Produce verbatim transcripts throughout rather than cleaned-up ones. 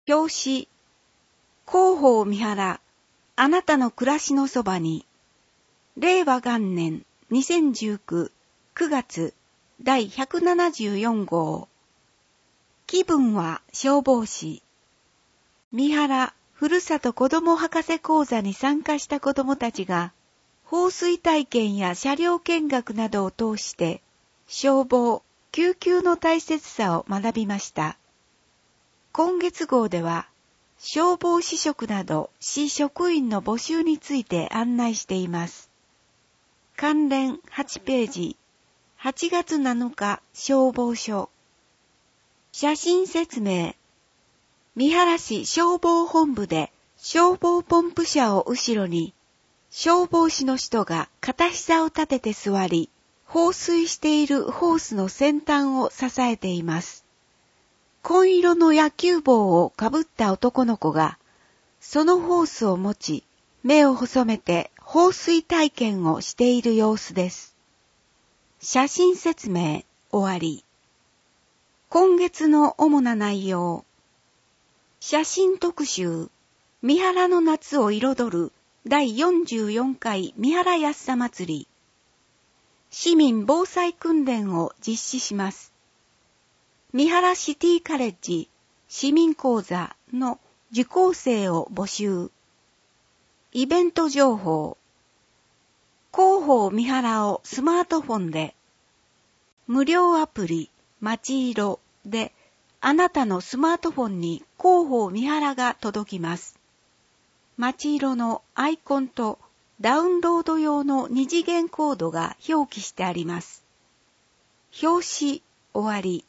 表紙、広報三原、あなたの暮らしのそばに、令和元年にせんじゅうきゅう、くがつだいひゃくななじゅうよん号。気分は消防士。三原ふるさと子ども博士講座に参加した子どもたちが、放水体験や車両見学などを通して、消防、救急の大切さを学びました。今月号では、消防士職など市職員の募集について案内しています。関連はちページ、はちがつなのか消防署。写真説明。三原市消防本部で消防ポンプ車を後ろに、消防士の人が片膝を立てて座り、放水しているホースの先端を支えています。紺色の野球帽をかぶった男の子が、そのホースを持ち、目を細めて放水体験をしている様子です。写真説明終わり。今月の主な内容。写真特集、三原の夏を彩るだいよんじゅうよんかい三原やっさ祭り。市民防災訓練を実施します。三原シティカレッジ市民講座の受講生を募集。イベント情報。広報三原をスマートフォンで。無料アプリまちいろであなたのスマートフォンに広報三原が届きます。まちいろのアイコンとダウンロード用の二次元コードが表記してあります。表紙終わり。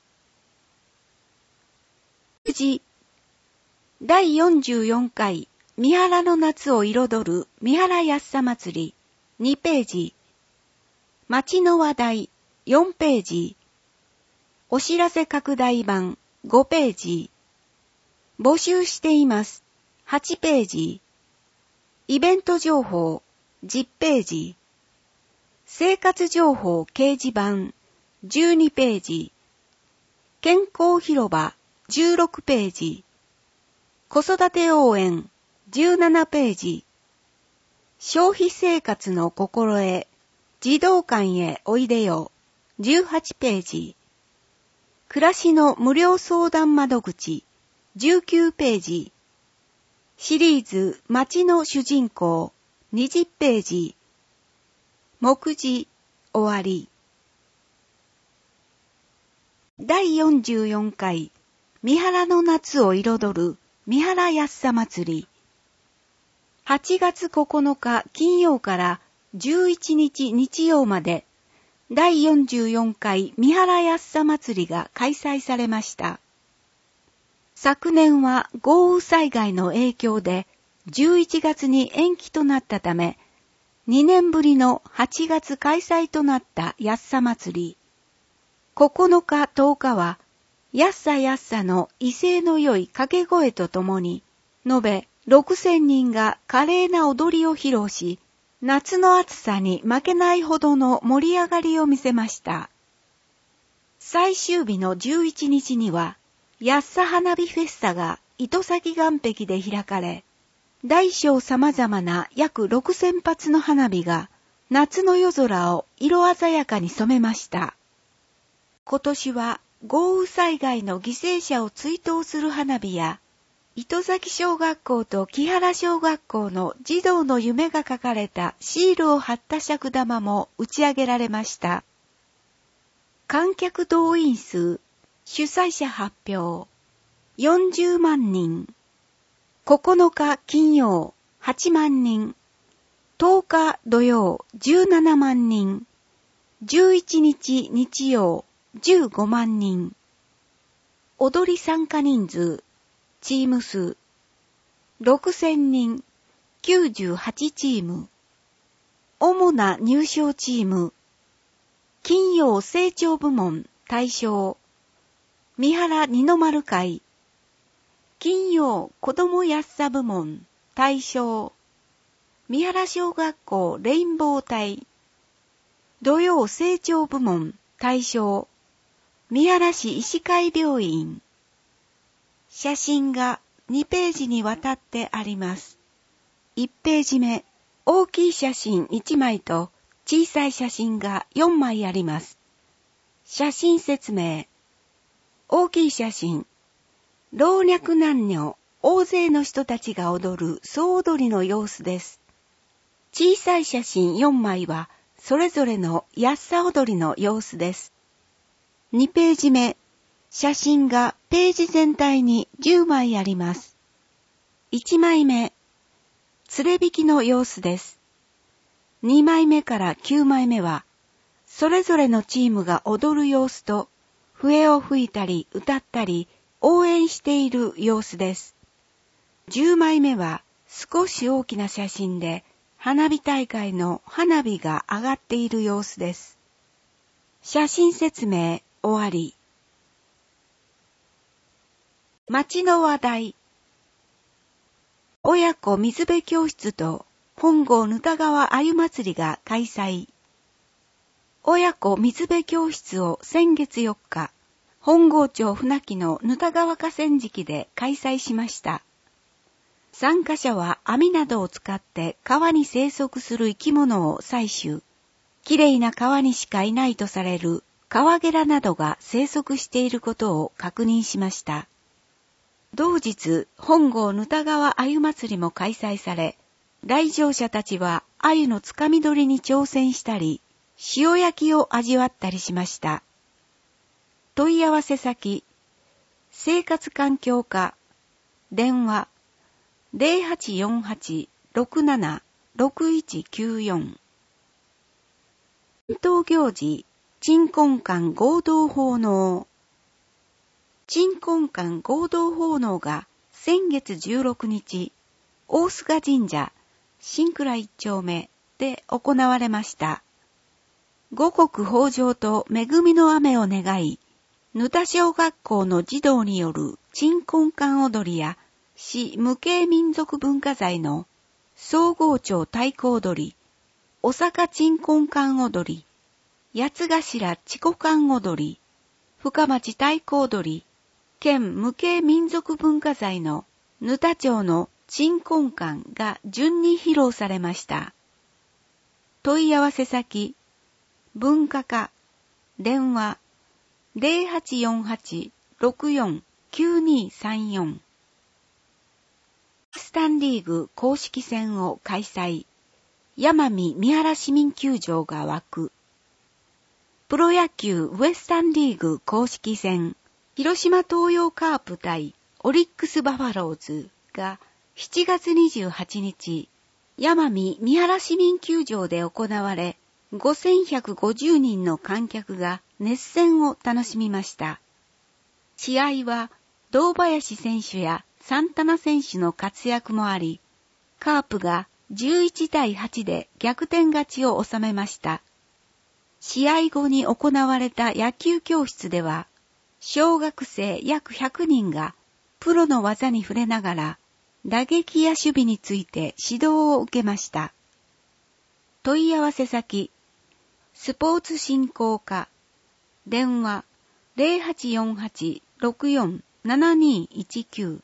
だいよんじゅうよんかい三原の夏を彩る三原やっさ祭りにページ。街の話題よんページ。お知らせ拡大版ごページ。募集していますはちページ。イベント情報じゅっページ。生活情報掲示板じゅうにページ。健康広場じゅうろくページ。子育て応援じゅうななページ。消費生活の心得児童館へおいでよじゅうはちページ。暮らしの無料相談窓口じゅうきゅうページ。シリーズ街の主人公にじゅっページ。目次終わり。だいよんじゅうよんかい三原の夏を彩る三原やっさ祭り。はちがつここのか金曜からじゅういちにち日曜までだいよんじゅうよんかい三原やっさ祭りが開催されました。昨年は豪雨災害の影響でじゅういちがつに延期となったため、にねんぶりのはちがつ開催となったやっさ祭り。ここのかとおかは、やっさやっさの威勢の良い掛け声とともに、延べろくせんにんが華麗な踊りを披露し、夏の暑さに負けないほどの盛り上がりを見せました。最終日のじゅういちにちには、やっさ花火フェスタが糸崎岸壁で開かれ、大小様々な約ろくせんぱつの花火が夏の夜空を色鮮やかに染めました。今年は豪雨災害の犠牲者を追悼する花火や、糸崎小学校と木原小学校の児童の夢が書かれたシールを貼った尺玉も打ち上げられました。観客動員数、主催者発表、よんじゅうまんにん。ここのか金曜、はちまんにん。とおか土曜、じゅうななまんにん。じゅういちにち日曜、じゅうごまんにん。踊り参加人数、チーム数、ろくせんにん、きゅうじゅうはちチーム。主な入賞チーム、金曜成長部門大賞、三原二の丸会。金曜子どもやっさ部門大賞、三原小学校レインボー隊。土曜成長部門大賞、三原市医師会病院。 写真がにページにわたってあります。いちページ目、大きい写真いちまいと小さい写真がよんまいあります。写真説明。大きい写真。老若男女、大勢の人たちが踊る総踊りの様子です。小さい写真よんまいは、それぞれのやっさ踊りの様子です。にページ目、写真がページ全体にじゅうまいあります。いちまいめ、連れ引きの様子です。にまいめからきゅうまいめは、それぞれのチームが踊る様子と、笛を吹いたり歌ったり応援している様子です。じゅうまいめは少し大きな写真で、花火大会の花火が上がっている様子です。写真説明終わり。町の話題。親子水辺教室と本郷ぬた川あゆ祭りが開催。親子水辺教室を先月よっか、本郷町船木のぬた川河川敷で開催しました。参加者は網などを使って川に生息する生き物を採取。きれいな川にしかいないとされる川ゲラなどが生息していることを確認しました。同日、本郷ぬた川あゆ祭りも開催され、来場者たちはあゆのつかみ取りに挑戦したり、塩焼きを味わったりしました。問い合わせ先、生活環境課、電話、ゼロはちよんはち ろくなな ろくいちきゅうよん。伝統行事、鎮魂館合同奉納。鎮魂館合同奉納が先月じゅうろくにち、大須賀神社、新倉一丁目で行われました。五穀豊穣と恵みの雨を願い、ぬた小学校の児童による鎮魂館踊りや市無形民族文化財の総合町太鼓踊り、おさか鎮魂館踊り、八頭頭稚古館踊り、深町太鼓踊り、県無形民族文化財のぬた町の鎮魂館が順に披露されました。問い合わせ先、文化課、電話、ゼロはちよんはち ろくよん きゅうにさんよん。ウエスタンリーグ公式戦を開催。山見三原市民球場が沸く。プロ野球ウエスタンリーグ公式戦。広島東洋カープ対オリックスバファローズがしちがつにじゅうはちにち、山見三原市民球場で行われ、ごせんひゃくごじゅうにんの観客が熱戦を楽しみました。試合は堂林選手やサンタナ選手の活躍もあり、カープがじゅういちたいはちで逆転勝ちを収めました。試合後に行われた野球教室では、小学生約ひゃくにんがプロの技に触れながら打撃や守備について指導を受けました。問い合わせ先、スポーツ振興課、電話ゼロはちよんはち ろくよん ななにいちきゅう。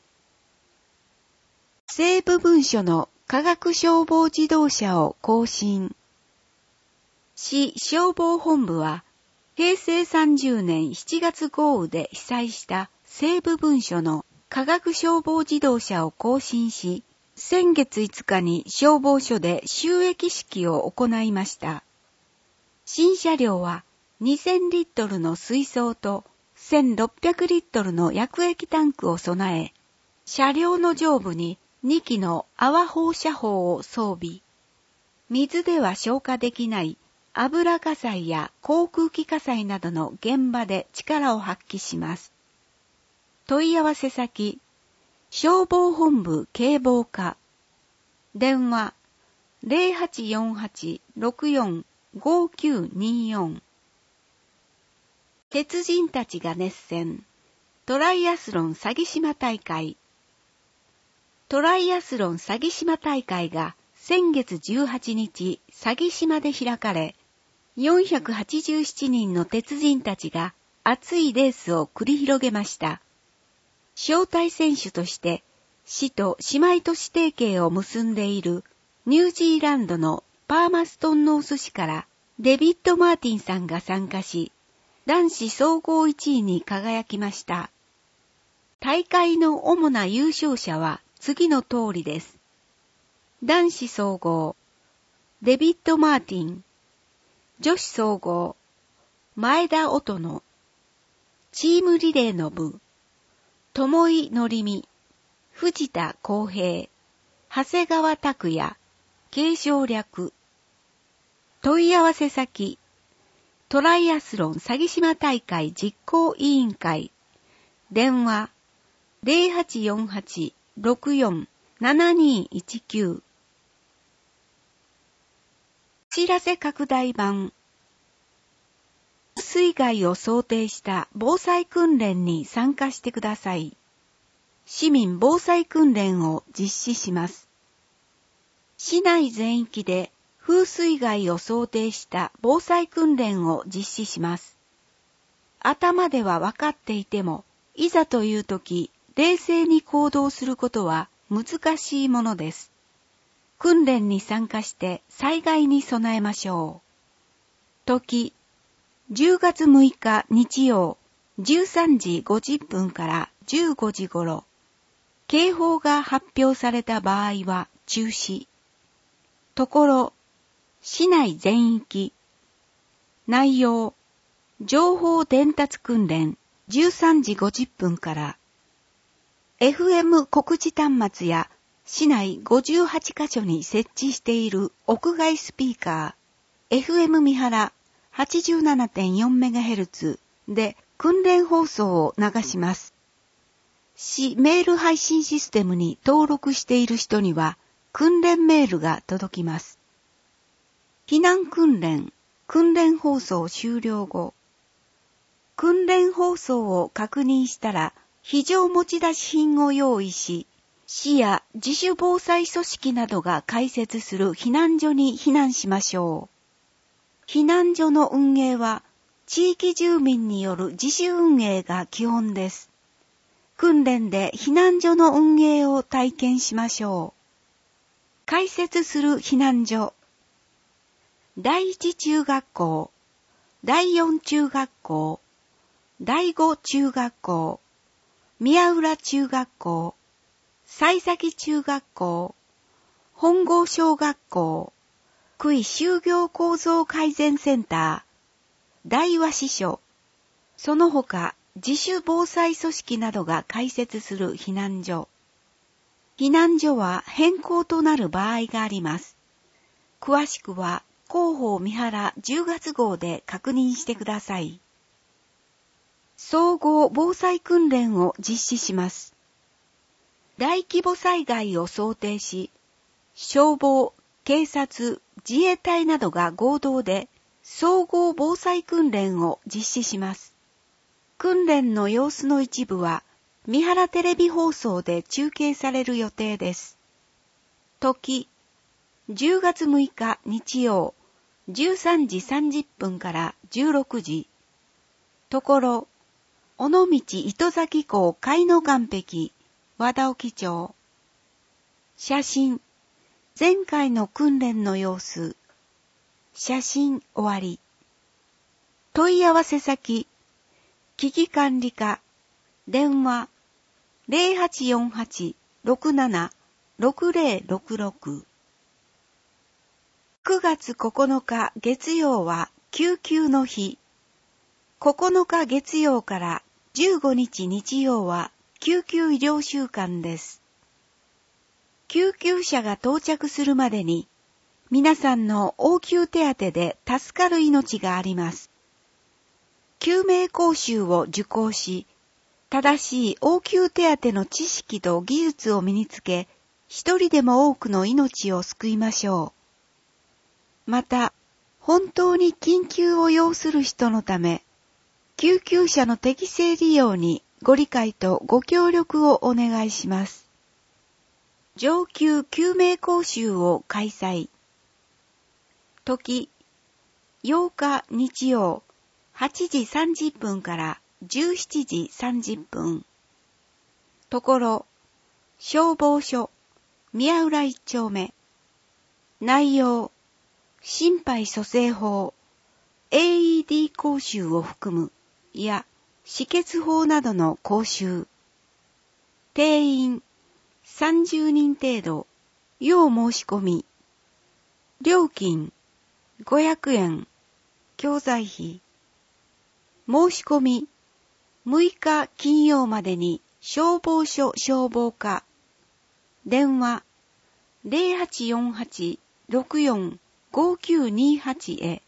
西部分署の化学消防自動車を更新。市消防本部は、へいせいさんじゅうねんしちがつ豪雨で被災した西部分署の化学消防自動車を更新し、先月いつかに消防署で収益式を行いました。新車両はにせんリットルの水槽とせんろっぴゃくリットルの薬液タンクを備え、車両の上部ににきの泡放射砲を装備。水では消火できない油火災や航空機火災などの現場で力を発揮します。問い合わせ先、消防本部警防課、電話ゼロはちよんはち ろくよん ごきゅうによん。鉄人たちが熱戦、トライアスロン鷺島大会。トライアスロン鷺島大会が先月じゅうはちにち鷺島で開かれ、よんひゃくはちじゅうななにんの鉄人たちが熱いレースを繰り広げました。 招待選手として市と姉妹都市提携を結んでいるニュージーランドのパーマストンノース市からデビッド・マーティンさんが参加し、男子総合いちいに輝きました。大会の主な優勝者は次の通りです。男子総合、デビッド・マーティン。女子総合、前田音野。チームリレーの部、友井のりみ、藤田康平、長谷川拓也、継承略。問い合わせ先、トライアスロン鷺島大会実行委員会、電話 ゼロはちよんはち ろくよん ななにいちきゅう。お知らせ拡大版。水害を想定した防災訓練に参加してください。市民防災訓練を実施します。市内全域で風水害を想定した防災訓練を実施します。頭では分かっていても、いざという時、冷静に行動することは難しいものです。訓練に参加して災害に備えましょう。時、じゅうがつむいか日曜、じゅうさんじごじゅっぷんからじゅうごじごろ。警報が発表された場合は中止。ところ、市内全域。内容、情報伝達訓練じゅうさんじごじゅっぷんから。エフエム 告知端末や市内ごじゅうはちカ所に設置している屋外スピーカー、エフエム 三原 はちじゅうななてんよんメガヘルツ で訓練放送を流します。市メール配信システムに登録している人には訓練メールが届きます。避難訓練、訓練放送終了後。訓練放送を確認したら非常持ち出し品を用意し、市や自主防災組織などが開設する避難所に避難しましょう。避難所の運営は地域住民による自主運営が基本です。訓練で避難所の運営を体験しましょう。開設する避難所。第一中学校、第四中学校、第五中学校、宮浦中学校、幸先中学校、本郷小学校、区域就業構造改善センター、大和支所、その他自主防災組織などが開設する避難所。避難所は変更となる場合があります。詳しくは広報三原じゅうがつ号で確認してください。総合防災訓練を実施します。大規模災害を想定し、消防、警察、自衛隊などが合同で総合防災訓練を実施します。訓練の様子の一部は三原テレビ放送で中継される予定です。時、じゅうがつむいか日曜、じゅうさんじさんじゅっぷんからじゅうろくじ。ところ、尾道糸崎港海の岸壁、和田沖町。写真、前回の訓練の様子。写真終わり。問い合わせ先、危機管理課、電話、ゼロはちよんはち ろくなな ろくゼロろくろく。くがつここのか月曜は救急の日。ここのか月曜からじゅうごにち日曜は救急医療週間です。救急車が到着するまでに皆さんの応急手当で助かる命があります。救命講習を受講し、正しい応急手当の知識と技術を身につけ、一人でも多くの命を救いましょう。また、本当に緊急を要する人のため、救急車の適正利用にご理解とご協力をお願いします。上級救命講習を開催。時、ようか日曜、はちじさんじゅっぷんからじゅうしちじさんじゅっぷん。 ところ、消防署、宮浦一丁目。内容、心肺蘇生法、エーイーディー 講習を含む、や、止血法などの講習。定員、さんじゅうにん程度、要申し込み。料金、ごひゃくえん、教材費。申し込み、むいか金曜までに消防署消防課。電話、ゼロはちよんはち ろくよん ごきゅうにはち へ。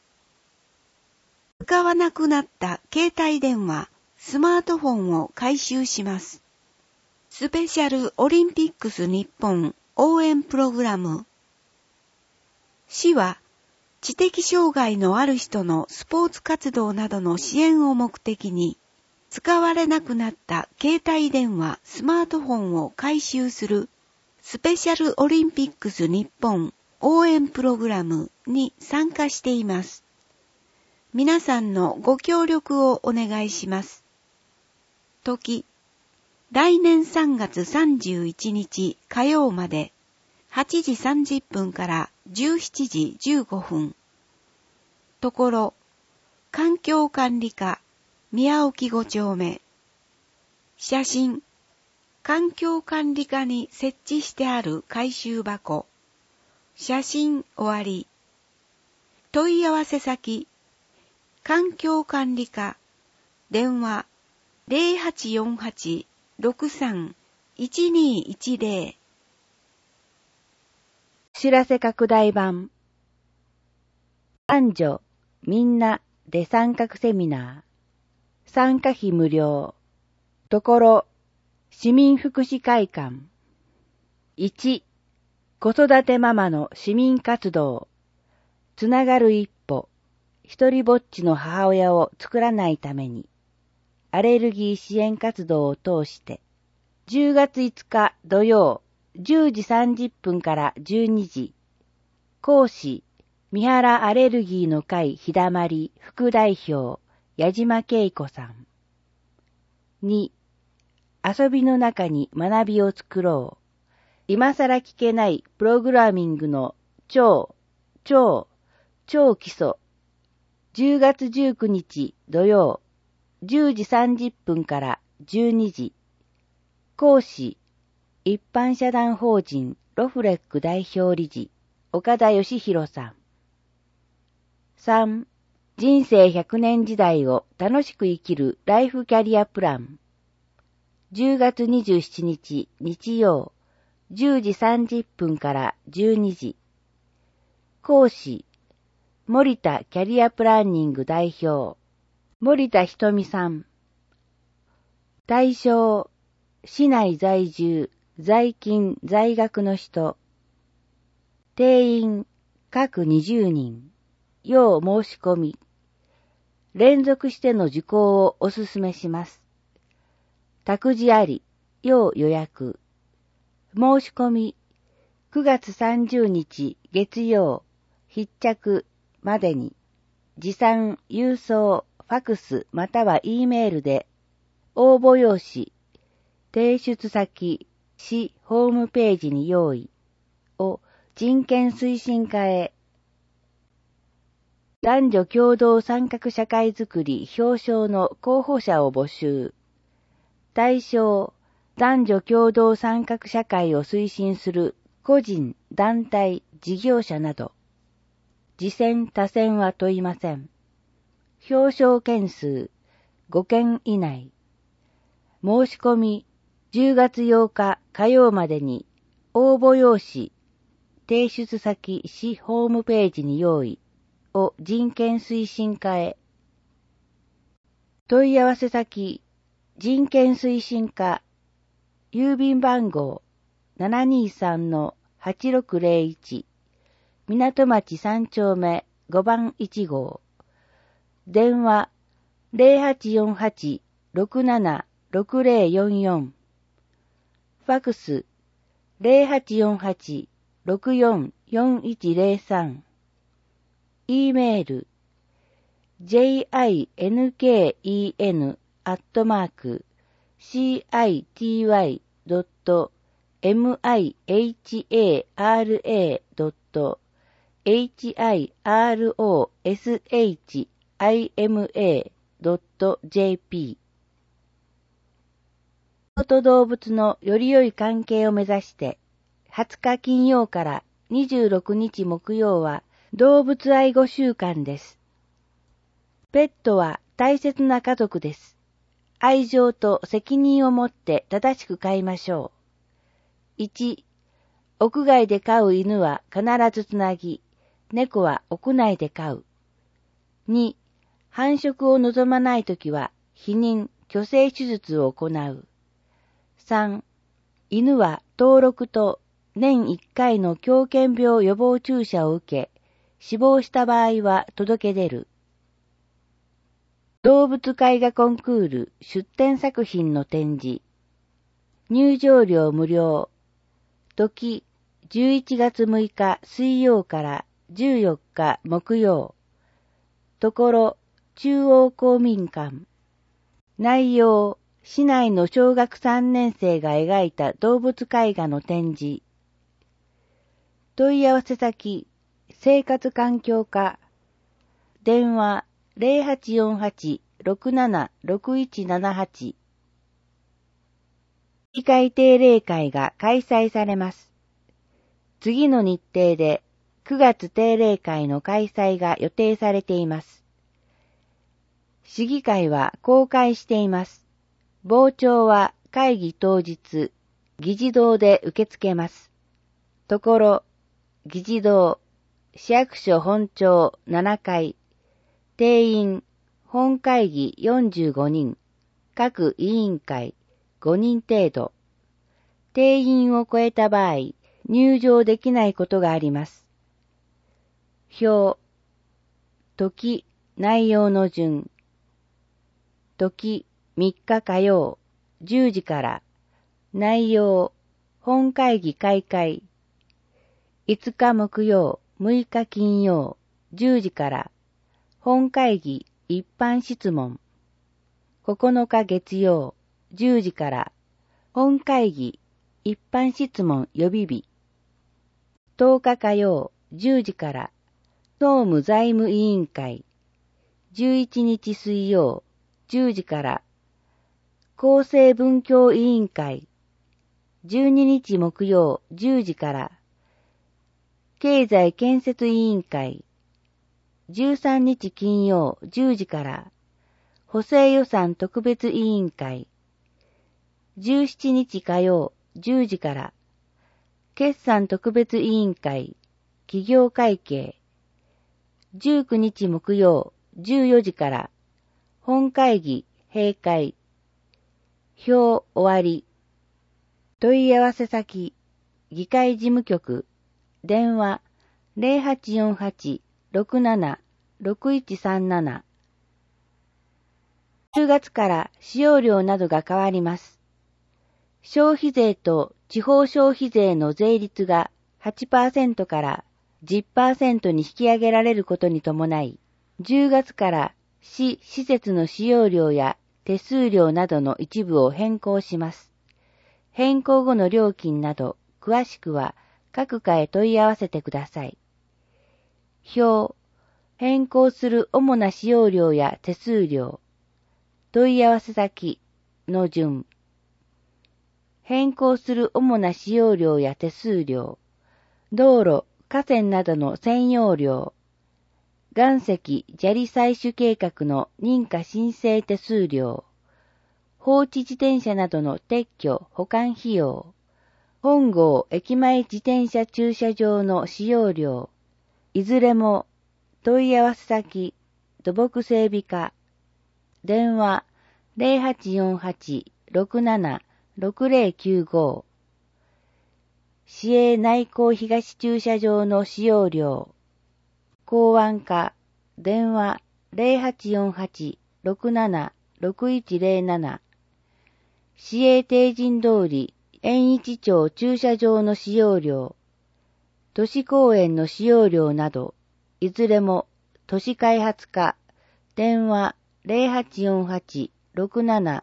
使わなくなった携帯電話、スマートフォンを回収します。スペシャルオリンピックス日本応援プログラム。市は、知的障害のある人のスポーツ活動などの支援を目的に、使われなくなった携帯電話、スマートフォンを回収するスペシャルオリンピックス日本応援プログラムに参加しています。皆さんのご協力をお願いします。時、来年さんがつさんじゅういちにち火曜まではちじさんじゅっぷんからじゅうしちじじゅうごふん。ところ、環境管理課、宮沖ご丁目。写真、環境管理課に設置してある回収箱。写真終わり。問い合わせ先、環境管理課、電話ゼロはちよんはち ろくさん いちにいちゼロ。知らせ拡大版。男女みんなで参画セミナー。参加費無料。ところ、市民福祉会館。いち、子育てママの市民活動。つながる一歩。一人ぼっちの母親を作らないために。アレルギー支援活動を通して。じゅうがついつか土曜、じゅうじさんじゅっぷんからじゅうにじ。講師、三原アレルギーの会ひだまり副代表、矢島恵子さん。に、遊びの中に学びを作ろう。今更聞けないプログラミングの超、超、超基礎。じゅうがつじゅうくにち土曜、じゅうじさんじゅっぷんからじゅうにじ。講師、一般社団法人ロフレック代表理事、岡田義弘さん。さん、人生ひゃくねん時代を楽しく生きるライフキャリアプラン。じゅうがつにじゅうしちにち日曜、じゅうじさんじゅっぷんからじゅうにじ。講師、森田キャリアプランニング代表、森田ひとみさん。対象、市内在住、在勤、在学の人。定員、各にじゅうにん。要申し込み。連続しての受講をお勧めします。託児あり、要予約。申し込み、くがつさんじゅうにち月曜、必着までに、持参、郵送、ファクスまたは E メールで、応募用紙、提出先、市ホームページに用意を人権推進課へ。男女共同参画社会づくり表彰の候補者を募集。対象、男女共同参画社会を推進する個人、団体、事業者など。次選他選は問いません。表彰件数、ごけん以内。申し込み、じゅうがつようか火曜までに、応募用紙、提出先市ホームページに用意を人権推進課へ。問い合わせ先、人権推進課、郵便番号 ななにさんのはちろくゼロいち、港町さんちょうめごばんいちごう。電話ゼロはちよんはち ろくなな ろくゼロよんよん。ファクスゼロはちよんはち ろくよん よんいちゼロさん。E メール ジェイアイエヌケーイーエヌ アットマークシーアイティーワイドットミハラ ドット エイチアイアールオーエスエイチアイエムエー ドット ジェーピー 人と動物のより良い関係を目指してはつか金曜からにじゅうろくにち木曜は動物愛護週間です。ペットは大切な家族です。愛情と責任を持って正しく飼いましょう。いち、屋外で飼う犬は必ずつなぎ、猫は屋内で飼う。に、繁殖を望まないときは避妊、去勢手術を行う。さん、犬は登録と年いっかいの狂犬病予防注射を受け、死亡した場合は届け出る。動物絵画コンクール出展作品の展示。入場料無料。時、じゅういちがつむいか水曜からじゅうよっか木曜。ところ、中央公民館。内容、市内の小学さんねんせいが描いた動物絵画の展示。問い合わせ先、生活環境課。電話、ゼロはちよんはち ろくなな ろくいちななはち。議会定例会が開催されます。次の日程でくがつ定例会の開催が予定されています。市議会は公開しています。傍聴は会議当日、議事堂で受け付けます。ところ、議事堂、市役所本庁ななかい、定員、本会議よんじゅうごにん、各委員会ごにん程度。定員を超えた場合、入場できないことがあります。表、時、内容の順。時、みっか火曜、じゅうじから。内容、本会議開会。いつか木曜、むいか金曜、じゅうじから。本会議一般質問。ここのか月曜、じゅうじから。本会議一般質問予備日。とおか火曜、じゅうじから。総務財務委員会。じゅういちにち水曜、じゅうじから。厚生文教委員会。じゅうににち木曜、じゅうじから。経済建設委員会。じゅうさんにち金曜、じゅうじから。補正予算特別委員会。じゅうしちにち火曜、じゅうじから。決算特別委員会。企業会計。じゅうくにち木曜、じゅうよじから。本会議閉会。表終わり。問い合わせ先、議会事務局。電話ゼロはちよんはち ろくなな ろくいちさんなな。じゅうがつから使用料などが変わります。消費税と地方消費税の税率が はちパーセント から じゅっパーセント に引き上げられることに伴い、じゅうがつから市施設の使用料や手数料などの一部を変更します。変更後の料金など詳しくは各課へ問い合わせてください。表、変更する主な使用料や手数料、問い合わせ先の順。変更する主な使用料や手数料、道路、河川などの占用料、岩石砂利採取計画の認可申請手数料、放置自転車などの撤去保管費用、本郷駅前自転車駐車場の使用料、いずれも問い合わせ先土木整備課、電話ゼロはちよんはち ろくなな ろくゼロきゅうご、市営内港東駐車場の使用料、港湾課、電話ゼロはちよんはち ろくなな ろくいちゼロなな、市営定人通り円一町駐車場の使用料、都市公園の使用料など、いずれも都市開発課、電話ゼロはちよんはち ろくなな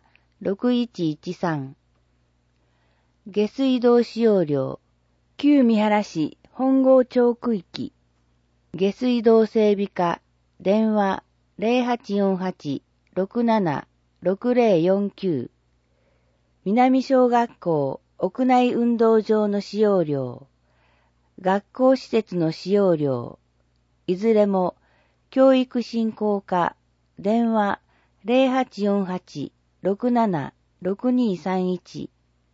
ろくいちいちさん。下水道使用料、旧三原市本郷町区域、下水道整備課、電話 ゼロはちよんはち ろくなな ろくゼロよんきゅう。南小学校屋内運動場の使用料、学校施設の使用料、いずれも教育振興課、電話 ゼロはちよんはち ろくなな ろくにさんいち。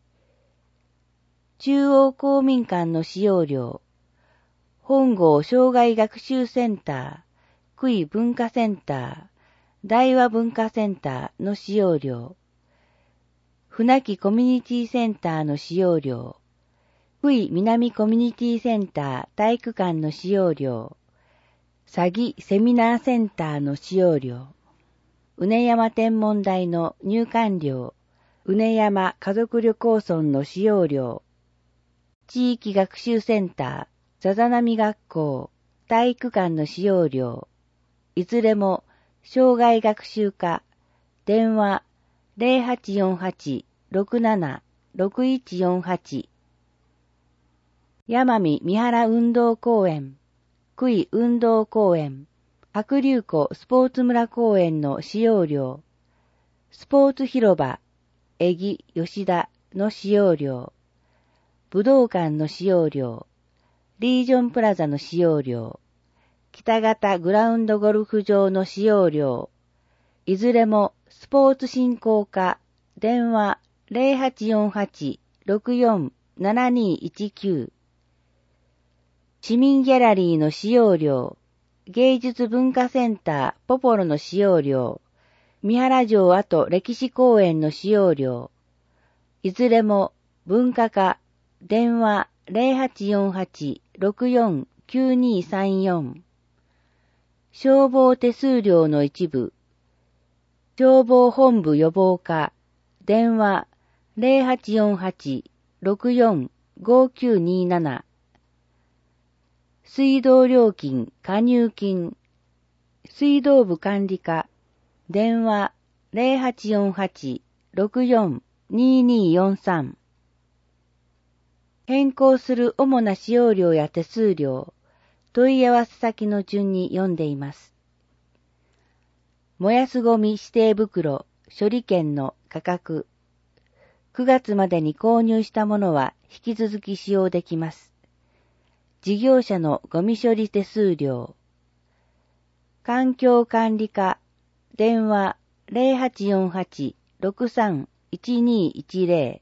中央公民館の使用料、本郷障害学習センター、区井文化センター、大和文化センターの使用料、船木コミュニティセンターの使用料、区井南コミュニティセンター体育館の使用料、佐木セミナーセンターの使用料、うね山天文台の入館料、うね山家族旅行村の使用料、地域学習センター、さざなみ学校、体育館の使用料、いずれも障害学習課、電話 ゼロはちよんはち ろくなな ろくいちよんはち。山見三原運動公園、区井運動公園、白龍湖スポーツ村公園の使用料、スポーツ広場、江木吉田の使用料、武道館の使用料、リージョンプラザの使用料、北方グラウンドゴルフ場の使用料、いずれもスポーツ振興課、電話 ゼロはちよんはち ろくよん ななにいちきゅう。市民ギャラリーの使用料、芸術文化センターポポロの使用料、三原城跡歴史公園の使用料、いずれも文化課、電話 ゼロはちよんはち ろくよん きゅうにさんよん。消防手数料の一部、消防本部予防課、電話 ゼロはちよんはち ろくよん ごきゅうになな。水道料金加入金、水道部管理課、電話 ゼロはちよんはち ろくよん にによんさん。変更する主な使用料や手数料、問い合わせ先の順に読んでいます。燃やすゴミ指定袋処理券の価格、くがつまでに購入したものは引き続き使用できます。事業者のゴミ処理手数料、環境管理課、電話 ゼロはちよんはち ろくさん いちにいちゼロ。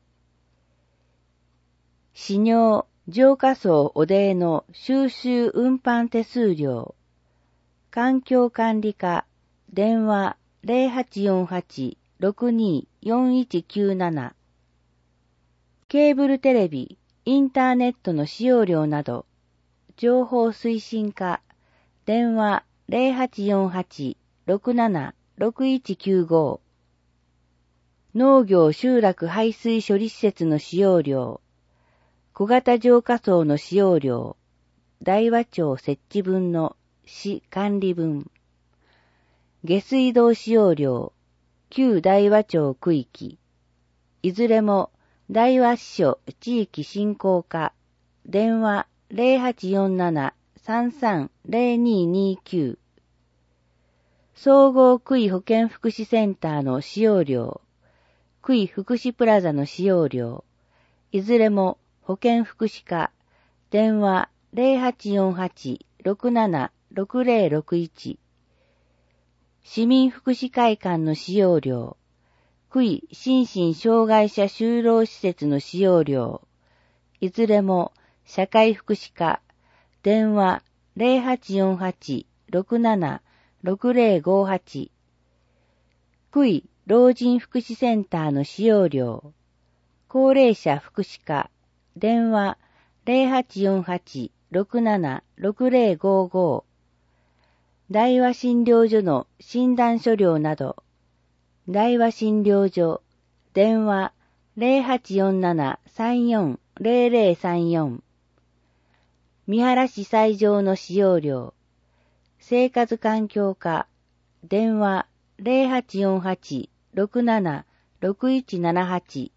使用、浄化槽汚泥の収集運搬手数料、環境管理課、電話 ゼロはちよんはち ろくによんいちきゅうなな。ケーブルテレビ、インターネットの使用料など、情報推進課、電話 ゼロはちよんはち ろくなな ろくいちきゅうご。農業集落排水処理施設の使用料、小型浄化槽の使用料、大和町設置分の市管理分、下水道使用料、旧大和町区域、いずれも大和支所地域振興課、電話 ゼロはちよんなな さんさん ゼロににきゅう。総合区井保健福祉センターの使用料、区井福祉プラザの使用料、いずれも保健福祉課、電話 ゼロはちよんはち ろくなな ろくゼロろくいち。市民福祉会館の使用料、区井心身障害者就労施設の使用料、いずれも社会福祉課、電話 ゼロはちよんはち ろくなな ろくゼロごはち。区井老人福祉センターの使用料、高齢者福祉課、電話 ゼロはちよんはち ろくなな ろくゼロごご。大和診療所の診断書料など、大和診療所、電話 ゼロはちよんなな さんよん ゼロゼロさんよん。三原市斎場の使用料、生活環境課、電話 ゼロはちよんはち ろくななろくいちななはち。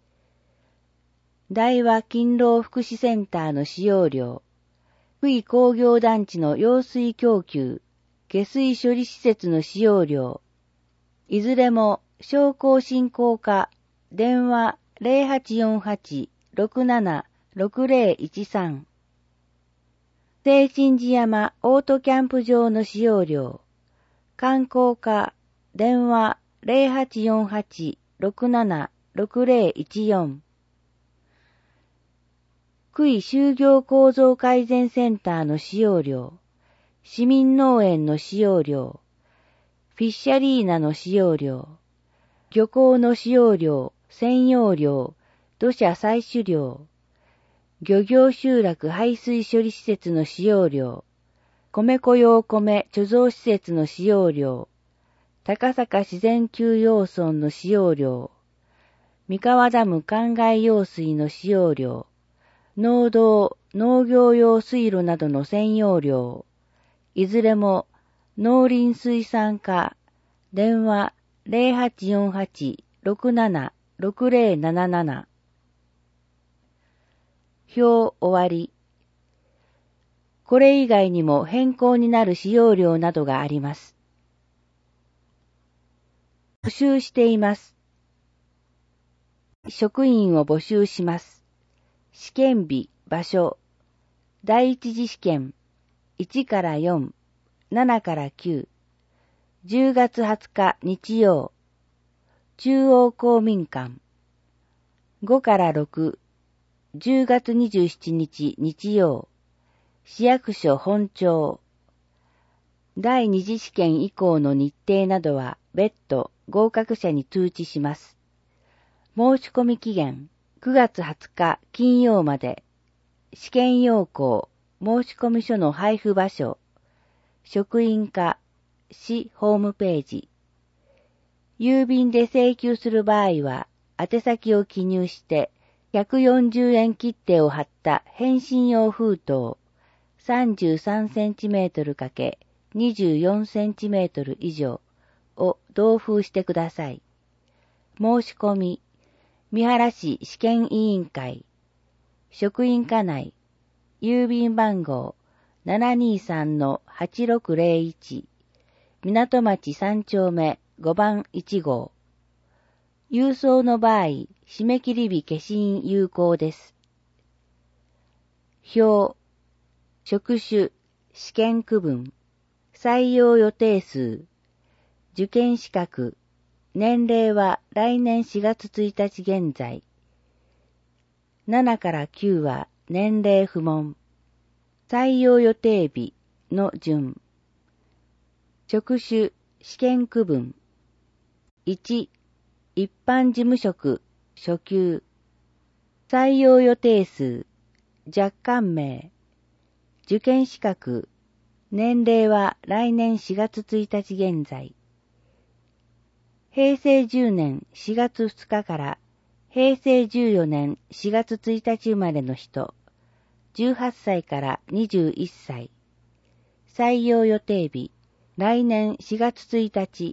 大和勤労福祉センターの使用料、福井工業団地の用水供給、下水処理施設の使用料、いずれも商工振興課、電話 ゼロはちよんはち ろくなな ろくゼロいちさん。清新寺山オートキャンプ場の使用料、観光課、電話 ゼロはちよんはち ろくなな ろくゼロいちよん。福井就業構造改善センターの使用料、市民農園の使用料、フィッシャリーナの使用料、漁港の使用料、占用料、土砂採取料、漁業集落排水処理施設の使用料、米粉用米貯蔵施設の使用料、高坂自然休養村の使用料、三河ダム灌漑用水の使用料、農道、農業用水路などの占用料、いずれも農林水産課、電話 ゼロはちよんはち ろくなな ろくゼロなななな。表終わり。これ以外にも変更になる使用料などがあります。募集しています。職員を募集します。試験日、場所。第一次試験。いちからよん、ななからきゅう。じゅうがつはつか日曜。中央公民館。ごからろく、じゅうがつにじゅうしちにち日曜。市役所本庁。第二次試験以降の日程などは別途合格者に通知します。申し込み期限くがつはつか金曜まで。試験要項申込書の配布場所。職員課市ホームページ。郵便で請求する場合は宛先を記入してひゃくよんじゅうえん切手を貼った返信用封筒さんじゅうさんセンチメートル×にじゅうよんセンチメートル以上を同封してください。申し込み、三原市試験委員会、職員課内、郵便番号 ななにさんのはちろくゼロいち、港町さん丁目ごばんいち号。郵送の場合、締め切り日消印有効です。表、職種、試験区分、採用予定数、受験資格、年齢は来年しがつついたち現在。ななからきゅうは年齢不問。採用予定日の順。職種、試験区分。いち、一般事務職、初級。採用予定数、若干名。受験資格、年齢は来年しがつついたち現在。へいせいじゅうねんしがつふつかからへいせいじゅうよねんしがつついたち生まれの人、じゅうはっさいからにじゅういっさい。採用予定日、来年しがつついたち。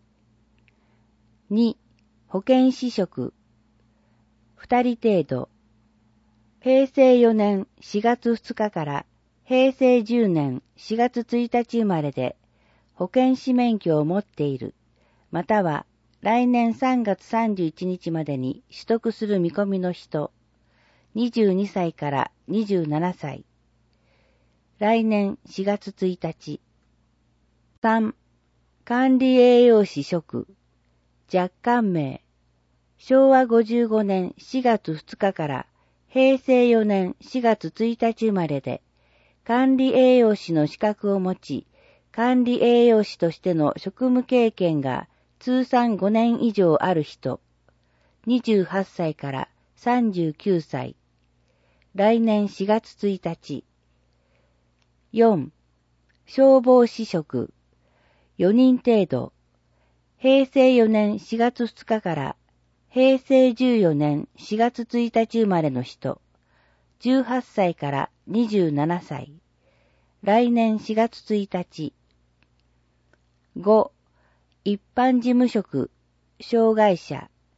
に、保健師職、ふたり程度。へいせいよねんしがつふつかからへいせいじゅうねんしがつついたち生まれで、保健師免許を持っている。または来年さんがつさんじゅういちにちまでに取得する見込みの人、にじゅうにさいからにじゅうななさい。来年しがつついたち。さん、管理栄養士職、若干名、しょうわごじゅうごねんしがつふつかからへいせいよねんしがつついたち生まれで、管理栄養士の資格を持ち、管理栄養士としての職務経験が通算ごねん以上ある人、にじゅうはっさいからさんじゅうきゅうさい。来年しがつついたち。よん、消防士職、よにん程度。へいせいよねんしがつふつかからへいせいじゅうよねんしがつついたち生まれの人、じゅうはっさいからにじゅうななさい。来年しがつついたち。ご、一般事務職、障害者、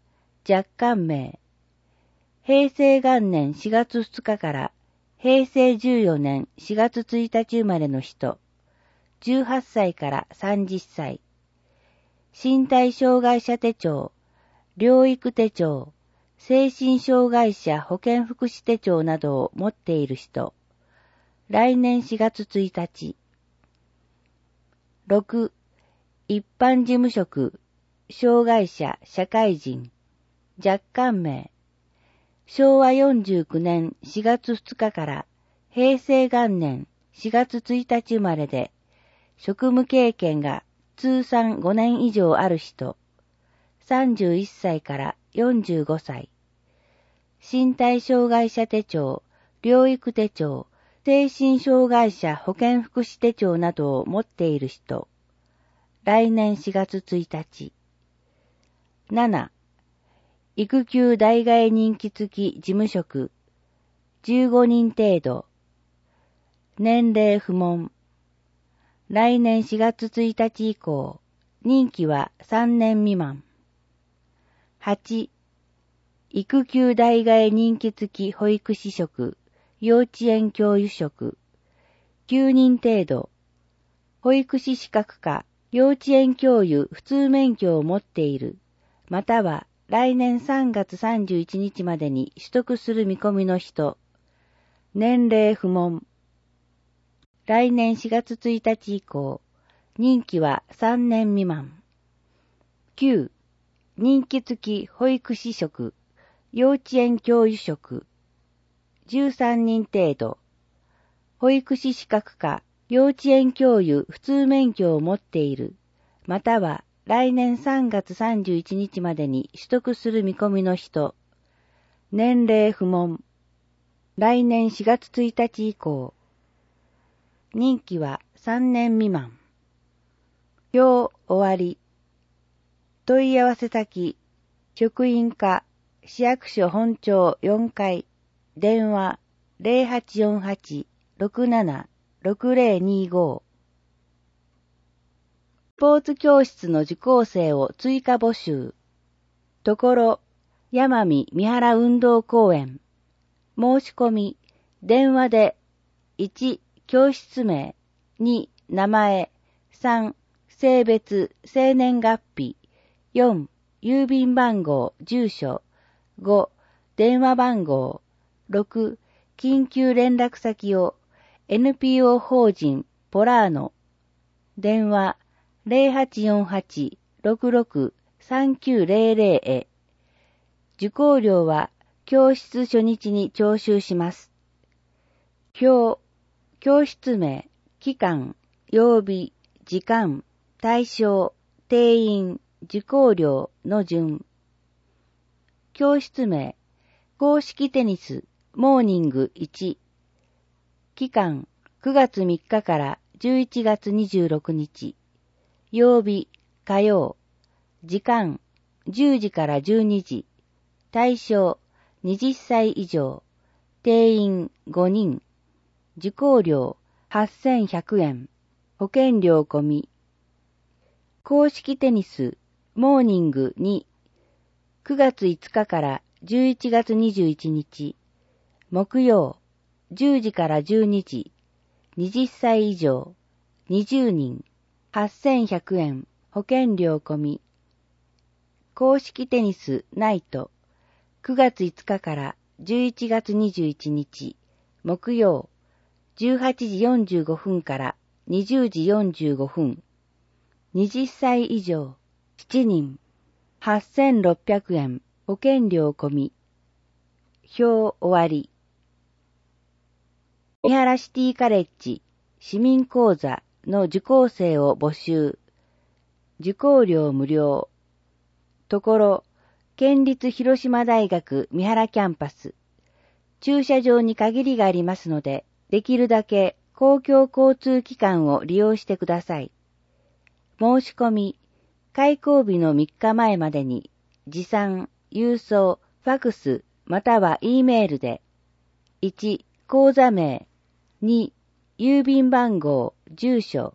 若干名。平成元年しがつふつかから平成じゅうよねんしがつついたち生まれの人。じゅうはっさいからさんじゅっさい。身体障害者手帳、療育手帳、精神障害者保健福祉手帳などを持っている人。来年しがつついたち。ろく. 一般事務職、障害者、社会人。若干名。しょうわよんじゅうきゅうねんしがつふつかから平成元年しがつついたち生まれで、職務経験が通算ごねん以上ある人。さんじゅういっさいからよんじゅうごさい。身体障害者手帳、療育手帳、精神障害者保健福祉手帳などを持っている人。来年しがつついたち。なな. 育休代替任期付き事務職。じゅうごにん程度。年齢不問。来年しがつついたち以降、任期はさんねん未満。はち. 育休代替任期付き保育士職、幼稚園教諭職。きゅうにん程度。保育士資格か幼稚園教諭普通免許を持っている、または来年さんがつさんじゅういちにちまでに取得する見込みの人。年齢不問。来年しがつついたち以降、任期はさんねん未満。きゅう. 任期付き保育士職、幼稚園教諭職。じゅうさんにん程度。保育士資格か幼稚園教諭普通免許を持っている、または来年さんがつさんじゅういちにちまでに取得する見込みの人。年齢不問。来年しがつついたち以降。任期はさんねん未満。表終わり。問い合わせ先、職員課、市役所本庁よんかい、電話 ゼロはちよんはち ろくなな ろくゼロにご。スポーツ教室の受講生を追加募集。ところ、山見三原運動公園。申し込み、電話で、いち. 教室名、に. 名前、さん. 性別、生年月日、よん. 郵便番号、住所、ご. 電話番号、ろく. 緊急連絡先を エヌピーオー 法人ポラーノ、電話ゼロはちよんはち ろくろく さんきゅうゼロゼロへ。受講料は教室初日に徴収します。表、教室名、期間、曜日、時間、対象、定員、受講料の順。教室名、公式テニス、モーニングいち。期間、くがつみっかからじゅういちがつにじゅうろくにち。曜日、火曜。時間、じゅうじからじゅうにじ。対象、はたち以上。定員ごにん。受講料はっせんひゃくえん。保険料込み。公式テニス、モーニングに。くがついつかからじゅういちがつにじゅういちにち。木曜、じゅうじからじゅうにじ。はたち以上。にじゅうにん。はっせんひゃくえん。保険料込み。公式テニスナイト。くがついつかからじゅういちがつにじゅういちにち。木曜。じゅうはちじよんじゅうごふんからにじゅうじよんじゅうごふん。はたち以上。しちにん。はっせんろっぴゃくえん。保険料込み。表終わり。三原シティカレッジ市民講座の受講生を募集。受講料無料。ところ、県立広島大学三原キャンパス。駐車場に限りがありますので、できるだけ公共交通機関を利用してください。申し込み、開講日のみっかまえまでに、持参、郵送、ファクス、または E メールで、いち. 講座名、に. 郵便番号、住所、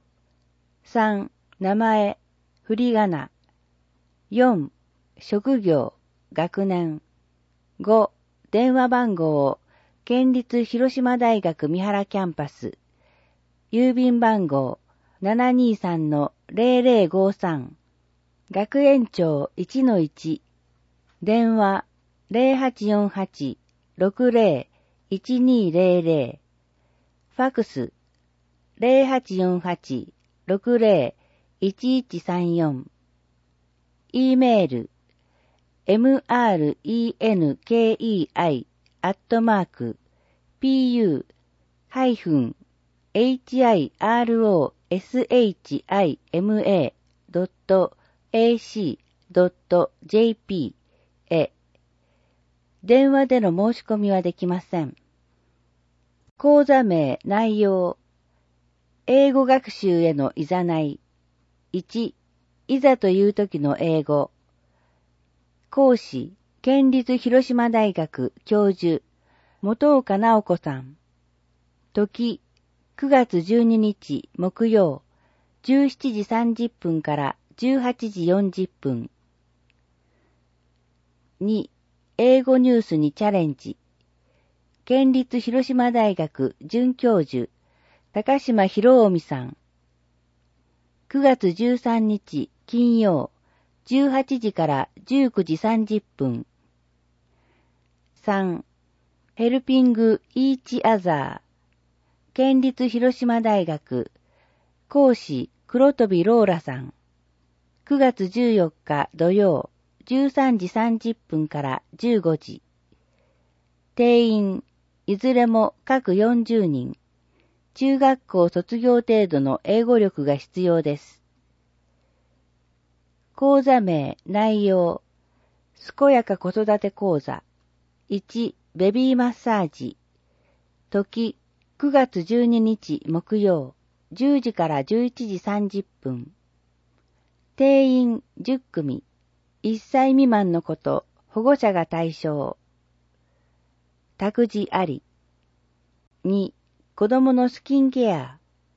さん. 名前、振り仮名、よん. 職業、 学年。ご、電話番号、県立広島大学三原キャンパス。郵便番号 ななにさんのゼロゼロごさん。学園長 いちのいち。電話 ゼロはちよんはち ろくゼロ いちにゼロゼロ。ファクス ゼロはちよんはち ろくゼロ いちいちさんよん。E メール エムアールイーエヌケーイーアイ アットマーク ピーユー ハイフン エイチアイアールオーエスエイチアイエムエー ドット エーシー ドット ジェーピー へ。電話での申し込みはできません。講座名内容。英語学習へのいざない。いち、いざという時の英語。講師、県立広島大学教授、本岡直子さん。時、くがつじゅうににち木曜、じゅうしちじさんじゅっぷんからじゅうはちじよんじゅっぷん。に、英語ニュースにチャレンジ。県立広島大学准教授、高島博臣さん。くがつじゅうさんにち金曜、じゅうはちじからじゅうくじさんじゅっぷん。さん. ヘルピング・イーチ・アザー。県立広島大学。講師、黒飛ローラさん。くがつじゅうよっか土曜、じゅうさんじさんじゅっぷんからじゅうごじ。定員、いずれも各よんじゅうにん。中学校卒業程度の英語力が必要です。講座名、内容。健やか子育て講座。いち、ベビーマッサージ。時、くがつじゅうににち木曜、じゅうじからじゅういちじさんじゅっぷん。定員じゅっくみ。いっさい未満の子と保護者が対象。託児あり。に、子供のスキンケア。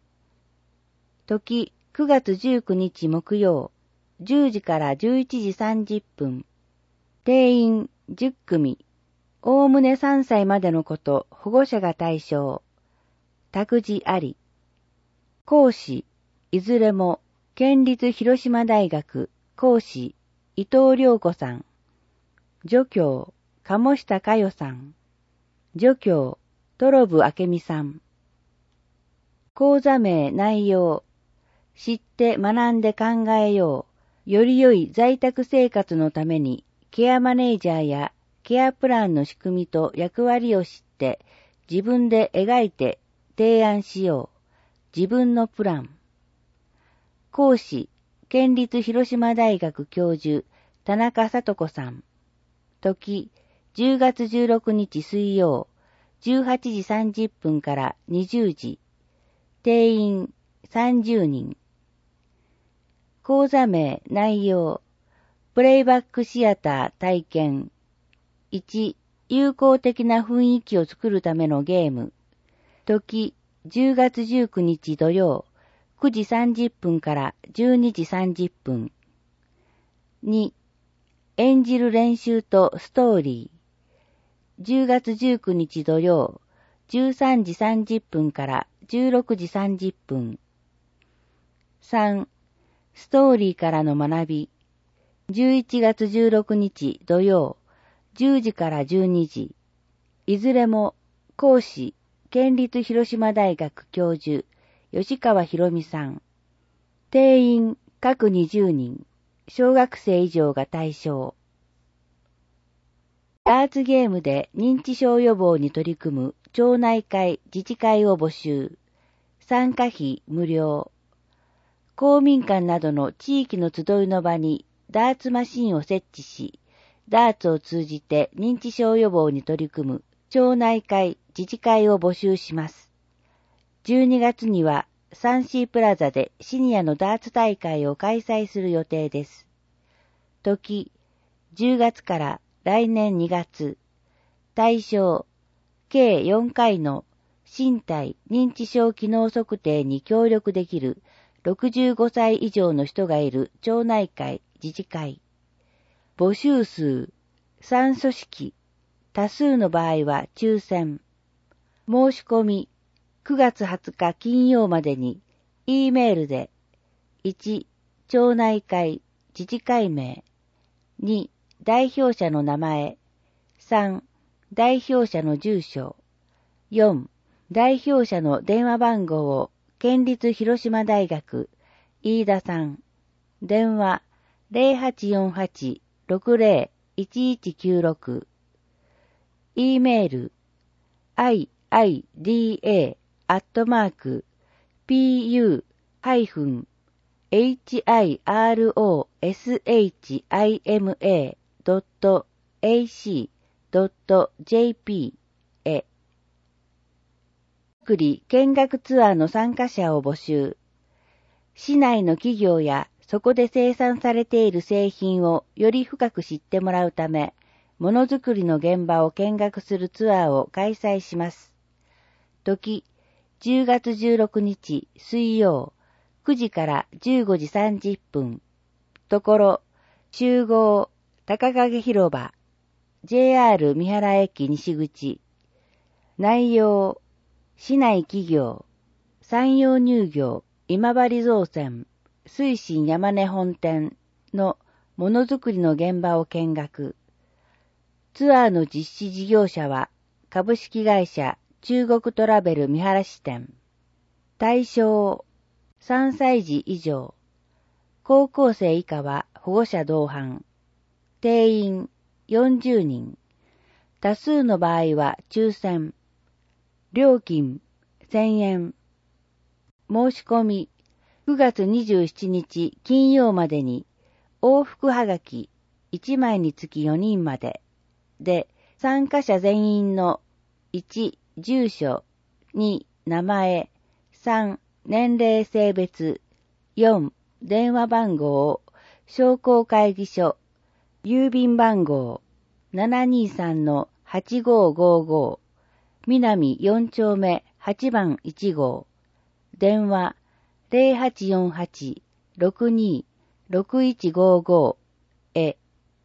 時、くがつじゅうくにち木曜、じゅうじからじゅういちじさんじゅっぷん。定員じゅっくみ。おおむねさんさいまでの子と保護者が対象。託児あり。講師、いずれも、県立広島大学、講師、伊藤良子さん。助教、鴨下佳代さん。助教、トロブ明美さん。講座名内容。知って学んで考えよう。より良い在宅生活のために、ケアマネージャーやケアプランの仕組みと役割を知って、自分で描いて提案しよう。自分のプラン。講師、県立広島大学教授、田中聡子さん。時、じゅうがつじゅうろくにち水曜、じゅうはちじさんじゅっぷんからにじゅうじ。定員さんじゅうにん。講座名内容。プレイバックシアター体験。いち. 友好的な雰囲気を作るためのゲーム。時、じゅうがつじゅうくにち土曜、くじさんじゅっぷんからじゅうにじさんじゅっぷん。に. 演じる練習とストーリー。じゅうがつじゅうくにち土曜、じゅうさんじさんじゅっぷんからじゅうろくじさんじゅっぷん。さん. ストーリーからの学び。じゅういちがつじゅうろくにち土曜、じゅうじからじゅうにじ。いずれも講師、県立広島大学教授、吉川博美さん。定員各にじゅうにん。小学生以上が対象。ダーツゲームで認知症予防に取り組む町内会自治会を募集。参加費無料。公民館などの地域の集いの場にダーツマシンを設置し、ダーツを通じて認知症予防に取り組む町内会自治会を募集します。じゅうにがつにはサンシープラザでシニアのダーツ大会を開催する予定です。時、じゅうがつから来年にがつ。対象、計よんかいの身体認知症機能測定に協力できるろくじゅうごさい以上の人がいる町内会自治会。募集数さん組織、多数の場合は抽選。申し込み、くがつはつか金曜までに、E メールで、いち、町内会、自治会名、に、代表者の名前、さん、代表者の住所、よん、代表者の電話番号を県立広島大学、飯田さん、電話 ゼロはちよんはち ろくゼロ いちいちきゅうろく、E メール、アイアイディーエー アットマーク、ピーユー ハイフン、エイチアイアールオーエスエイチアイエムエー ドット エーシー ドット ジェーピー へ。くり見学ツアーの参加者を募集。市内の企業やそこで生産されている製品をより深く知ってもらうため、ものづくりの現場を見学するツアーを開催します。時、じゅうがつじゅうろくにち水曜、くじからじゅうごじさんじゅっぷん。ところ、集合、高影広場、ジェイアール 三原駅西口。内容、市内企業、山陽乳業、今治造船、水深山根本店のものづくりの現場を見学。ツアーの実施事業者は、株式会社中国トラベル三原支店。対象、さんさいじ以上。高校生以下は保護者同伴。定員よんじゅうにん。多数の場合は抽選。料金せんえん。申し込みくがつにじゅうしちにち金曜までに往復はがきいちまいにつきよにんまで。で、参加者全員のいち、住所、に、名前、さん、年齢性別、よん、電話番号、商工会議所、郵便番号 ななにさんのはちごーごーごー、南よん丁目はちばんいち号、電話ゼロはちよんはち ろくにー ろくいちごーごーへ。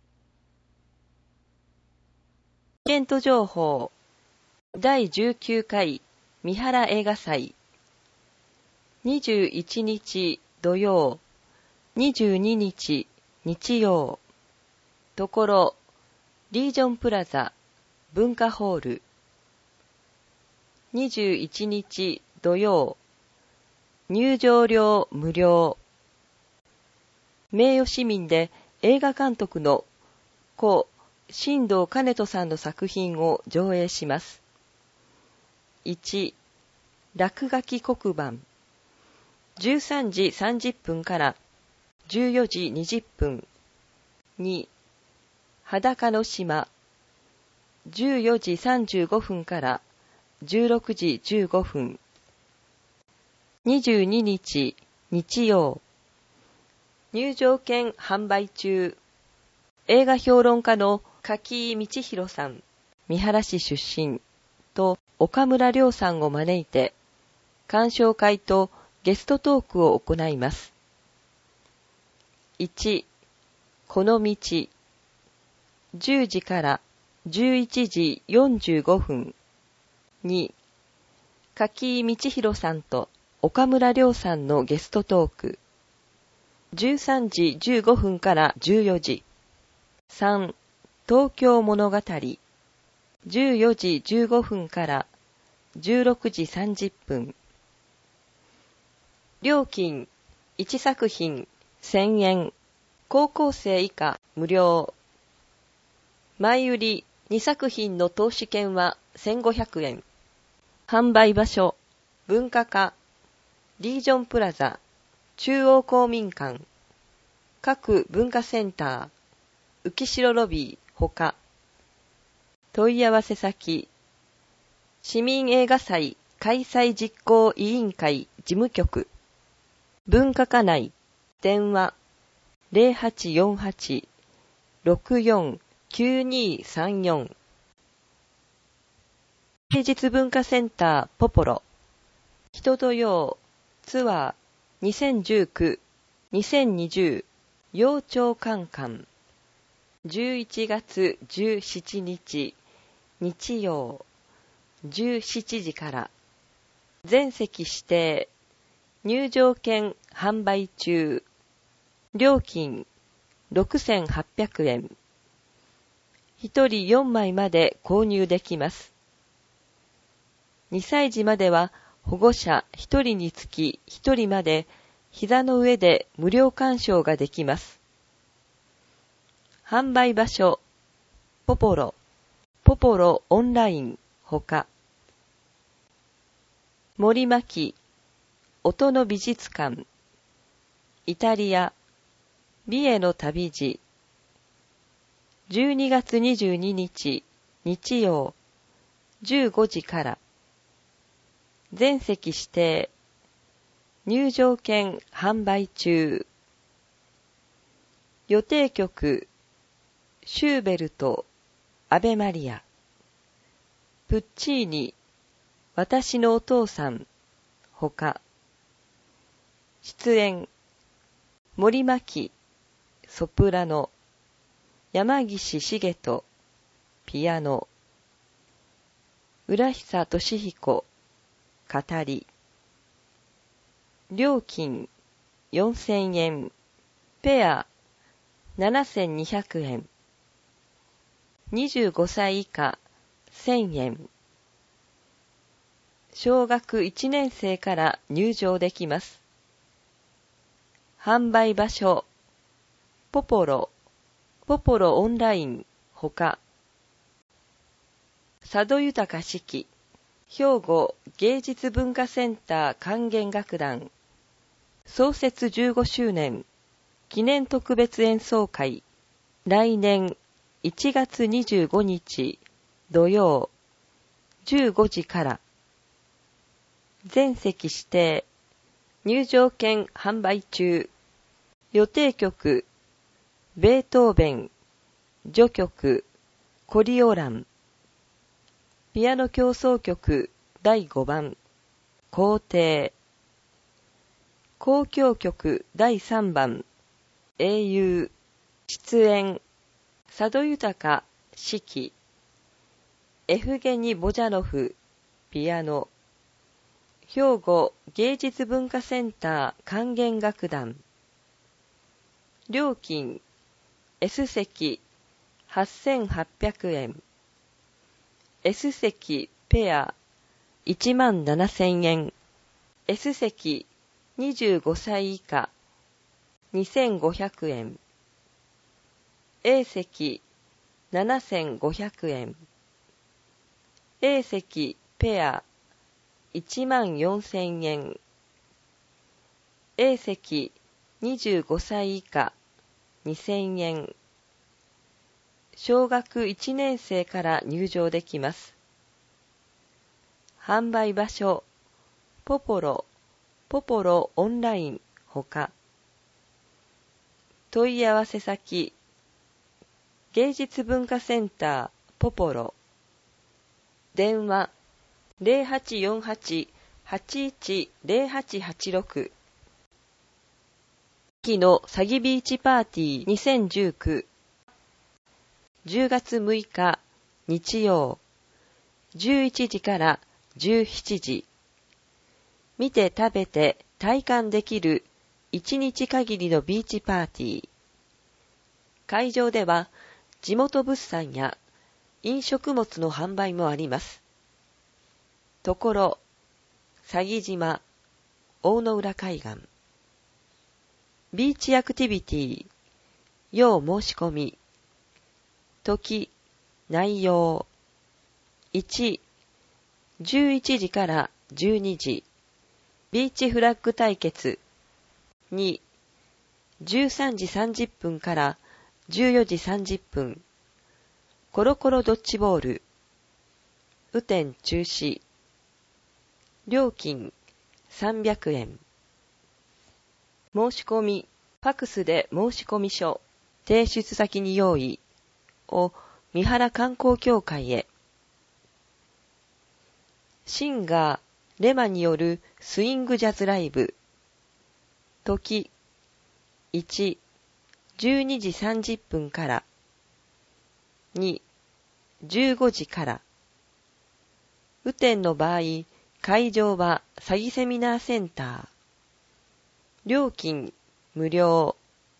イベント情報だいじゅうきゅうかい三原映画祭にじゅういちにち土曜にじゅうににち日曜ところリージョンプラザ文化ホールにじゅういちにち土曜入場料無料名誉市民で映画監督の故新藤兼人さんの作品を上映します。いち. 落書き黒板じゅうさんじさんじゅっぷんからじゅうよじにじゅっぷん。に. 裸の島じゅうよじさんじゅうごふんからじゅうろくじじゅうごふん。にじゅうににち日曜入場券販売中。映画評論家の柿井道弘さん、三原市出身と岡村亮さんを招いて鑑賞会とゲストトークを行います。いち. この道じゅうじからじゅういちじよんじゅうごふん。に. 柿井道弘さんと岡村亮さんのゲストトークじゅうさんじじゅうごふんからじゅうよじ。さん. 東京物語じゅうよじじゅうごふんからじゅうろくじさんじゅっぷん。料金いちさく品せんえん。高校生以下無料。前売りにさく品の投資券はせんごひゃくえん。販売場所文化課リージョンプラザ中央公民館各文化センター浮代ロビーほか。問い合わせ先市民映画祭開催実行委員会事務局文化課内電話 ゼロはちよんはち ろくよん きゅうにさんよん 芸術文化センターポポロ人土曜ツアーにせんじゅうきゅう にせんにじゅう陽鳥カンカンじゅういちがつじゅうしちにち日曜じゅうしちじから全席指定入場券販売中。料金ろくせんはっぴゃくえん。ひとりよんまいまで購入できます。にさいじまでは保護者ひとりにつきひとりまで膝の上で無料鑑賞ができます。販売場所、ポポロ、ポポロオンラインほか、森巻、音の美術館、イタリア、美への旅路、じゅうにがつにじゅうににち日曜じゅうごじから、全席指定、入場券販売中。予定曲、シューベルト、アベマリア、プッチーニ、私のお父さん、ほか、出演、森巻、ソプラノ、山岸茂人、ピアノ、浦久俊彦、語り。料金よんせんえん、ペアななせんにひゃくえん、にじゅうごさい以下せんえん。小学いちねんせいから入場できます。販売場所、ポポロ、ポポロオンラインほか、佐渡豊式、兵庫芸術文化センター管弦楽団、創設じゅうごしゅうねん記念特別演奏会、来年いちがつにじゅうごにち土曜じゅうごじから、全席指定、入場券販売中。予定曲、ベートーベン、序曲、コリオラン、ピアノ協奏曲だいごばん、皇帝、交響曲だいさんばん、英雄、出演、佐渡豊指揮、エフゲニ・ボジャノフ、ピアノ、兵庫芸術文化センター管弦楽団。料金 S 席はっせんはっぴゃくえん、S 席ペアいちまんななせんえん、S 席にじゅうごさい以下にせんごひゃくえん、A 席ななせんごひゃくえん、A 席ペアいちまんよんせんえん、A 席にじゅうごさい以下にせんえん。小学いちねんせいから入場できます。販売場所、ポポロ、ポポロオンラインほか、問い合わせ先、芸術文化センターポポロ、電話 ゼロはちよんはち はちいちゼロはちはちろく、秋の詐欺ビーチパーティーにせんじゅうきゅう、じゅうがつむいか日曜じゅういちじからじゅうしちじ、見て食べて体感できるいちにち限りのビーチパーティー。会場では地元物産や飲食物の販売もあります。ところ、佐木島、大野浦海岸。ビーチアクティビティ、要申し込み。時、内容。いち、じゅういちじからじゅうにじ、ビーチフラッグ対決。に、じゅうさんじさんじゅっぷんからじゅうよじさんじゅっぷん、コロコロドッジボール。雨天中止。料金さんびゃくえん。申し込み、ファクスで申し込み書、提出先に用意を三原観光協会へ。シンガー、レマによるスイングジャズライブ。時、いち、じゅうにじさんじゅっぷんからに、じゅうごじから。雨天の場合、会場は詐欺セミナーセンター。料金無料。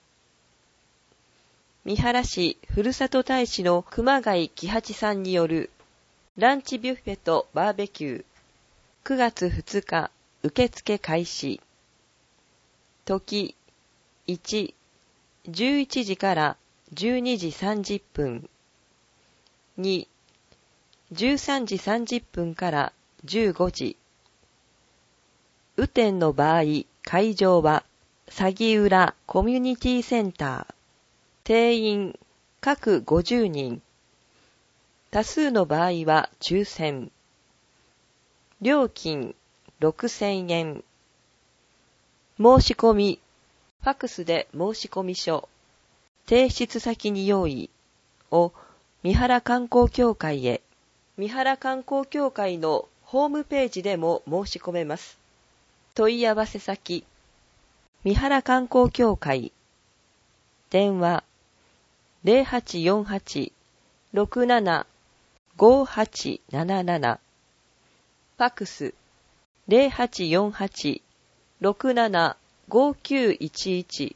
三原市ふるさと大使の熊谷喜八さんによるランチビュッフェとバーベキュー。くがつふつか受付開始。時いち、じゅういちじからじゅうにじさんじゅっぷん。に、じゅうさんじさんじゅっぷんからじゅうごじ。雨天の場合、会場は鷺浦コミュニティセンター。定員各ごじゅうにん。多数の場合は抽選。料金ろくせんえん。申し込み、ファクスで申込書、提出先に用意を三原観光協会へ。三原観光協会のホームページでも申し込めます。問い合わせ先、三原観光協会。電話ゼロはちよんはち ろくなな ごはちなななな。ファックスゼロはちよんはち ろくなな ごきゅういちいち。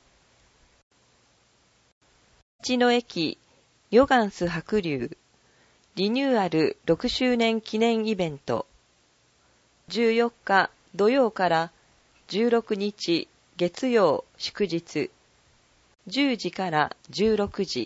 道の駅ヨガンス白龍リニューアルろくしゅうねん記念イベント。じゅうよっか土曜からじゅうろくにち月曜祝日。じゅうじからじゅうろくじ。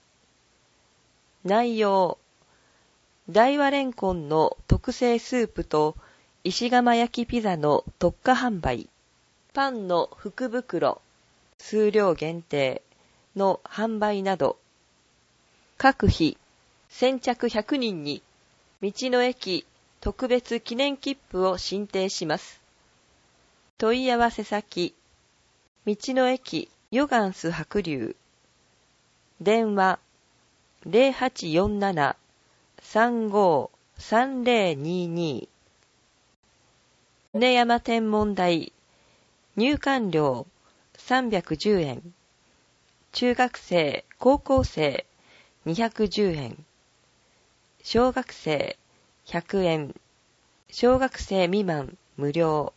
内容、大和レンコンの特製スープと石窯焼きピザの特価販売。パンの福袋、数量限定の販売など。各日、先着ひゃくにんに道の駅特別記念切符を進呈します。問い合わせ先、道の駅ヨガンス白龍。電話ゼロはちよんなな さんご さんゼロにに。船山天文台入館料さんびゃくじゅうえん。中学生、高校生にひゃくじゅうえん。小学生ひゃくえん。小学生未満無料。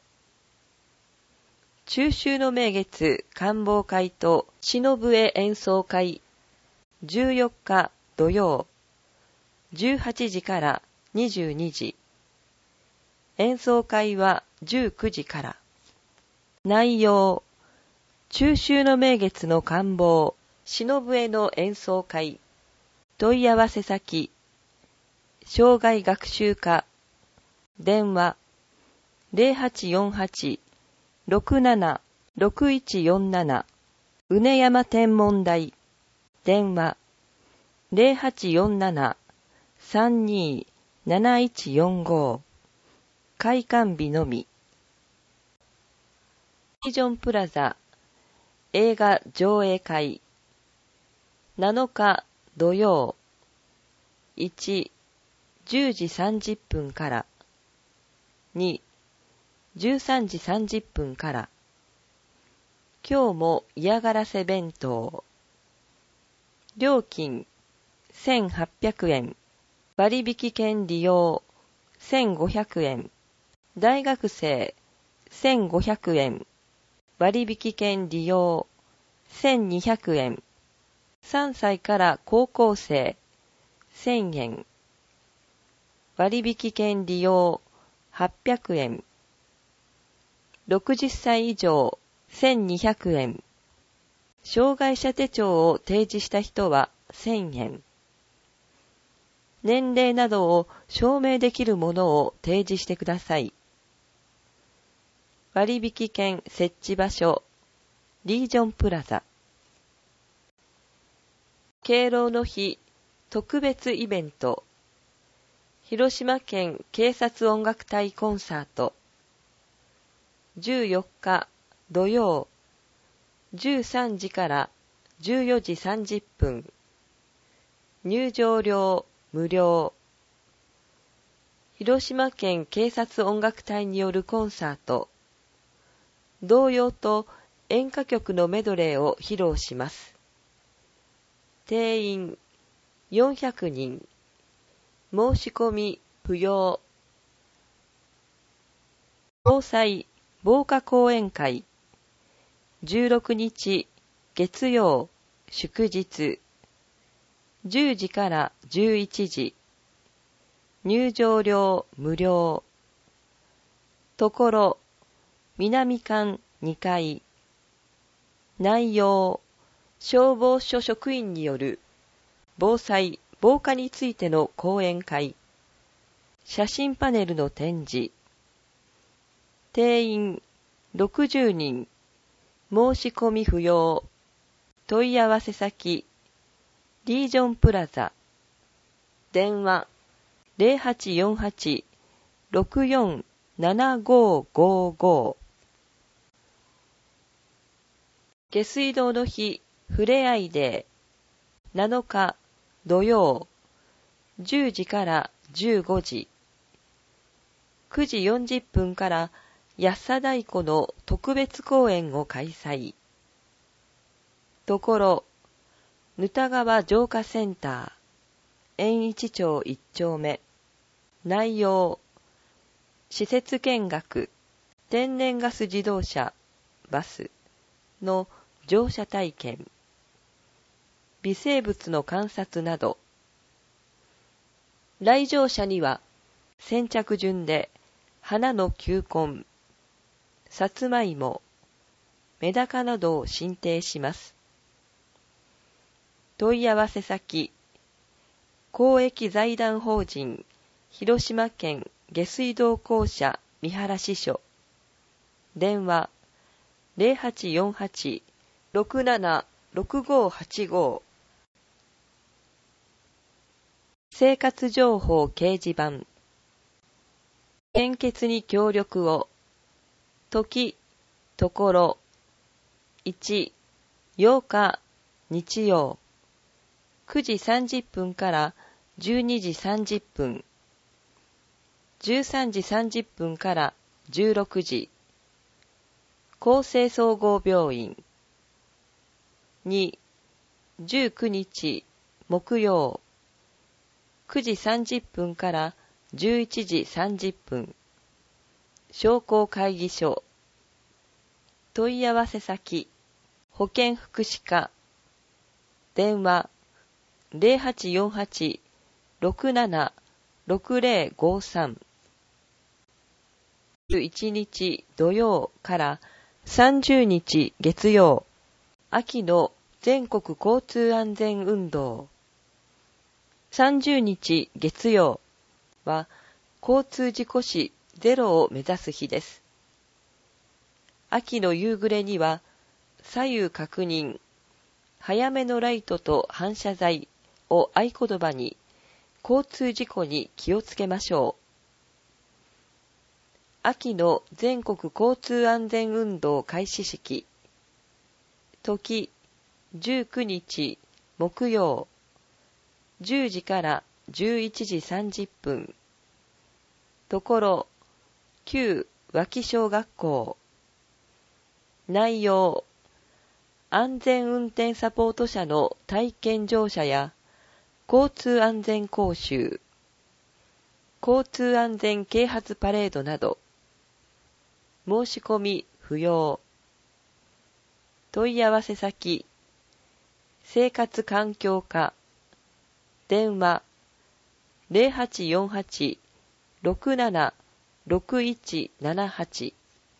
中秋の名月観望会と篠笛演奏会。じゅうよっか土曜じゅうはちじからにじゅうにじ。演奏会はじゅうくじから。内容、中秋の名月の観望、篠笛の演奏会。問い合わせ先、障害学習課。電話ゼロはちよんはち ろくなな ろくいちよんなな。畝山天文台。電話ゼロはちよんなな さんになないちよんご。開館日のみ。ビジョンプラザ映画上映会。なのか土曜いち、じゅうじさんじゅっぷんから。に、じゅうさんじさんじゅっぷんから。今日も嫌がらせ弁当。料金せんはっぴゃくえん。割引券利用せんごひゃくえん。大学生せんごひゃくえん。割引券利用せんにひゃくえん。さんさいから高校生せんえん。割引券利用はっぴゃくえん。ろくじゅっさい以上せんにひゃくえん。障害者手帳を提示した人はせんえん。年齢などを証明できるものを提示してください。割引券設置場所、リージョンプラザ。敬老の日特別イベント。広島県警察音楽隊コンサート。じゅうよっか土曜じゅうさんじからじゅうよじさんじゅっぷん。入場料無料。広島県警察音楽隊によるコンサート。童謡と演歌曲のメドレーを披露します。定員よんひゃくにん。申し込み不要。防災防火講演会。じゅうろくにち月曜祝日。じゅうじからじゅういちじ。入場料無料。ところ、南館にかい。内容、消防署職員による防災・防火についての講演会。写真パネルの展示。定員ろくじゅうにん。申し込み不要。問い合わせ先、リージョンプラザ。電話ゼロはちよんはち ろくよんななごごご。下水道の日ふれあいデー。なのか土曜。じゅうじからじゅうごじ。くじよんじゅっぷんから安佐太鼓の特別公演を開催。ところ、ぬた川浄化センター、円一町一丁目。内容、施設見学、天然ガス自動車、バスの乗車体験、微生物の観察など。来場者には、先着順で、花の球根、さつまいも、メダカなどを進呈します。問い合わせ先、公益財団法人広島県下水道公社三原支所。電話ゼロはちよんはち ろくななろくごはちご。生活情報掲示板。献血に協力を。時、ところ。いち、ようか日曜。くじさんじゅっぷんからじゅうにじさんじゅっぷん。じゅうさんじさんじゅっぷんからじゅうろくじ。厚生総合病院。に、じゅうくにち木曜。くじさんじゅっぷんからじゅういちじさんじゅっぷん。商工会議所。問い合わせ先、保健福祉課。電話ゼロはちよんはち ろくなな ろくゼロごさん。じゅういちにち土曜からさんじゅうにち月曜。秋の全国交通安全運動。さんじゅうにち月曜は交通事故死ゼロを目指す日です。秋の夕暮れには左右確認、早めのライトと反射材を合言葉に交通事故に気をつけましょう。秋の全国交通安全運動開始式。時じゅうくにち木曜。じゅうじからじゅういちじさんじゅっぷん。ところ、旧脇小学校。内容、安全運転サポート車の体験乗車や交通安全講習、交通安全啓発パレードなど。申し込み不要。問い合わせ先、生活環境課。電話ゼロはちよんはち ろくなな ろくいちななはち。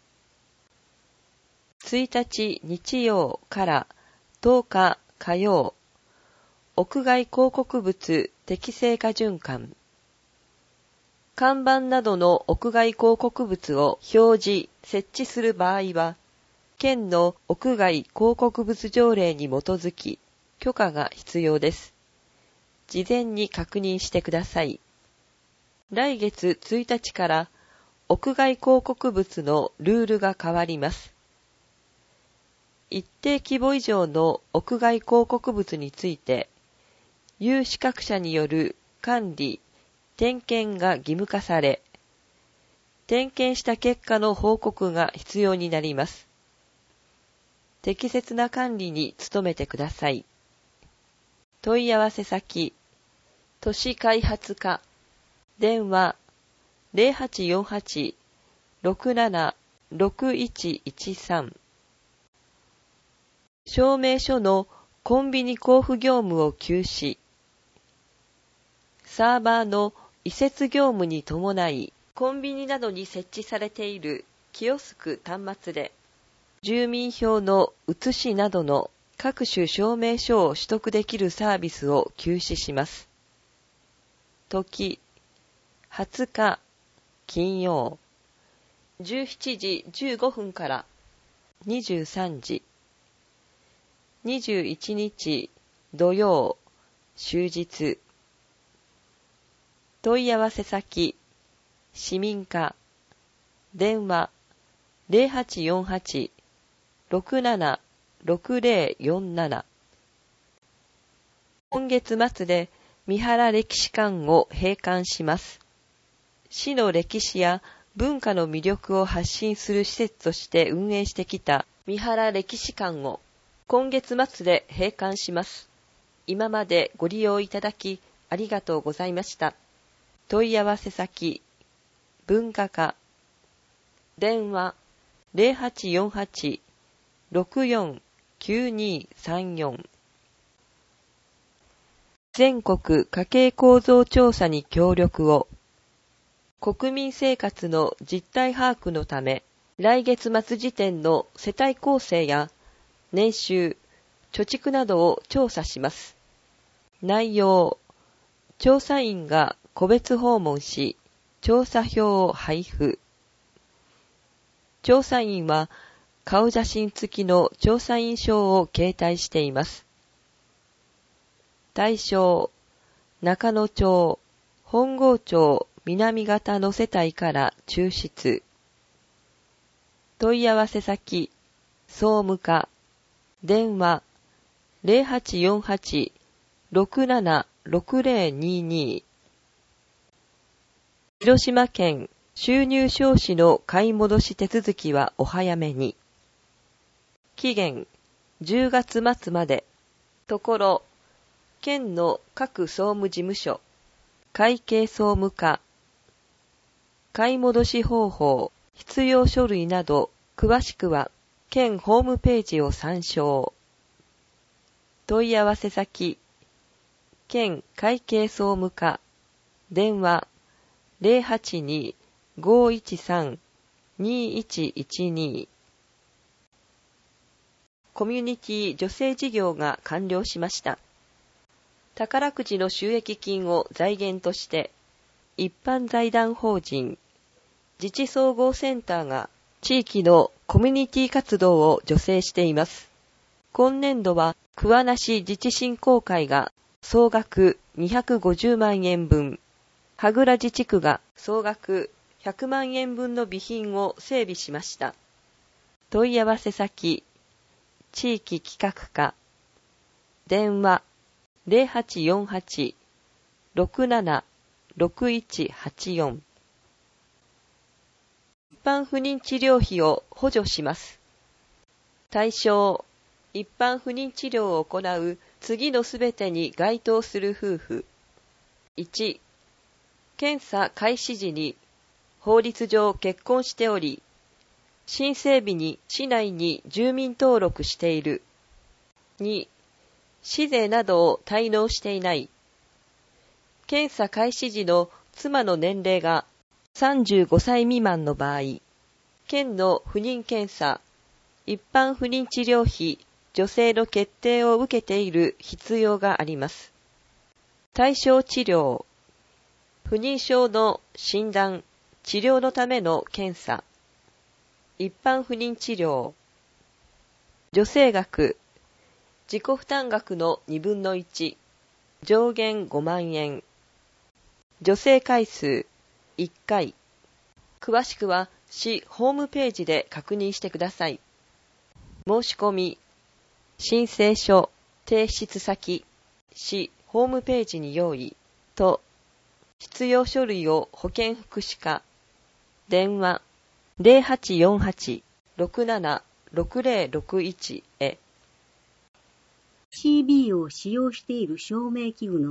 ついたち日曜からとおか火曜。屋外広告物適正化循環。看板などの屋外広告物を表示、設置する場合は、県の屋外広告物条例に基づき、許可が必要です。事前に確認してください。来月ついたちから屋外広告物のルールが変わります。一定規模以上の屋外広告物について、有資格者による管理、点検が義務化され、点検した結果の報告が必要になります。適切な管理に努めてください。問い合わせ先、 都市開発課、電話 ゼロはちよんはち ろくなな ろくいちいちさん。証明書のコンビニ交付業務を休止。サーバーの移設業務に伴い、コンビニなどに設置されているキオスク端末で、住民票の写しなどの各種証明書を取得できるサービスを休止します。時、はつか金曜、じゅうしちじじゅうごふんからにじゅうさんじ、にじゅういちにち土曜、終日。問い合わせ先、市民課、電話 ゼロはちよんはち ろくなな ろくゼロよんなな。今月末で三原歴史館を閉館します。市の歴史や文化の魅力を発信する施設として運営してきた三原歴史館を今月末で閉館します。今までご利用いただきありがとうございました。問い合わせ先、文化課、電話 ゼロはちよんはち ろくよん きゅうにさんよん。全国家計構造調査に協力を。国民生活の実態把握のため、来月末時点の世帯構成や年収、貯蓄などを調査します。内容、調査員が個別訪問し、調査票を配布。調査員は顔写真付きの調査員証を携帯しています。対象、中野町、本郷町南方の世帯から抽出。問い合わせ先、総務課、電話ゼロはちよんはち ろくなな ろくゼロにに。広島県収入証紙の買い戻し手続きはお早めに。期限じゅうがつ末まで。ところ、県の各総務事務所、会計総務課、買い戻し方法、必要書類など、詳しくは県ホームページを参照。問い合わせ先、県会計総務課、電話ゼロはちに ごいちさん にいちいちに。コミュニティ助成事業が完了しました。宝くじの収益金を財源として、一般財団法人、自治総合センターが地域のコミュニティ活動を助成しています。今年度は桑名市自治振興会が総額にひゃくごじゅうまんえん分、羽倉自治区が総額ひゃくまんえん分の備品を整備しました。問い合わせ先、地域企画課、電話ゼロはちよんはち ろくなな ろくいちはちよん。一般不妊治療費を補助します。対象、一般不妊治療を行う次のすべてに該当する夫婦。いち、検査開始時に法律上結婚しており、申請日に市内に住民登録している。に、市税などを滞納していない。検査開始時の妻の年齢がさんじゅうごさい未満の場合、県の不妊検査、一般不妊治療費助成の決定を受けている必要があります。対象治療、不妊症の診断、治療のための検査、一般不妊治療、助成額、自己負担額のにぶんのいち、上限ごまんえん、助成回数いっかい。詳しくは市ホームページで確認してください。申し込み、申請書、提出先、市ホームページに用意と、必要書類を保健福祉課、電話ゼロはちよんはち ろくなな ろくゼロろくいち へ。 シービー を使用している照明器具の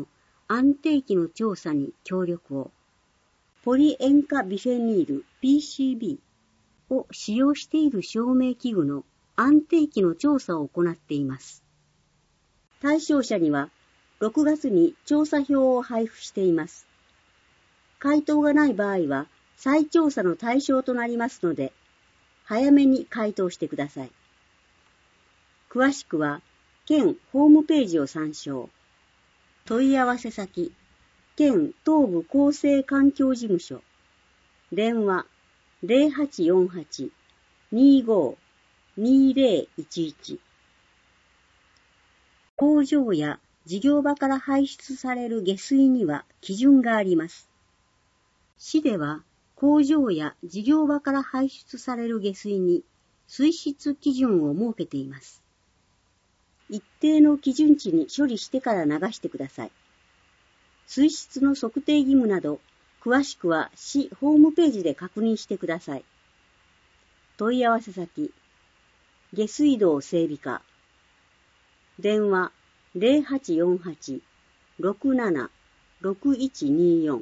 安定期の調査に協力を。ポリ塩化ビフェニール ピーシービー を使用している照明器具の安定期の調査を行っています。対象者にはろくがつに調査票を配布しています。回答がない場合は再調査の対象となりますので、早めに回答してください。詳しくは、県ホームページを参照。問い合わせ先、県東部厚生環境事務所。電話 ゼロはちよんはち にーごー にーぜろいちいち。工場や事業場から排出される下水には基準があります。市では工場や事業場から排出される下水に水質基準を設けています。一定の基準値に処理してから流してください。水質の測定義務など、詳しくは市ホームページで確認してください。問い合わせ先、下水道整備課。電話 ゼロはちよんはち ろくなな ろくいちにーよん。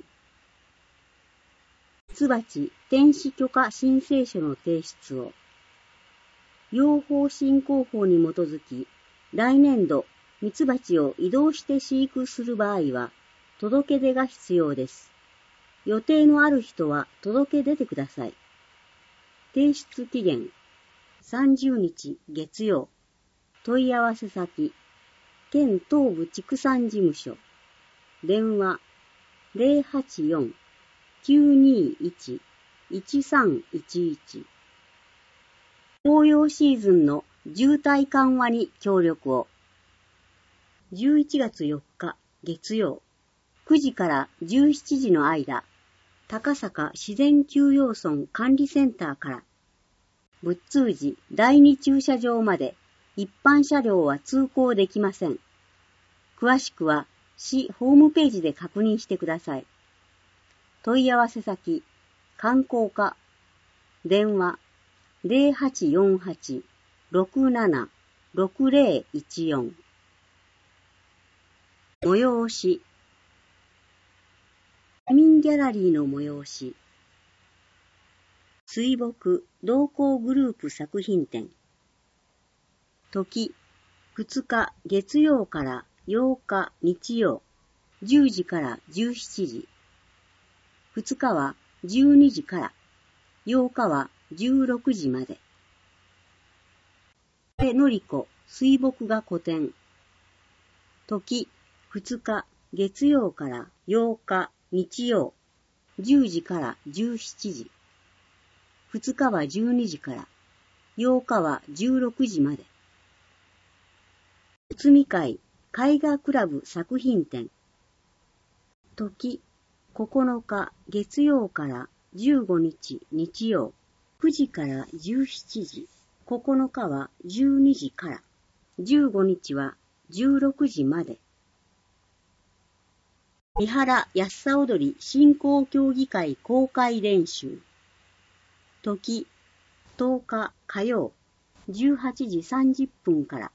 ミツバチ転死許可申請書の提出を。養蜂振興法に基づき、来年度、ミツバチを移動して飼育する場合は、届け出が必要です。予定のある人は届け出てください。提出期限、さんじゅうにち月曜。問い合わせ先、県東部畜産事務所。電話、ゼロはちよん きゅうにーいち いちさんいちいち。紅葉シーズンの渋滞緩和に協力を。じゅういちがつよっか月曜、くじからじゅうしちじの間、高坂自然休養村管理センターから、仏通寺だいに駐車場まで一般車両は通行できません。詳しくは市ホームページで確認してください。問い合わせ先、観光課、電話ゼロはちよんはち ろくなな ろくぜろいちよん。催し、市民ギャラリーの催し、水墨同好グループ作品展。時、ふつか月曜からようか日曜、じゅうじからじゅうしちじ。ふつかはじゅうにじから、ようかはじゅうろくじまで。でのりこ水墨画個展。時、ふつか月曜からようか日曜、じゅうじからじゅうしちじ。ふつかはじゅうにじから、ようかはじゅうろくじまで。うつみ会絵画クラブ作品展。時、ここのか月曜からじゅうごにち日曜、くじからじゅうしちじ。ここのかはじゅうにじから、じゅうごにちはじゅうろくじまで。三原安さ踊り振興協議会公開練習。時、とおか火曜、じゅうはちじさんじゅっぷんから。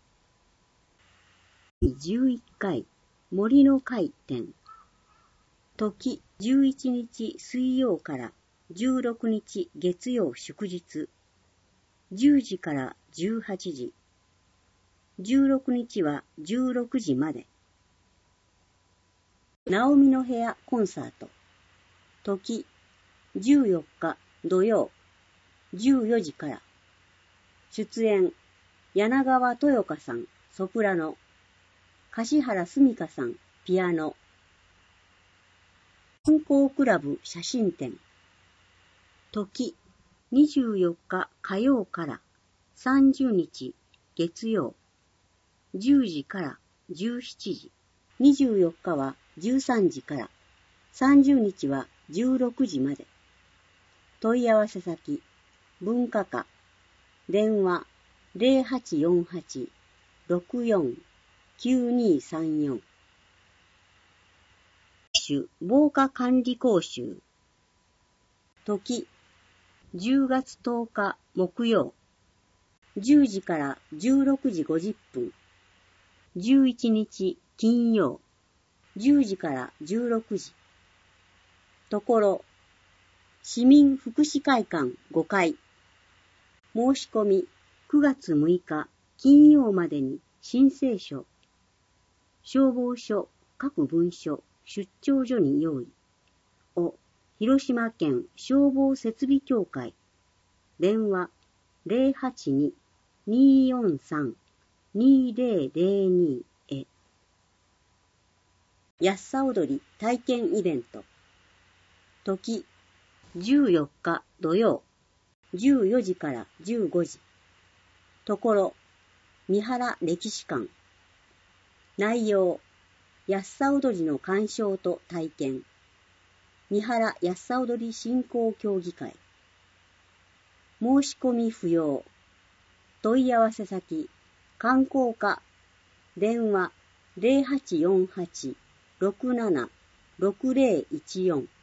じゅういっかい森の会展。時、じゅういちにち水曜からじゅうろくにち月曜祝日。じゅうじからじゅうはちじ。じゅうろくにちはじゅうろくじまで。ナオミの部屋コンサート。時、じゅうよっか土曜、じゅうよじから。出演、柳川豊香さん、ソプラノ。樫原すみかさん、ピアノ。観光クラブ写真展。時、にじゅうよっか火曜からさんじゅうにち月曜、じゅうじからじゅうしちじ。にじゅうよっかはじゅうさんじから、さんじゅうにちはじゅうろくじまで。問い合わせ先、文化課、電話ゼロはちよんはち ろくよん きゅうにさんよん。防火管理講習。時、じゅうがつとおか木曜、じゅうじからじゅうろくじごじゅっぷん。じゅういちにち金曜、 じゅうじからじゅうろくじ。ところ、市民福祉会館ごかい。申し込みくがつむいか金曜までに申請書、消防署各分署出張所に用意。を広島県消防設備協会。電話 ゼロはちに にーよんさん にーぜろぜろに へ。やっさ踊り体験イベント。時、じゅうよっか土曜、じゅうよじからじゅうごじ。ところ、三原歴史館。内容、やっさ踊りの鑑賞と体験。三原やっさ踊り振興協議会。申し込み不要。問い合わせ先、観光課。電話ゼロはちよんはち ろくなな ろくゼロいちよん。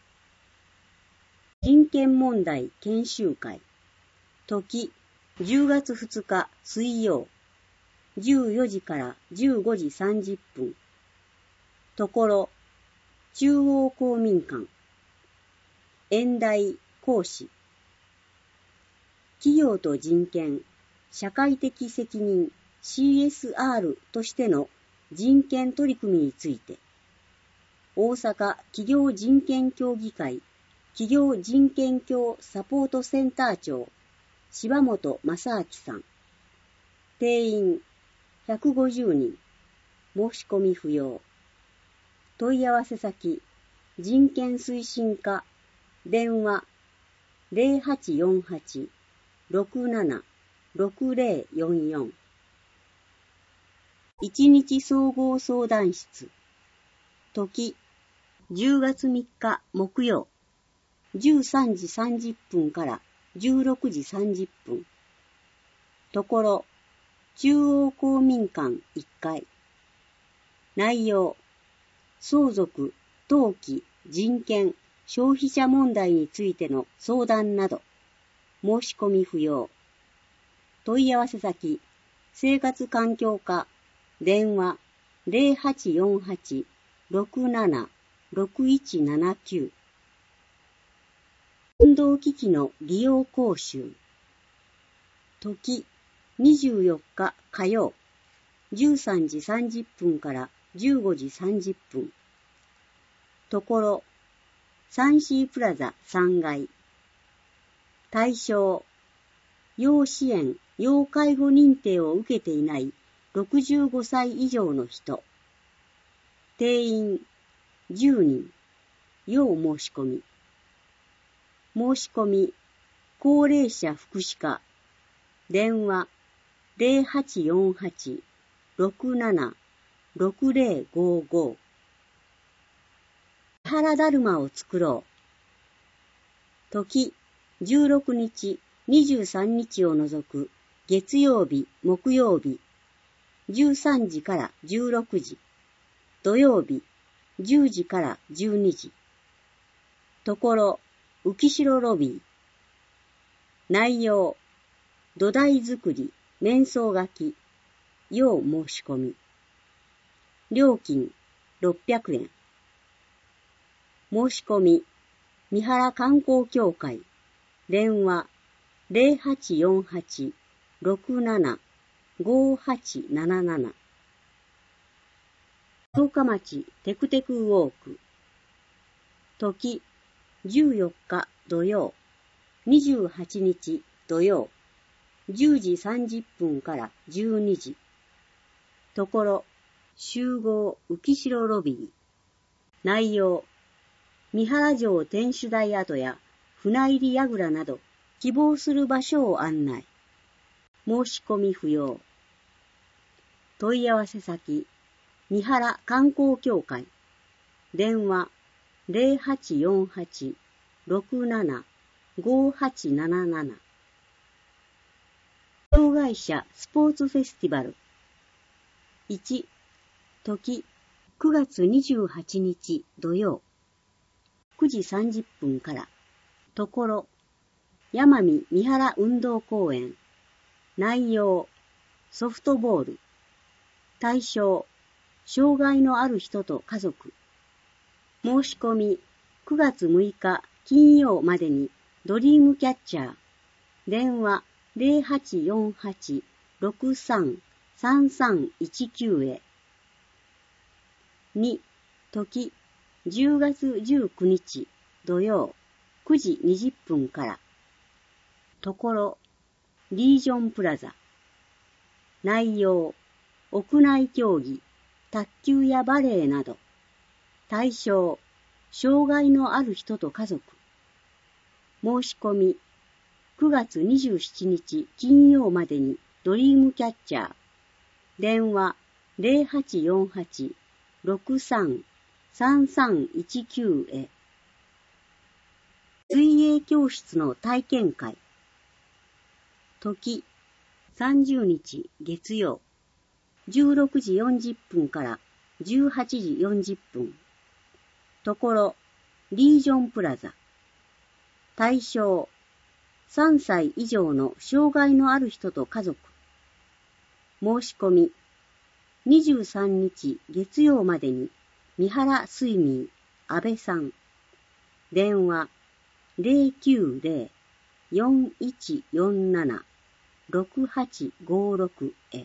人権問題研修会。時、じゅうがつふつか水曜、じゅうよじからじゅうごじさんじゅっぷん。ところ、中央公民館。演題講師。企業と人権、社会的責任 シーエスアール としての人権取り組みについて、大阪企業人権協議会企業人権協サポートセンター長柴本正明さん。定員ひゃくごじゅうにん。申し込み不要。問い合わせ先、人権推進課。電話ゼロはちよんはち ろくなな ろくゼロよんよん。一日総合相談室。時、じゅうがつみっか木曜、じゅうさんじさんじゅっぷんからじゅうろくじさんじゅっぷん。ところ、中央公民館いっかい。内容、相続、登記、人権、消費者問題についての相談など、申し込み不要。問い合わせ先、生活環境課、電話ゼロはちよんはち ろくなな ろくいちななきゅう。運動機器の利用講習。時、にじゅうよっか火曜、じゅうさんじさんじゅっぷんからじゅうごじさんじゅっぷん。ところ、サンシープラザさんがい。対象、要支援・要介護認定を受けていないろくじゅうごさい以上の人。定員じゅうにん。要申し込み。申し込み、高齢者福祉課。電話ゼロはちよんはち ろくなな ろくゼロごご。三原だるまを作ろう。時、じゅうろくにち、にじゅうさんにちを除く月曜日、木曜日、じゅうさんじからじゅうろくじ、土曜日、じゅうじからじゅうにじ。ところ、浮代ロビー。内容、土台作り、面相書き、要申し込み。料金、ろっぴゃくえん。申し込み、三原観光協会。電話、ゼロはちよんはち ろくなな ごはちなななな。十日町テクテクウォーク。時、じゅうよっか土曜、にじゅうはちにち土曜、じゅうじさんじゅっぷんからじゅうにじ。ところ、集合浮代ロビー。内容、三原城天守台跡や船入櫓など希望する場所を案内。申し込み不要。問い合わせ先、三原観光協会。電話ゼロはちよんはち ろくなな ごはちなななな。障害者スポーツフェスティバル。いち、時、くがつにじゅうはちにち土曜、くじさんじゅっぷんから。ところ、山見三原運動公園。内容、ソフトボール。対象、 障害のある人と家族。申し込みくがつむいか金曜までにドリームキャッチャー。電話 ゼロはちよんはち ろくさん さんさんいちきゅう へ。に、時、じゅうがつじゅうくにち土曜くじにじゅっぷんから。ところ、リージョンプラザ。内容、屋内競技、卓球やバレエなど。対象、障害のある人と家族。申し込み、くがつにじゅうしちにち金曜までにドリームキャッチャー。電話 ゼロはちよんはち ろくさん さんさんいちきゅう へ。水泳教室の体験会。時、さんじゅうにち月曜、じゅうろくじよんじゅっぷんからじゅうはちじよんじゅっぷん。ところ、リージョンプラザ。対象、さんさい以上の障害のある人と家族。申し込み、にじゅうさんにち月曜までに三原スイミー、安倍さん。電話、ゼロきゅうゼロ よんいちよんなな ろくはちごろく へ。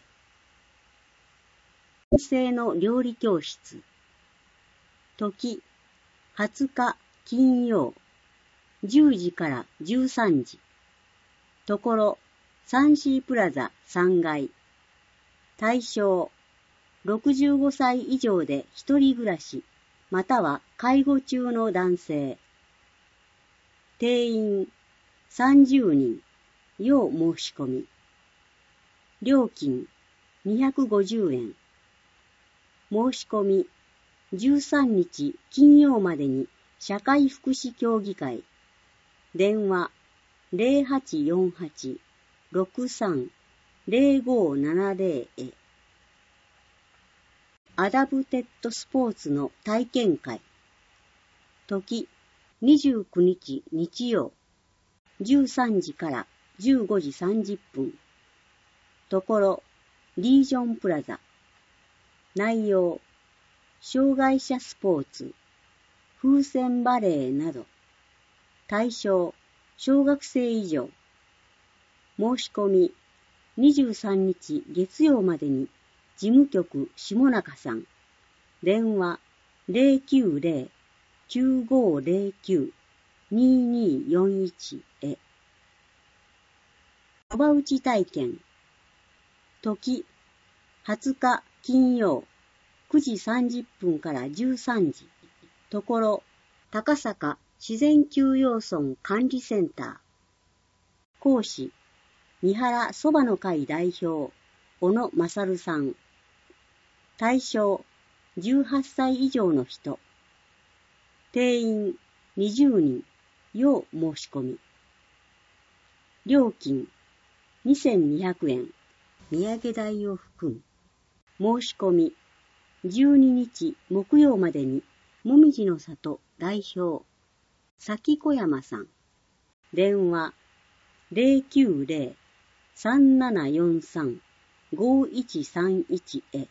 先生の料理教室。時、はつか金曜、じゅうじからじゅうさんじ。ところ、サンシープラザさんがい。対象、ろくじゅうごさい以上で一人暮らし、または介護中の男性。定員さんじゅうにん、要申し込み。料金にひゃくごじゅうえん。申し込みじゅうさんにち金曜までに社会福祉協議会。電話 ゼロはちよんはち ろくさん ゼロごななゼロ へ。アダプテッドスポーツの体験会。時、にじゅうくにち日曜、じゅうさんじからじゅうごじさんじゅっぷん。ところ、リージョンプラザ。内容、障害者スポーツ、風船バレーなど。対象、小学生以上。申し込み、にじゅうさんにち月曜までに事務局下中さん。電話 ゼロきゅうゼロ きゅうごゼロきゅう にによんいち へ。そば打ち体験。時、はつか金曜、くじさんじゅっぷんからじゅうさんじ。ところ、高坂自然休養村管理センター。講師、三原そばの会代表、小野勝さん。対象、じゅうはっさい以上の人。定員にじゅうにん、要申し込み。料金にせんにひゃくえん、土産代を含む。申し込みじゅうににち木曜までにもみじの里代表、崎小山さん。電話ゼロきゅうゼロ さんななよんさん ごいちさんいち へ。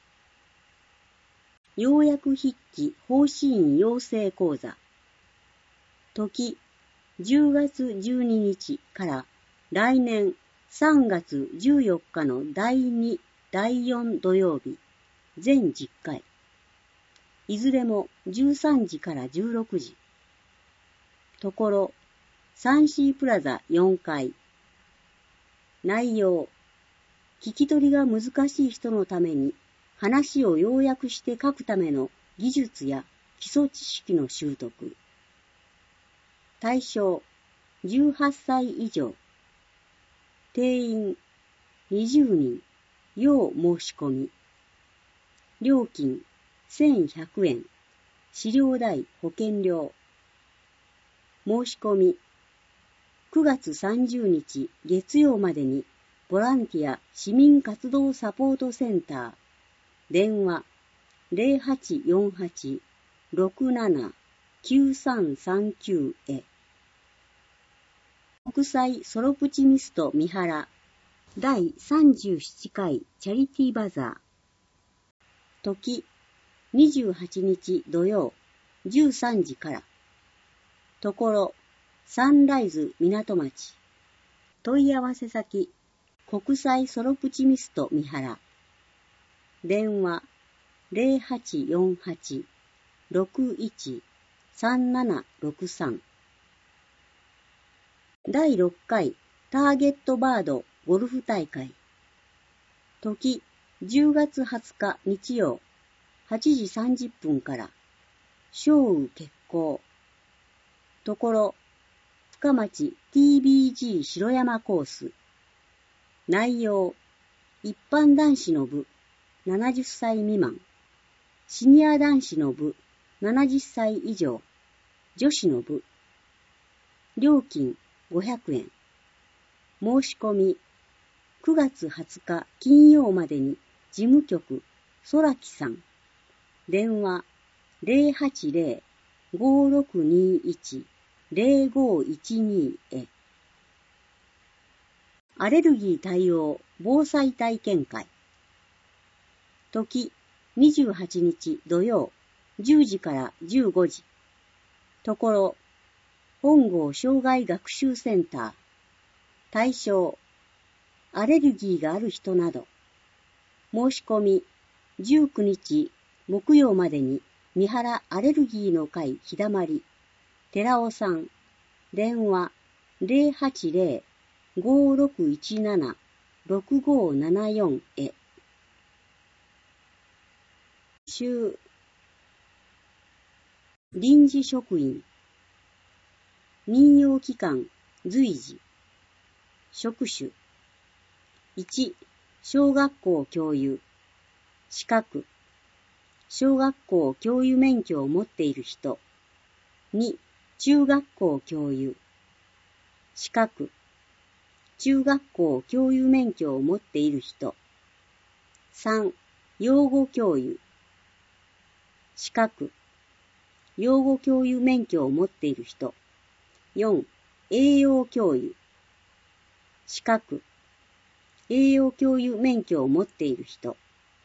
要約筆記法指引養成講座。時、じゅうがつじゅうににちから来年さんがつじゅうよっかのだいに、だいよん土曜日、全じゅっかい。いずれもじゅうさんじからじゅうろくじ。ところ、サンシープラザよんかい。内容、聞き取りが難しい人のために話を要約して書くための技術や基礎知識の習得。対象、じゅうはっさい以上。定員、にじゅうにん、要申し込み。料金、せんひゃくえん。飼料代、保険料。申し込み、くがつさんじゅうにち月曜までにボランティア市民活動サポートセンター。電話ゼロはちよんはち ろくなな きゅうさんさんきゅう へ。国際ソロプチミスト三原だいさんじゅうななかいチャリティーバザー。 時、にじゅうはちにち土曜、じゅうさんじから。ところ、サンライズ港町。問い合わせ先、国際ソロプチミスト三原。電話、ゼロはちよんはち ろくいち さんななろくさん。だいろっかいターゲットバードゴルフ大会。時、じゅうがつはつか日曜、はちじさんじゅっぷんから。小雨決行。ところ、深町 ティービージー 城山コース。内容、一般男子の部、ななじゅっさい未満。シニア男子の部、ななじゅっさい以上。女子の部。料金ごひゃくえん。申し込み、くがつはつか金曜までに事務局、空木さん。電話、ゼロはちゼロ ごろくにいち ゼロごいちに へ。アレルギー対応防災体験会。時、にじゅうはちにち土曜、じゅうじからじゅうごじ。ところ、本郷障害学習センター。対象、アレルギーがある人など。申し込み、じゅうくにち木曜までに三原アレルギーの会ひだまり、寺尾さん。電話、ゼロはちゼロ ごろくいちなな ろくごななよん へ。週、臨時職員。任用期間、随時。職種。いち、小学校教諭。資格。小学校教諭免許を持っている人。に、中学校教諭。資格。中学校教諭免許を持っている人。さん、養護教諭。資格。養護教諭免許を持っている人。よん、栄養教諭。資格。栄養教諭免許を持っている人。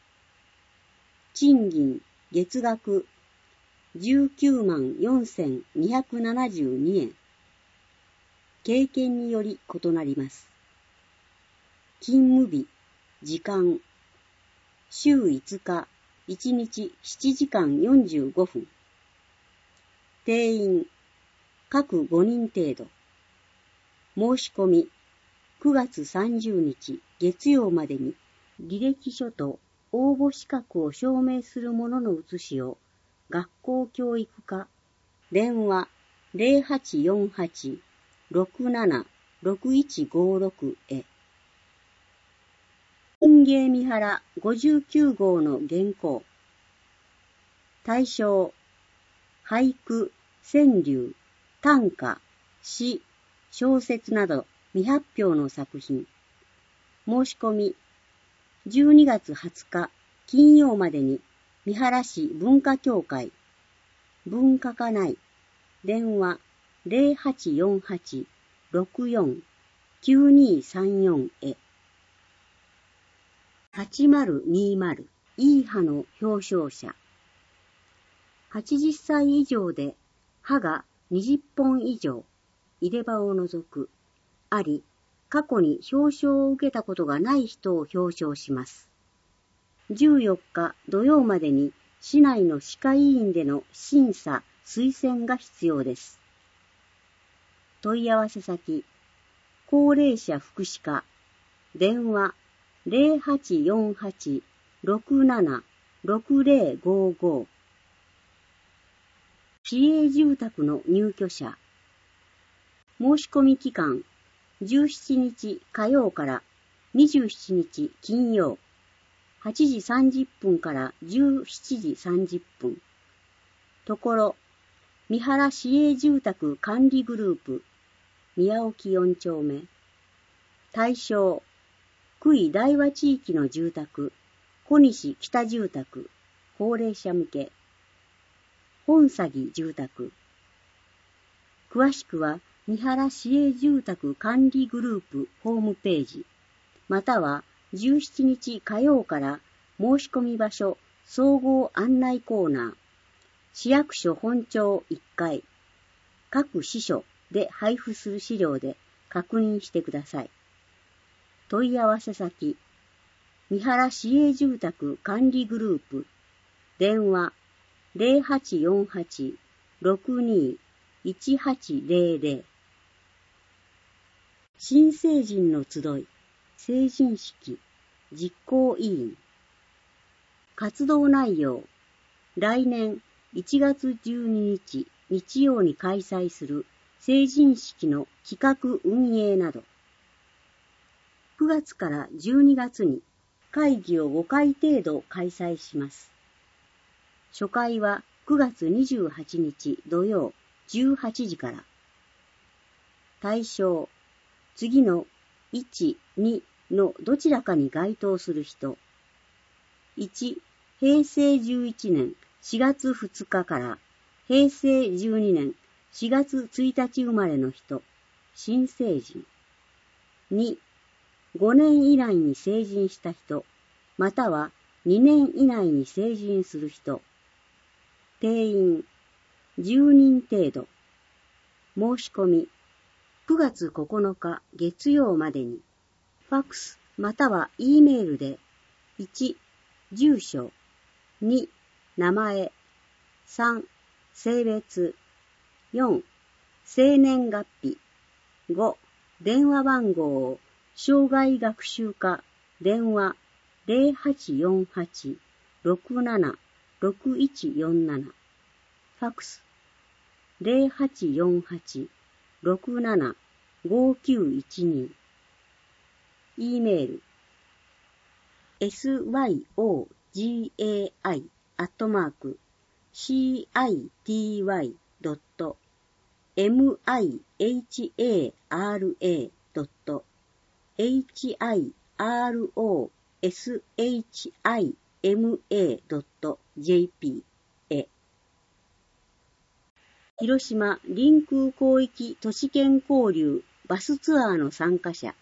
賃金、月額、じゅうきゅうまんよんせんにひゃくななじゅうにえん。経験により異なります。勤務日、時間、週いつか、いちにちしちじかんよんじゅうごふん。定員、各ごにん程度。申し込み、くがつさんじゅうにち月曜までに履歴書と応募資格を証明するものの写しを学校教育課、電話 ゼロはちよんはち ろくなな ろくいちごろく へ。文芸三原ごじゅうきゅうごうの原稿。対象、俳句、川柳、短歌、詩、小説など未発表の作品。申し込み、じゅうにがつはつか金曜までに三原市文化協会、文化課内、電話ゼロはちよんはち ろくよん きゅうにさんよん へ。はちまるにまるいい歯の表彰者。はちじゅっさい以上で歯がにじゅっぽん以上、入れ歯を除く、あり、過去に表彰を受けたことがない人を表彰します。じゅうよっか土曜までに市内の歯科医院での審査・推薦が必要です。問い合わせ先、高齢者福祉課、電話ゼロはちよんはち ろくなな ろくゼロごご。市営住宅の入居者。申し込み期間、じゅうしちにち火曜からにじゅうしちにち金曜、はちじさんじゅっぷんからじゅうしちじさんじゅっぷん。ところ、三原市営住宅管理グループ、宮沖よんちょうめ。対象、久井大和地域の住宅、小西北住宅、高齢者向け。本佐木住宅。詳しくは、三原市営住宅管理グループホームページ、またはじゅうしちにち火曜から申し込み場所、 総合案内コーナー、市役所本庁いっかい、各支所で配布する資料で確認してください。問い合わせ先、三原市営住宅管理グループ、電話 ゼロはちよんはち ろくにいちはちゼロゼロ。新成人の集い、成人式、実行委員。活動内容、来年いちがつじゅうににち日曜に開催する成人式の企画運営など。くがつからじゅうにがつに会議をごかい程度開催します。初回はくがつにじゅうはちにち土曜じゅうはちじから。対象、次のいち、にのどちらかに該当する人。いち、へいせいじゅういちねんしがつふつかからへいせいじゅうにねんしがつついたち生まれの人、新成人。に、ごねん以内に成人した人、またはにねん以内に成人する人。定員、じゅうにん程度。申し込み、くがつここのか月曜までに、ファックスまたは E メールで、いち、住所、に、名前、さん、性別、よん、生年月日、ご、電話番号、障害学習課、電話、ゼロはちよんはち ろくなな ろくいちよんなな、ファックス、ゼロはちよんはち ろくなな ごきゅういちに、E メール、エスワイオージェーアイ アットマーク シーアイティーワイ ドット エムアイエイチエーアールエー ドット エイチアイアールオーエスエイチアイエムエー ドット ジェーピー へ。広島臨空広域都市圏交流バスツアーの参加者。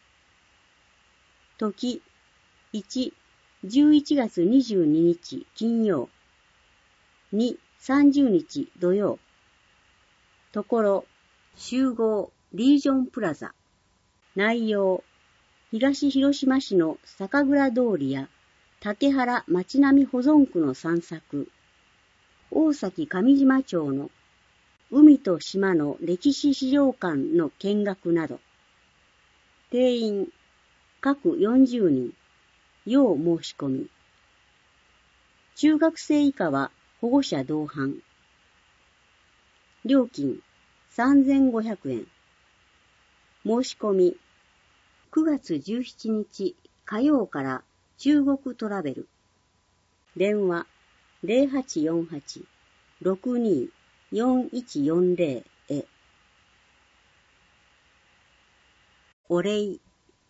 時、いち、じゅういちがつにじゅうににち金曜。に、さんじゅうにち土曜。ところ、集合リージョンプラザ。内容、東広島市の酒蔵通りや竹原町並保存区の散策、大崎上島町の海と島の歴史資料館の見学など。定員、各よんじゅうにん、要申し込み。中学生以下は保護者同伴。料金、さんぜんごひゃくえん。申し込み、くがつじゅうしちにち火曜から中国トラベル。電話、ゼロはちよんはち ろくにー よんいちよんゼロ へ。お礼。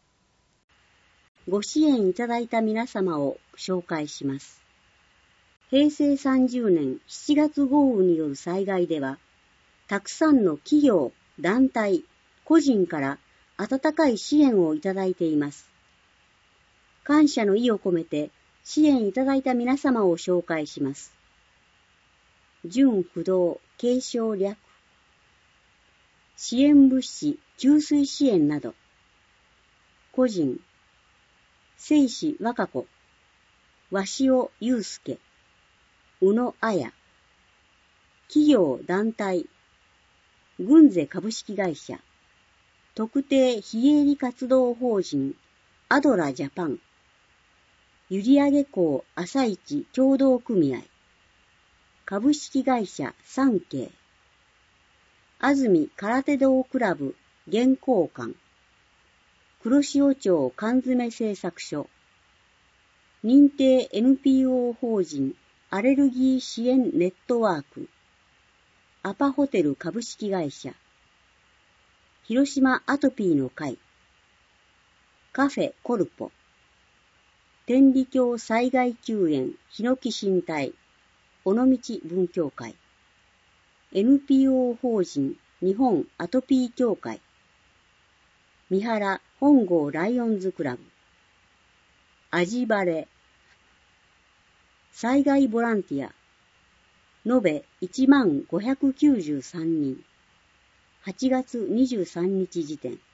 ご支援いただいた皆様を紹介します。へいせいさんじゅうねんしちがつ豪雨による災害では、たくさんの企業、団体、個人から温かい支援をいただいています。感謝の意を込めて支援いただいた皆様を紹介します。準不動継承略。支援物資、給水支援など。個人、聖子和歌子、鷲尾祐介、宇野彩。企業団体、軍勢株式会社、特定非営利活動法人アドラジャパン、閖上港朝市協同組合、株式会社三景、安住空手道クラブ現行館、黒潮町缶詰製作所、認定 エヌピーオー 法人アレルギー支援ネットワーク、アパホテル株式会社、広島アトピーの会、カフェコルポ、天理教災害救援ヒノキ神体、尾道文教会、エヌピーオー 法人日本アトピー協会、三原本郷ライオンズクラブ、アジバレ、 災害ボランティア、延べいちまんごひゃくきゅうじゅうさんにん、はちがつにじゅうさんにち時点。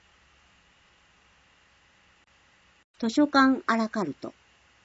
図書館アラカルト。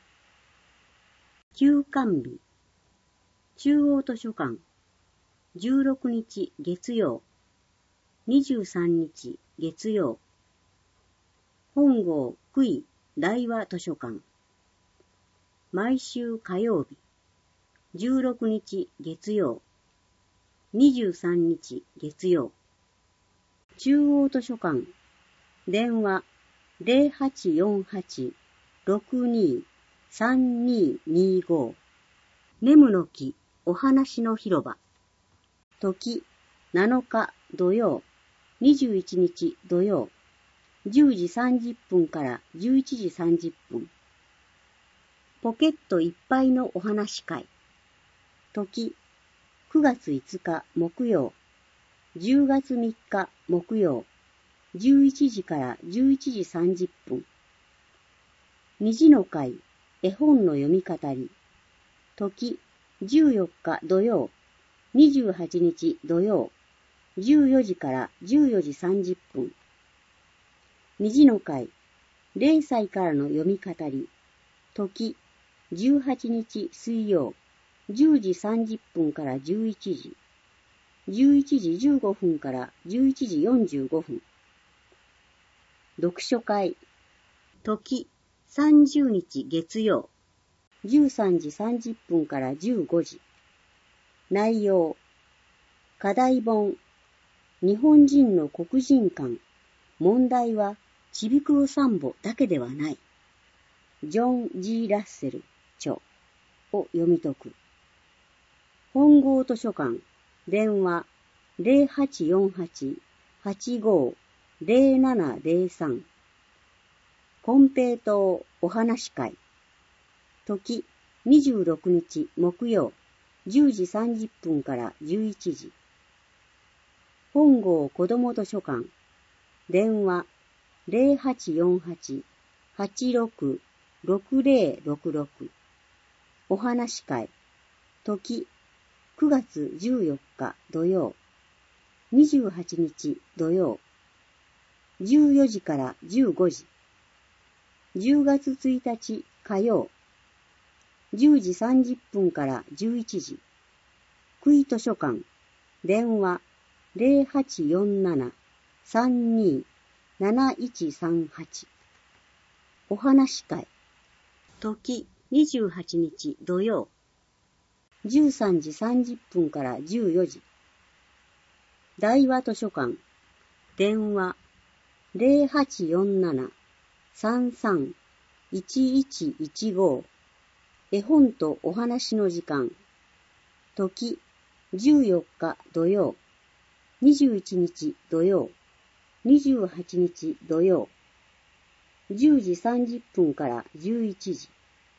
休館日。中央図書館。じゅうろくにち月曜。にじゅうさんにち月曜。本郷久井大和図書館。毎週火曜日。じゅうろくにち月曜。にじゅうさんにち月曜。中央図書館。電話ゼロはちよんはち ろくに さんににご。ネムの木お話の広場。時なのか土曜。にじゅういちにち土曜。じゅうじさんじゅっぷんからじゅういちじさんじゅっぷん。ポケットいっぱいのお話会。時くがついつか木曜。じゅうがつみっか木曜。じゅういちじからじゅういちじさんじゅっぷん。虹の会絵本の読み語り。時じゅうよっか土曜。にじゅうはちにち土曜。じゅうよじからじゅうよじさんじゅっぷん。虹の会れいさいからの読み語り。時じゅうはちにち水曜。じゅうじさんじゅっぷんからじゅういちじ。じゅういちじじゅうごふんからじゅういちじよんじゅうごふん。読書会。時さんじゅうにち月曜。じゅうさんじさんじゅっぷんからじゅうごじ。内容。課題本。日本人の黒人観。問題はちびくろ散歩だけではない。ジョン・ジー・ラッセル著を読み解く。本郷図書館。電話ゼロはちよんはち はちご ゼロななゼロさん。金平糖お話会。時にじゅうろくにち木曜。じゅうじさんじゅっぷんからじゅういちじ。本郷子ども図書館。電話ゼロはちよんはち はちろく ろくゼロろくろく。お話会。時くがつじゅうよっか土曜。にじゅうはちにち土曜。じゅうよじからじゅうごじ。じゅうがつついたち火曜。じゅうじさんじゅっぷんからじゅういちじ。久井図書館。電話ゼロはちよんなな さんに なないちさんはち。お話会。時にじゅうはちにち土曜。じゅうさんじさんじゅっぷんからじゅうよじ。大和図書館。電話ゼロはちよんなな さんさん いちいちいちご。絵本とお話の時間。時じゅうよっか土曜。にじゅういちにち土曜。にじゅうはちにち土曜。じゅうじさんじゅっぷんからじゅういちじ。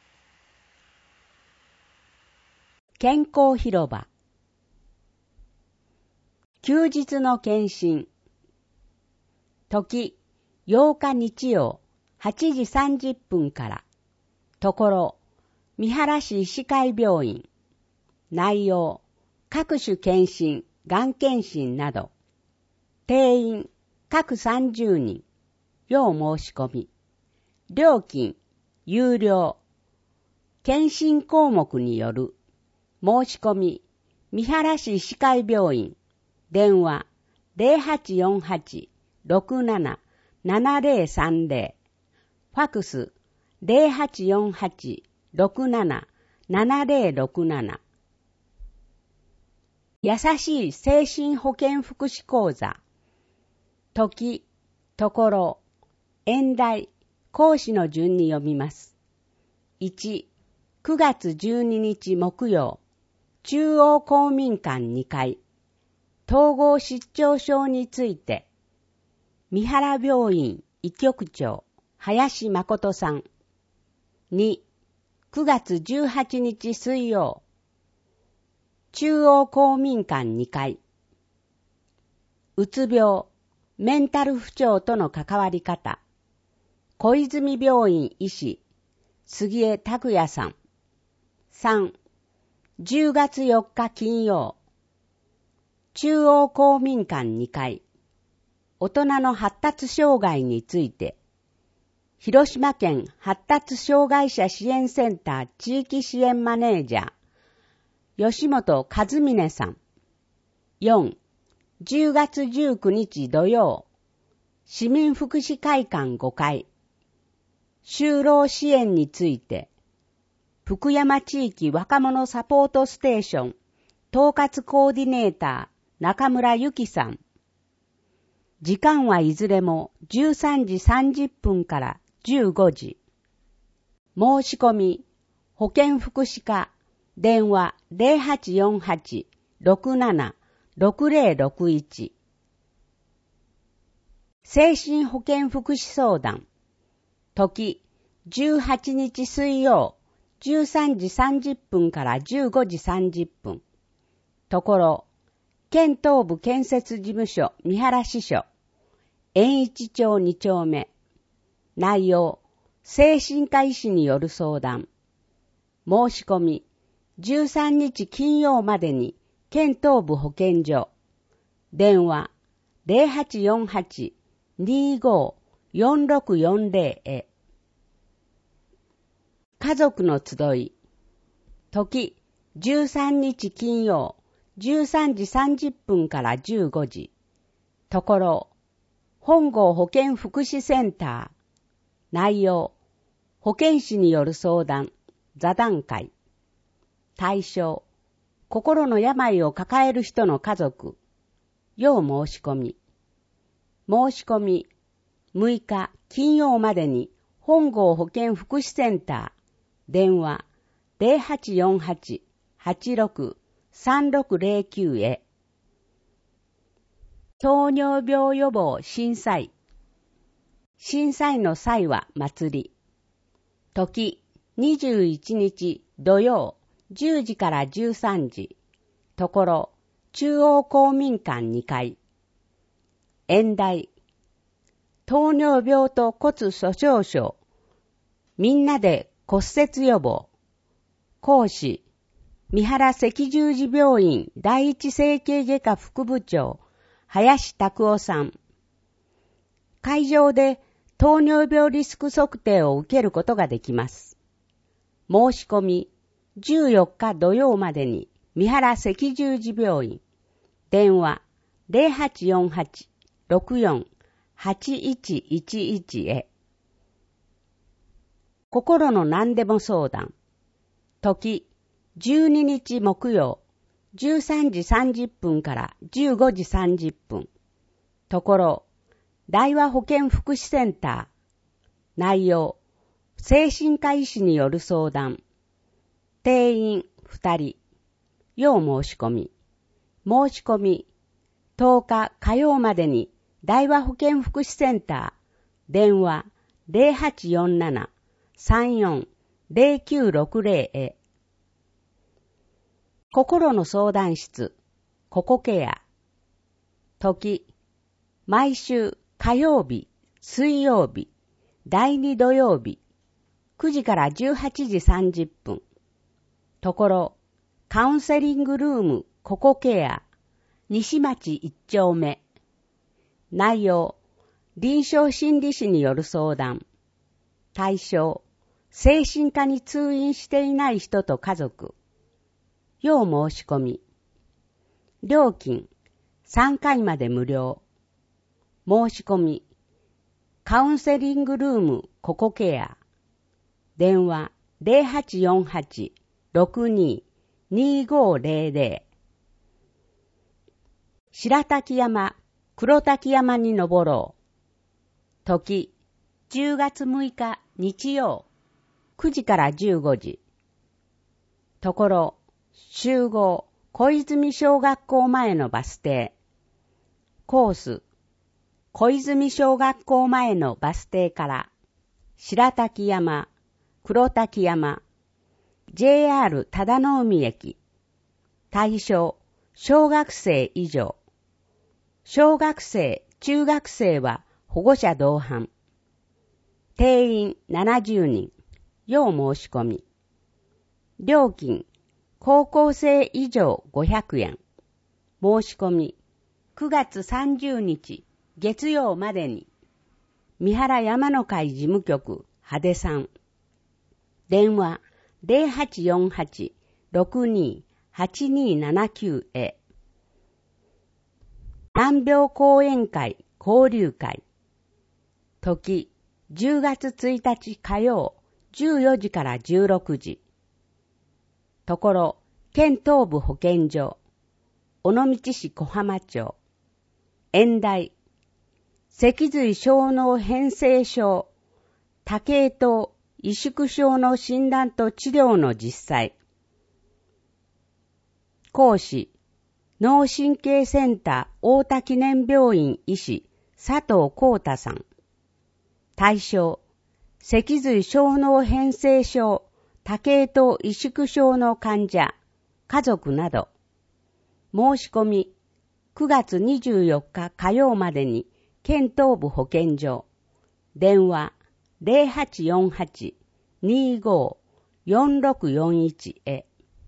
健康広場。休日の検診。時ようか日曜はちじさんじゅっぷんから。ところ三原市医師会病院。内容各種検診、がん検診など。定員各さんじゅうにん。要申し込み。料金有料。検診項目による。申し込み三原市医師会病院。電話ゼロはちよんはち ろくなな ななゼロさんゼロ。ファクスゼロはちよんはち ろくなな ななゼロろくなな。優しい精神保健福祉講座。時、ところ、演題、講師の順に読みます。いち、くがつじゅうににち木曜、中央公民館にかい、統合失調症について、三原病院医局長、林誠さん。に、くがつじゅうはちにち水曜、中央公民館にかい、うつ病、メンタル不調との関わり方、小泉病院医師、杉江拓也さん。 さん、じゅうがつよっか金曜、中央公民館にかい、大人の発達障害について、広島県発達障害者支援センター地域支援マネージャー、吉本和峰さん。よん、じゅうがつじゅうくにち土曜、市民福祉会館ごかい、就労支援について、福山地域若者サポートステーション統括コーディネーター中村ゆきさん。時間はいずれもじゅうさんじさんじゅっぷんからじゅうごじ。申し込み、保健福祉課、電話 ゼロはちよんはち ろくなな ろくゼロろくいち。精神保健福祉相談、時、じゅうはちにち水曜、じゅうさんじさんじゅっぷんからじゅうごじさんじゅっぷん。ところ、県東部建設事務所三原支所、円一町に丁目。内容、精神科医師による相談。申し込み、じゅうさんにち金曜までに県東部保健所。電話、ゼロはちよんはち にーごー よんろくよんゼロ へ。家族の集い。時、じゅうさんにち金曜、じゅうさんじさんじゅっぷんからじゅうごじ。ところ、本郷保健福祉センター。内容、保健師による相談、座談会。対象、心の病を抱える人の家族。要申し込み。申し込み、むいか金曜までに本郷保健福祉センター。電話 ゼロはちよんはち はちろく さんろくゼロきゅう へ。糖尿病予防震災。震災の際は祭り。時、にじゅういちにち土曜、じゅうじからじゅうさんじ。ところ、中央公民館にかい。演題、糖尿病と骨粗鬆症。みんなで骨折予防。講師、三原赤十字病院第一整形外科副部長、林拓夫さん。会場で糖尿病リスク測定を受けることができます。申し込み、じゅうよっか土曜までに三原赤十字病院。電話 ゼロはちよんはち ろくよん はちいちいちいち へ。心の何でも相談。時、じゅうににち木曜、じゅうさんじさんじゅっぷんからじゅうごじさんじゅっぷん。ところ、大和保健福祉センター。内容、精神科医師による相談。定員ふたり。要申し込み。申し込み、とおか火曜までに大和保健福祉センター。電話ゼロはちよんなな さんよん ゼロきゅうろくゼロ へ。心の相談室、ココケア。時、毎週火曜日、水曜日、だいに土曜日、くじからじゅうはちじさんじゅっぷん。ところ、カウンセリングルーム、ココケア、西町いっ丁目。内容、臨床心理士による相談。対象、精神科に通院していない人と家族。要申し込み。料金、さんかいまで無料。申し込み。カウンセリングルームココケア。電話ゼロはちよんはち ろくに にーごーゼロゼロ。白滝山、黒滝山に登ろう。時、じゅうがつむいか日曜、くじからじゅうごじ。ところ、集合、小泉小学校前のバス停。コース、小泉小学校前のバス停から、白滝山、黒滝山、ジェイアール 忠海駅。対象、小学生以上。小学生、中学生は保護者同伴。定員ななじゅうにん。要申し込み。 料金、高校生以上ごひゃくえん。申し込み、くがつさんじゅうにち月曜までに。三原山の会事務局、羽出さん。電話 ゼロはちよんはち ろくにー はちにーななきゅう へ。難病講演会交流会。時、じゅうがつついたち火曜、じゅうよじからじゅうろくじ。ところ、県東部保健所、尾道市小浜町。演題、脊髄小脳変性症、多系統萎縮症の診断と治療の実際。講師、脳神経センター大田記念病院医師佐藤光太さん。対象、脊髄小脳変性症、多系統萎縮症の患者、家族など。申し込み、くがつにじゅうよっか火曜までに、県東部保健所。電話、ゼロはちよんはち にーごー よんろくよんいち へ。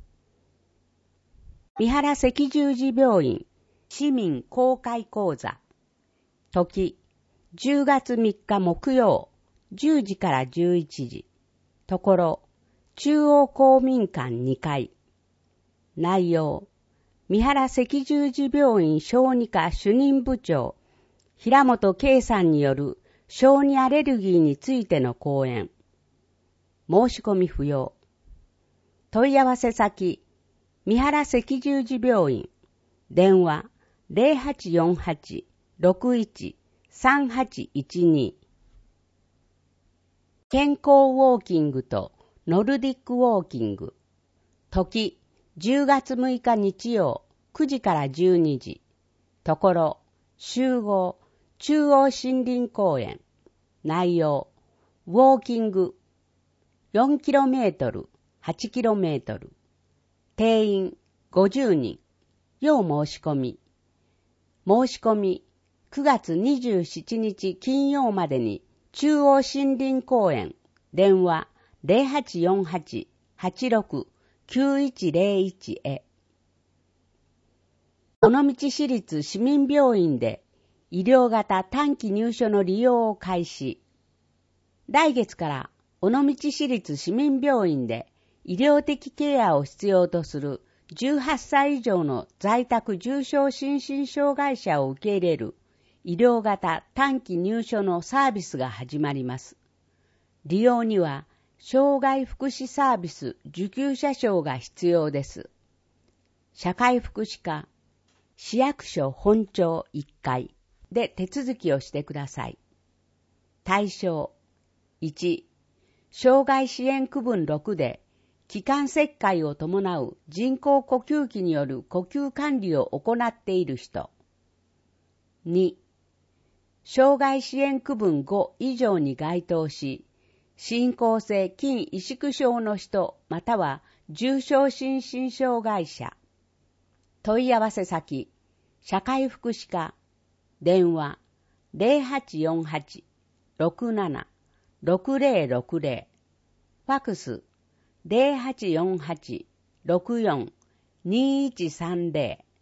三原赤十字病院市民公開講座。時、じゅうがつみっか木曜、じゅうじからじゅういちじ。ところ、中央公民館にかい。内容、三原赤十字病院小児科主任部長、平本圭さんによる小児アレルギーについての講演。申し込み不要。問い合わせ先、三原赤十字病院。電話、ゼロはちよんはち ろくいち さんはちいちに。健康ウォーキングとノルディックウォーキング。時、じゅうがつむいか日曜、くじからじゅうにじ。ところ、集合、中央森林公園。内容、ウォーキング、よんキロメートル、はちキロメートル。定員、ごじゅうにん。要申し込み。申し込み、くがつにじゅうしちにち金曜までに、中央森林公園。電話、ゼロはちよんはち はちろく きゅういちゼロいち へ。尾道市立市民病院で医療型短期入所の利用を開始。来月から尾道市立市民病院で医療的ケアを必要とするじゅうはっさい以上の在宅重症心身障害者を受け入れる医療型短期入所のサービスが始まります。利用には障害福祉サービス受給者証が必要です。社会福祉課市役所本庁いっかいで手続きをしてください。対象いち、障害支援区分ろくで気管切開を伴う人工呼吸器による呼吸管理を行っている人。に、障害支援区分ご以上に該当し、進行性筋萎縮症の人または重症心身障害者。問い合わせ先、社会福祉課、電話ゼロはちよんはち ろくなな ろくゼロろくゼロ、ファクスゼロはちよんはち ろくよん にいちさんゼロ。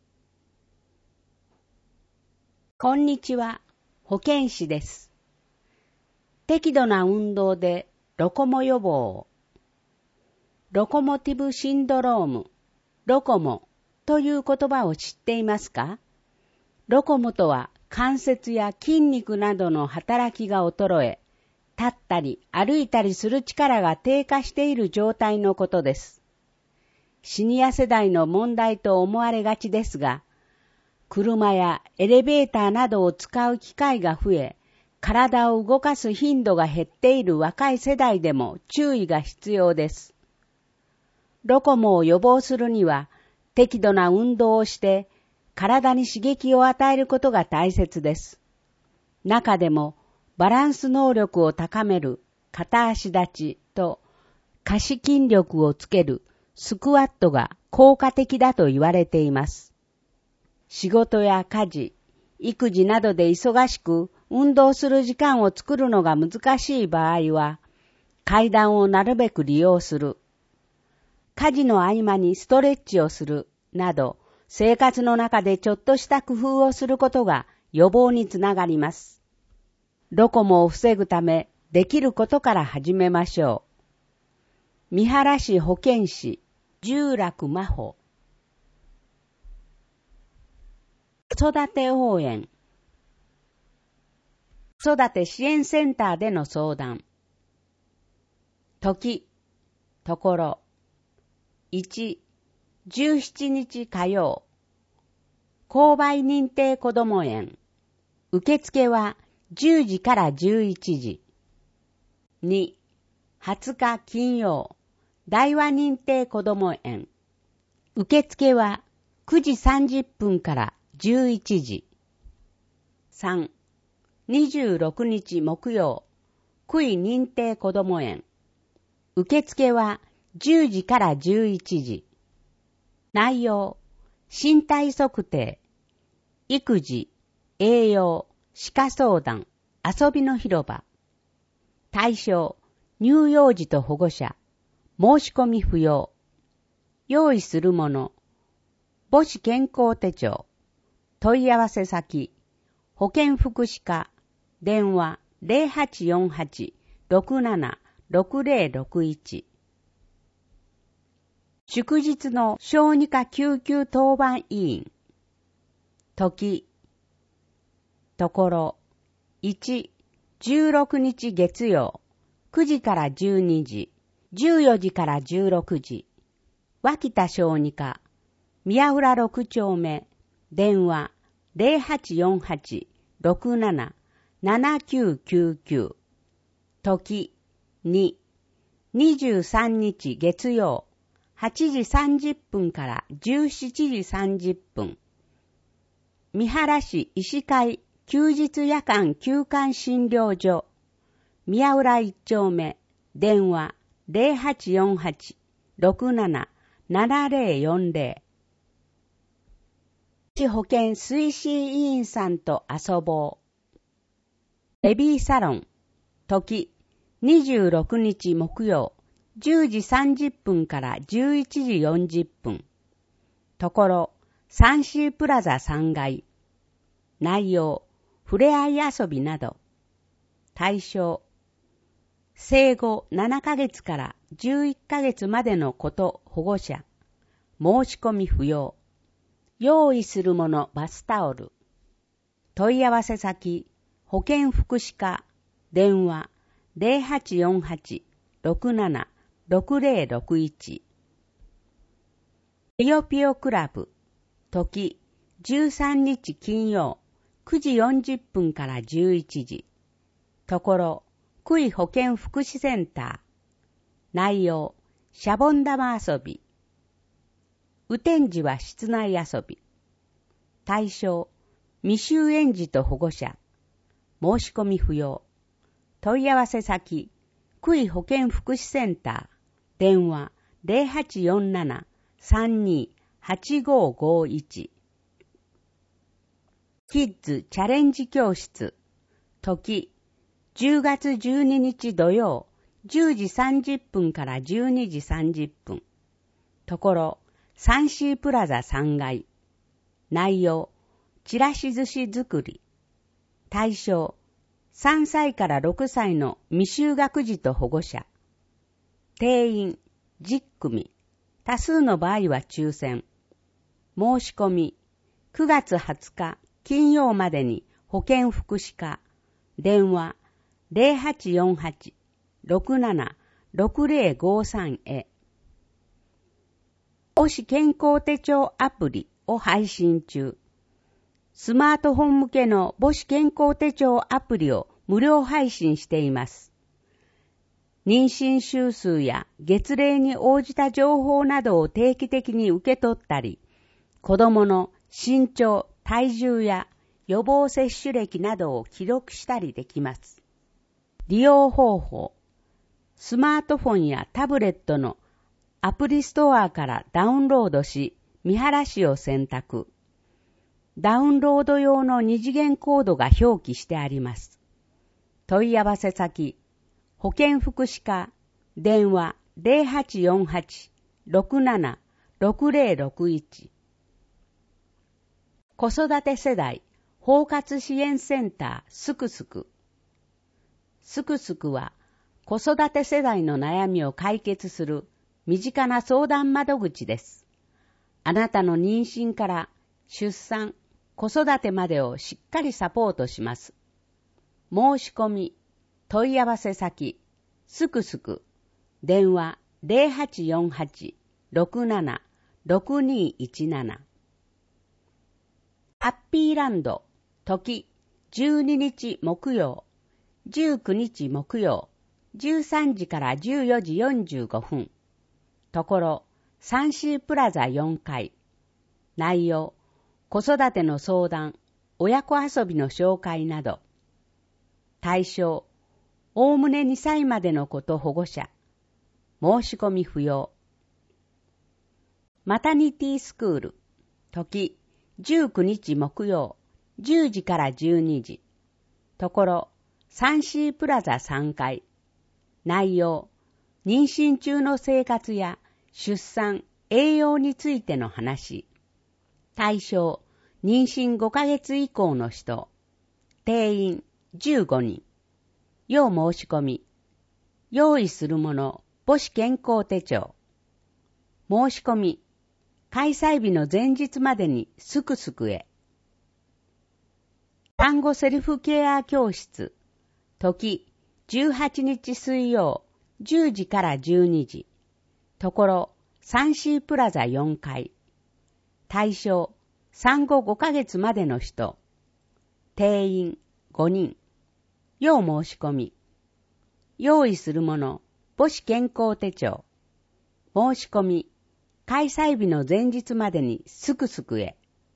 こんにちは、保健師です。適度な運動でロコモ予防を。ロコモティブシンドローム、ロコモという言葉を知っていますか？ロコモとは関節や筋肉などの働きが衰え、立ったり歩いたりする力が低下している状態のことです。シニア世代の問題と思われがちですが、車やエレベーターなどを使う機会が増え、体を動かす頻度が減っている若い世代でも注意が必要です。ロコモを予防するには、適度な運動をして体に刺激を与えることが大切です。中でもバランス能力を高める片足立ちと下肢筋力をつけるスクワットが効果的だと言われています。仕事や家事、育児などで忙しく運動する時間を作るのが難しい場合は、階段をなるべく利用する。 家事の合間にストレッチをするなど、生活の中でちょっとした工夫をすることが予防につながります。どこもを防ぐため、できることから始めましょう。三原市保健師、十楽真帆。子育て応援。子育て支援センターでの相談。時、ところ。いち、じゅうしちにち火曜。購買認定こども園。受付はじゅうじからじゅういちじ。に、はつか金曜。大和認定こども園。受付はくじさんじゅっぷんからじゅういちじ。さん、にじゅうろくにち木曜。区位認定こども園。受付はじゅうじからじゅういちじ。内容、身体測定、育児、栄養、歯科相談、遊びの広場。対象、乳幼児と保護者。申し込み不要。用意するもの、母子健康手帳。問い合わせ先、保健福祉課。電話 ゼロはちよんはち ろくなな ろくゼロろくいち。祝日の小児科救急当番委員。時、ところ、いち、じゅうろくにち月曜、くじからじゅうにじ、じゅうよじからじゅうろくじ。脇田小児科、宮浦ろくちょうめ、電話ゼロはちよんはち ろくなな ななきゅうきゅうきゅう。時、に、にじゅうさんにち月曜、はちじさんじゅっぷんからじゅうしちじさんじゅっぷん。三原市医師会休日夜間休館診療所。宮浦一丁目。電話ゼロはちよんはち ろくなな ななゼロよんゼロ。市保健推進委員さんと遊ぼう。ベビーサロン。時、にじゅうろくにち木曜。じゅうじさんじゅっぷんからじゅういちじよんじゅっぷん。ところ、サンシープラザさんがい。内容、ふれあい遊びなど。対象、生後ななかげつからじゅういっかげつまでの子と保護者。申し込み不要。用意するものバスタオル。問い合わせ先、保健福祉課。電話ゼロはちよんはち ろくなな ろくゼロろくいち。ピヨピヨクラブ。時、じゅうさんにち金曜、くじよんじゅっぷんからじゅういちじ。ところ、区位保健福祉センター。内容、シャボン玉遊び。雨天時は室内遊び。対象、未就園児と保護者。申し込み不要。問い合わせ先、区位保健福祉センター。電話ゼロはちよんなな さんに はちごごいち。キッズチャレンジ教室。時、じゅうがつじゅうににち土曜、じゅうじさんじゅっぷんからじゅうにじさんじゅっぷん。ところ、サンシープラザさんがい。内容、ちらし寿司作り。対象、さんさいからろくさいの未就学児と保護者。定員じゅっくみ。多数の場合は抽選。申し込み、くがつはつか金曜までに保健福祉課。電話ゼロはちよんはち ろくなな ろくゼロごさん へ。母子健康手帳アプリを配信中。スマートフォン向けの母子健康手帳アプリを無料配信しています。妊娠週数や月齢に応じた情報などを定期的に受け取ったり、子供の身長、体重や予防接種歴などを記録したりできます。利用方法。スマートフォンやタブレットのアプリストアからダウンロードし、三原市を選択。ダウンロード用の二次元コードが表記してあります。問い合わせ先、保健福祉課、電話ゼロはちよんはちろくななろくぜろろくいち。子育て世代包括支援センターすくすく。すくすくは子育て世代の悩みを解決する身近な相談窓口です。あなたの妊娠から出産、子育てまでをしっかりサポートします。申し込み、問い合わせ先、すくすく、電話 ゼロはちよんはち ろくなな ろくにいちなな。ハッピーランド、時、じゅうににち木曜、じゅうくにち木曜、じゅうさんじからじゅうよじよんじゅうごふん。ところ、サンシープラザよんかい。内容、子育ての相談、親子遊びの紹介など。対象、おおむねにさいまでの子と保護者。申し込み不要。マタニティスクール、時、じゅうくにち木曜、じゅうじからじゅうにじ。ところ、サンシープラザさんかい。内容、妊娠中の生活や出産、栄養についての話。対象、妊娠ごかげつ以降の人。定員じゅうごにん。要申し込み。用意するもの、母子健康手帳。申し込み。開催日の前日までにすくすくへ。産後セルフケア教室。時、じゅうはちにち水曜、じゅうじからじゅうにじ。ところ、サンシープラザよんかい。対象、産後ごかげつまでの人。定員ごにん。要申し込み。用意するもの、母子健康手帳。申し込み。開催日の前日までにすくすくへ。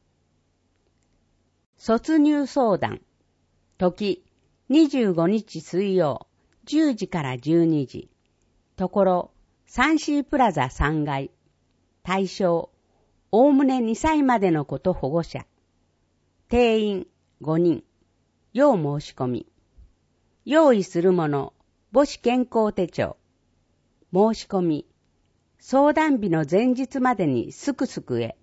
卒乳相談。時、にじゅうごにち水曜、じゅうじからじゅうにじ。ところ、サンシープラザさんがい。対象、おおむねにさいまでの子と保護者。定員ごにん。要申し込み。用意するもの、母子健康手帳。申し込み。相談日の前日までにすくすくへ。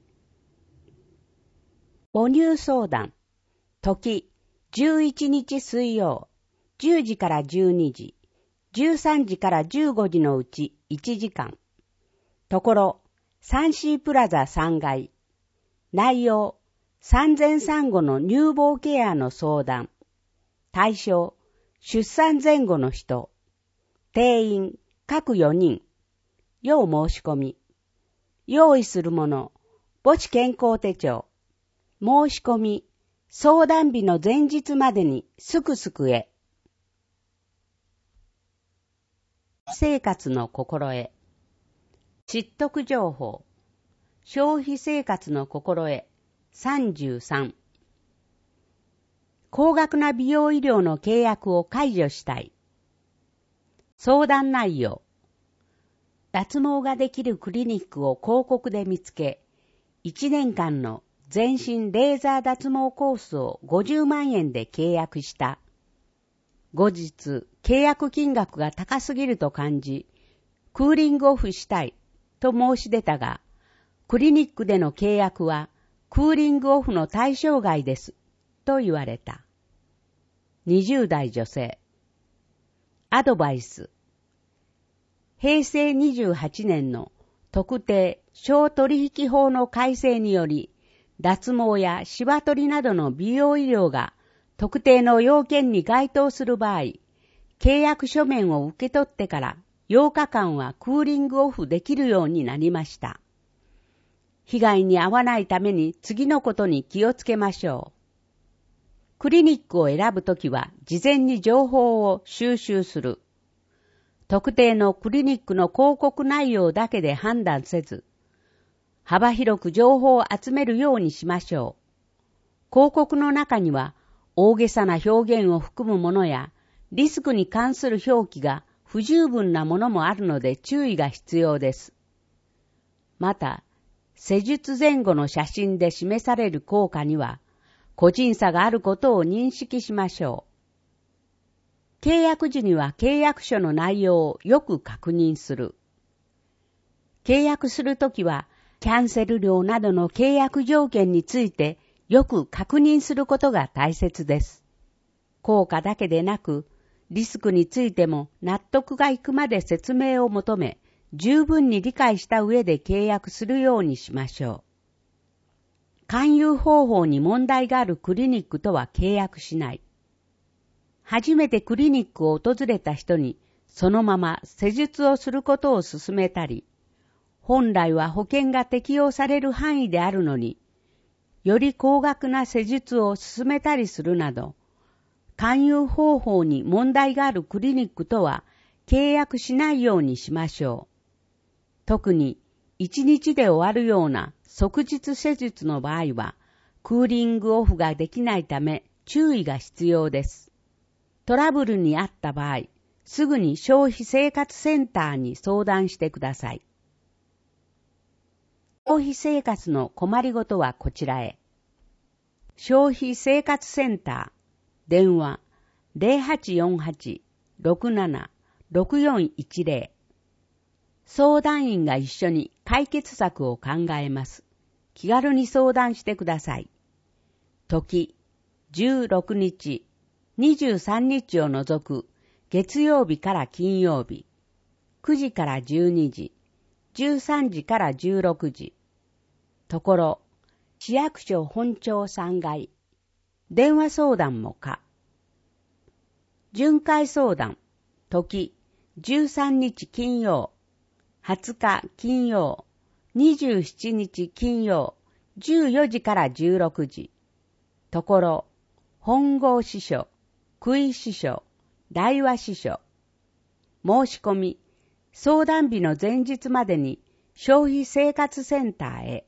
母乳相談。時、じゅういちにち水曜、じゅうじからじゅうにじ、じゅうさんじからじゅうごじのうちいちじかん。ところ、サンシープラザさんがい。内容、産前産後の乳房ケアの相談。対象、出産前後の人。定員、各よにん。要申し込み。用意するもの、母子健康手帳。申し込み。相談日の前日までにすくすくへ。生活の心得。知得情報。消費生活の心得。さんじゅうさん。高額な美容医療の契約を解除したい。相談内容。脱毛ができるクリニックを広告で見つけ、いちねんかんの全身レーザー脱毛コースをごじゅうまんえんで契約した。後日、契約金額が高すぎると感じ、クーリングオフしたいと申し出たが、クリニックでの契約はクーリングオフの対象外ですと言われた。にじゅうだい女性。アドバイス。へいせいにじゅうはちねんの特定商取引法の改正により、脱毛やシワ取りなどの美容医療が特定の要件に該当する場合、契約書面を受け取ってからようかかんはクーリングオフできるようになりました。被害に遭わないために次のことに気をつけましょう。クリニックを選ぶときは事前に情報を収集する。特定のクリニックの広告内容だけで判断せず、幅広く情報を集めるようにしましょう。広告の中には大げさな表現を含むものや、リスクに関する表記が不十分なものもあるので注意が必要です。また、施術前後の写真で示される効果には、個人差があることを認識しましょう。契約時には契約書の内容をよく確認する。 契約するときは、キャンセル料などの契約条件についてよく確認することが大切です。効果だけでなく、リスクについても納得がいくまで説明を求め、十分に理解した上で契約するようにしましょう。勧誘方法に問題があるクリニックとは契約しない。初めてクリニックを訪れた人にそのまま施術をすることを勧めたり、本来は保険が適用される範囲であるのに、より高額な施術を勧めたりするなど、勧誘方法に問題があるクリニックとは契約しないようにしましょう。特に一日で終わるような即日施術の場合は、クーリングオフができないため注意が必要です。トラブルにあった場合、すぐに消費生活センターに相談してください。消費生活の困りごとはこちらへ。消費生活センター、電話 ゼロはちよんはち ろくなな ろくよんいちゼロ。相談員が一緒に解決策を考えます。気軽に相談してください。時、じゅうろくにち、にじゅうさんにちを除く月曜日から金曜日、くじからじゅうにじ、じゅうさんじからじゅうろくじ。ところ、市役所本庁さんがい。電話相談も可。巡回相談、時、じゅうさんにち金曜、はつか金曜、にじゅうしちにち金曜、じゅうよじからじゅうろくじ。ところ、本郷支所、区井支所、大和支所。申し込み、相談日の前日までに消費生活センターへ。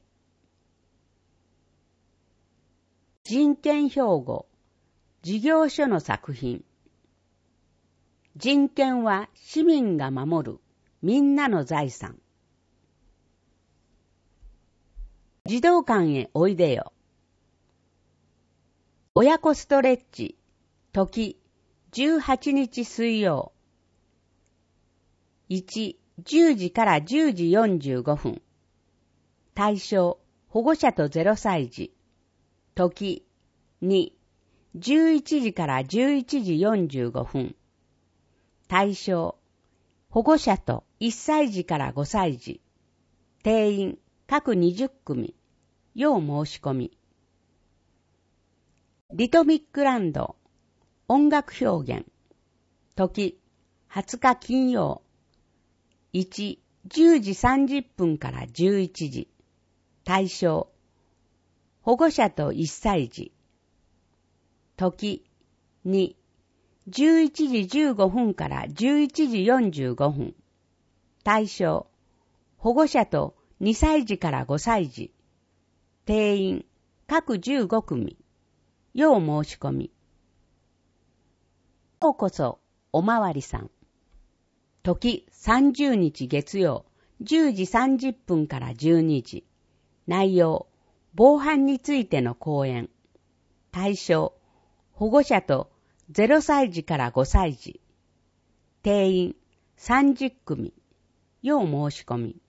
人権標語、事業所の作品。人権は市民が守るみんなの財産。児童館へおいでよ。親子ストレッチ、時、じゅうはちにち水曜。いち、じゅうじからじゅうじよんじゅうごふん。対象、保護者とゼロさいじ。時、に、じゅういちじからじゅういちじよんじゅうごふん。対象、保護者といっさいじからごさいじ。定員、各にじゅっくみ。要申し込み。リトミックランド、音楽表現。時、はつか金曜。いち、じゅうじさんじゅっぷんからじゅういちじ。対象、保護者といっさいじ。時、に、じゅういちじじゅうごふんからじゅういちじよんじゅうごふん。対象、保護者とにさいじからごさいじ。定員、各じゅうごくみ。要申し込み。ようこそ、おまわりさん。時さんじゅうにち月曜、じゅうじさんじゅっぷんからじゅうにじ。内容、防犯についての講演。対象、保護者とゼロさいじからごさいじ。定員さんじゅっくみ。要申し込み。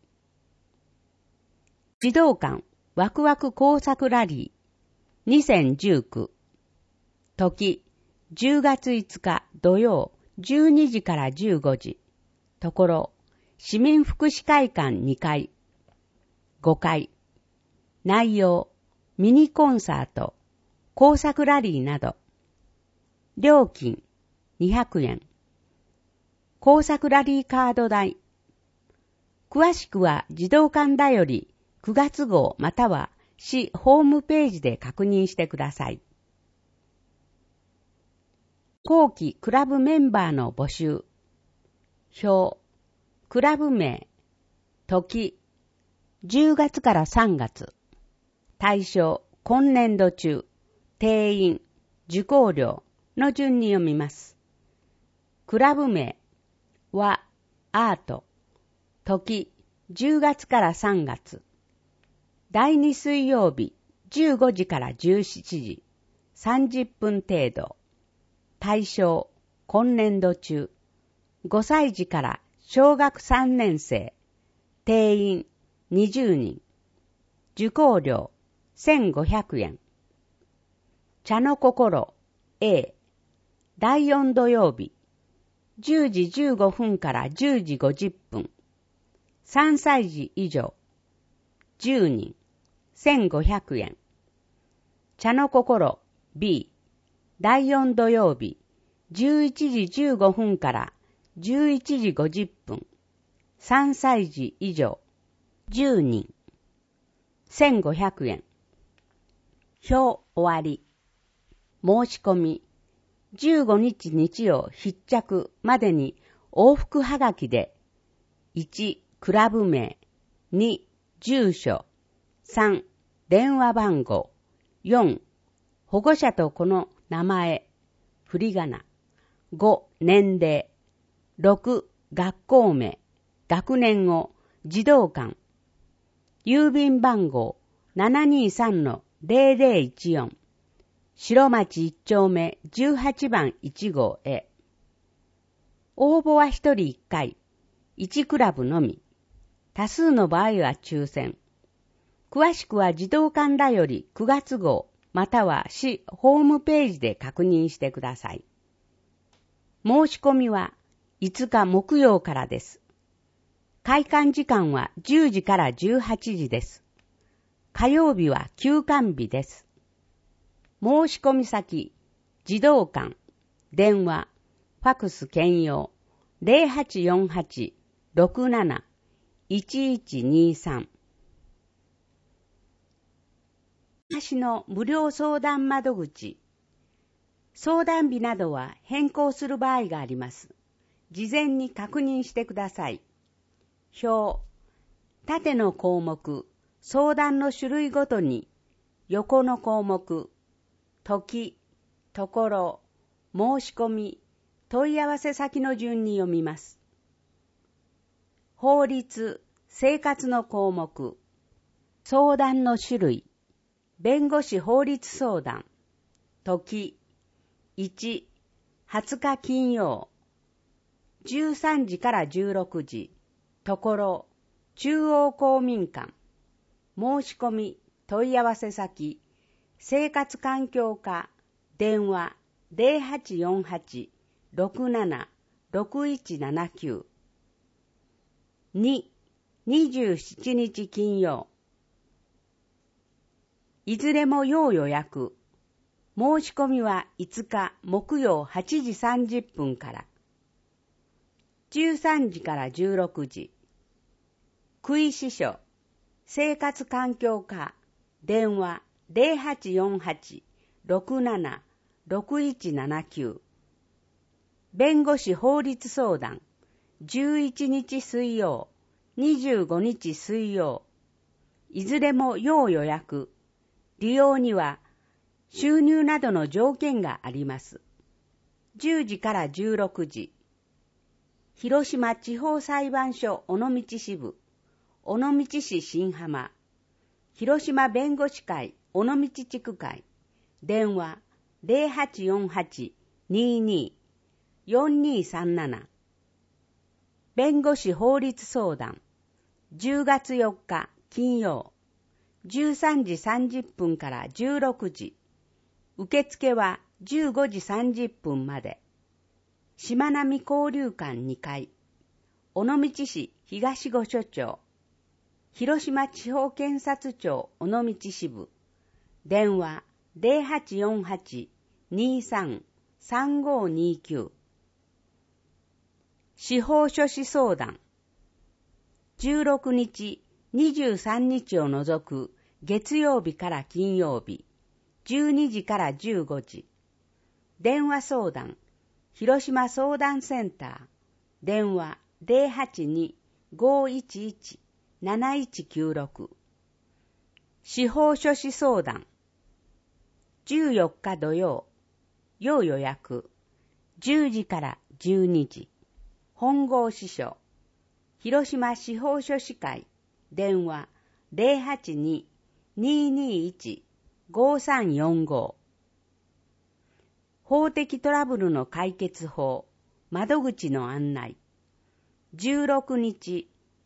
児童館ワクワク工作ラリーにせんじゅうきゅう。時じゅうがついつか土曜じゅうにじからじゅうごじ。ところ、市民福祉会館にかい。ごかい。内容、ミニコンサート、工作ラリーなど。料金、にひゃくえん。工作ラリーカード代。詳しくは児童館だよりくがつごうまたは市ホームページで確認してください。後期クラブメンバーの募集。表、クラブ名、時、じゅうがつからさんがつ。対象、今年度中、定員、受講料の順に読みます。クラブ名はアート。時、じゅうがつからさんがつ。だいに水曜日、じゅうごじからじゅうしちじ、さんじゅっぷん程度。対象、今年度中、ごさいじから小学さんねんせい、 定員にじゅうにん、受講料せんごひゃくえん。茶の心 A、だいよん土曜日、じゅうじじゅうごふんからじゅうじごじゅっぷん、さんさい児以上、じゅうにん、せんごひゃくえん。茶の心 B、だいよん土曜日、じゅういちじじゅうごふんからじゅういちじごじゅっぷん、さんさい児以上、じゅうにん、せんごひゃくえん。表終わり。申し込み。じゅうごにち日曜必着までに往復はがきで、いち、クラブ名、に、住所、さん、電話番号、よん、保護者とこの名前、振り仮名、ご、年齢、ろく、学校名、学年を児童館、郵便番号 ななにさんのぜろぜろいちよん、白町一丁目じゅうはちばんいち号へ。応募はひとりいっかい、いちクラブのみ。多数の場合は抽選。詳しくは児童館だよりくがつ号または市ホームページで確認してください。申し込みはいつか木曜からです。開館時間はじゅうじからじゅうはちじです。火曜日は休館日です。申し込み先、児童館、電話、ファクス兼用、ゼロはちよんはち ろくなな いちいちにさん。私の無料相談窓口。相談日などは変更する場合があります。事前に確認してください。表、縦の項目、相談の種類ごとに、横の項目、時、ところ、申し込み、問い合わせ先の順に読みます。法律、生活の項目、相談の種類、弁護士法律相談、時、いち、はつか金曜、じゅうさんじからじゅうろくじ、ところ、中央公民館、申し込み、問い合わせ先、生活環境課、電話ゼロはちよんはち ろくなな ろくいちななきゅう。に、にじゅうしちにち金曜。いずれも要予約。申し込みはいつか木曜はちじさんじゅっぷんから。じゅうさんじからじゅうろくじ。区医師所、生活環境課、電話ゼロはちよんはち ろくなな ろくいちななきゅう。弁護士法律相談、じゅういちにち水曜、にじゅうごにち水曜。いずれも要予約。利用には収入などの条件があります。じゅうじからじゅうろくじ。広島地方裁判所尾道支部、尾道市新浜、広島弁護士会尾道地区会、電話ゼロはちよんはち にに よんにさんなな。弁護士法律相談、じゅうがつよっか金曜、じゅうさんじさんじゅっぷんからじゅうろくじ。受付はじゅうごじさんじゅっぷんまで。しまなみ交流館にかい、尾道市東御所町、広島地方検察庁尾道支部、電話ゼロはちよんはち にさん さんごにきゅう。司法書士相談、じゅうろくにち、にじゅうさんにちを除く月曜日から金曜日、じゅうにじからじゅうごじ。電話相談、広島相談センター、電話ゼロはちに ごいちいち なないちきゅうろく。司法書士相談、じゅうよっか土曜、要予約、じゅうじからじゅうにじ。本郷支所、広島司法書士会、電話ゼロはちに ににいち ごさんよんご。法的トラブルの解決法、窓口の案内。じゅうろくにち、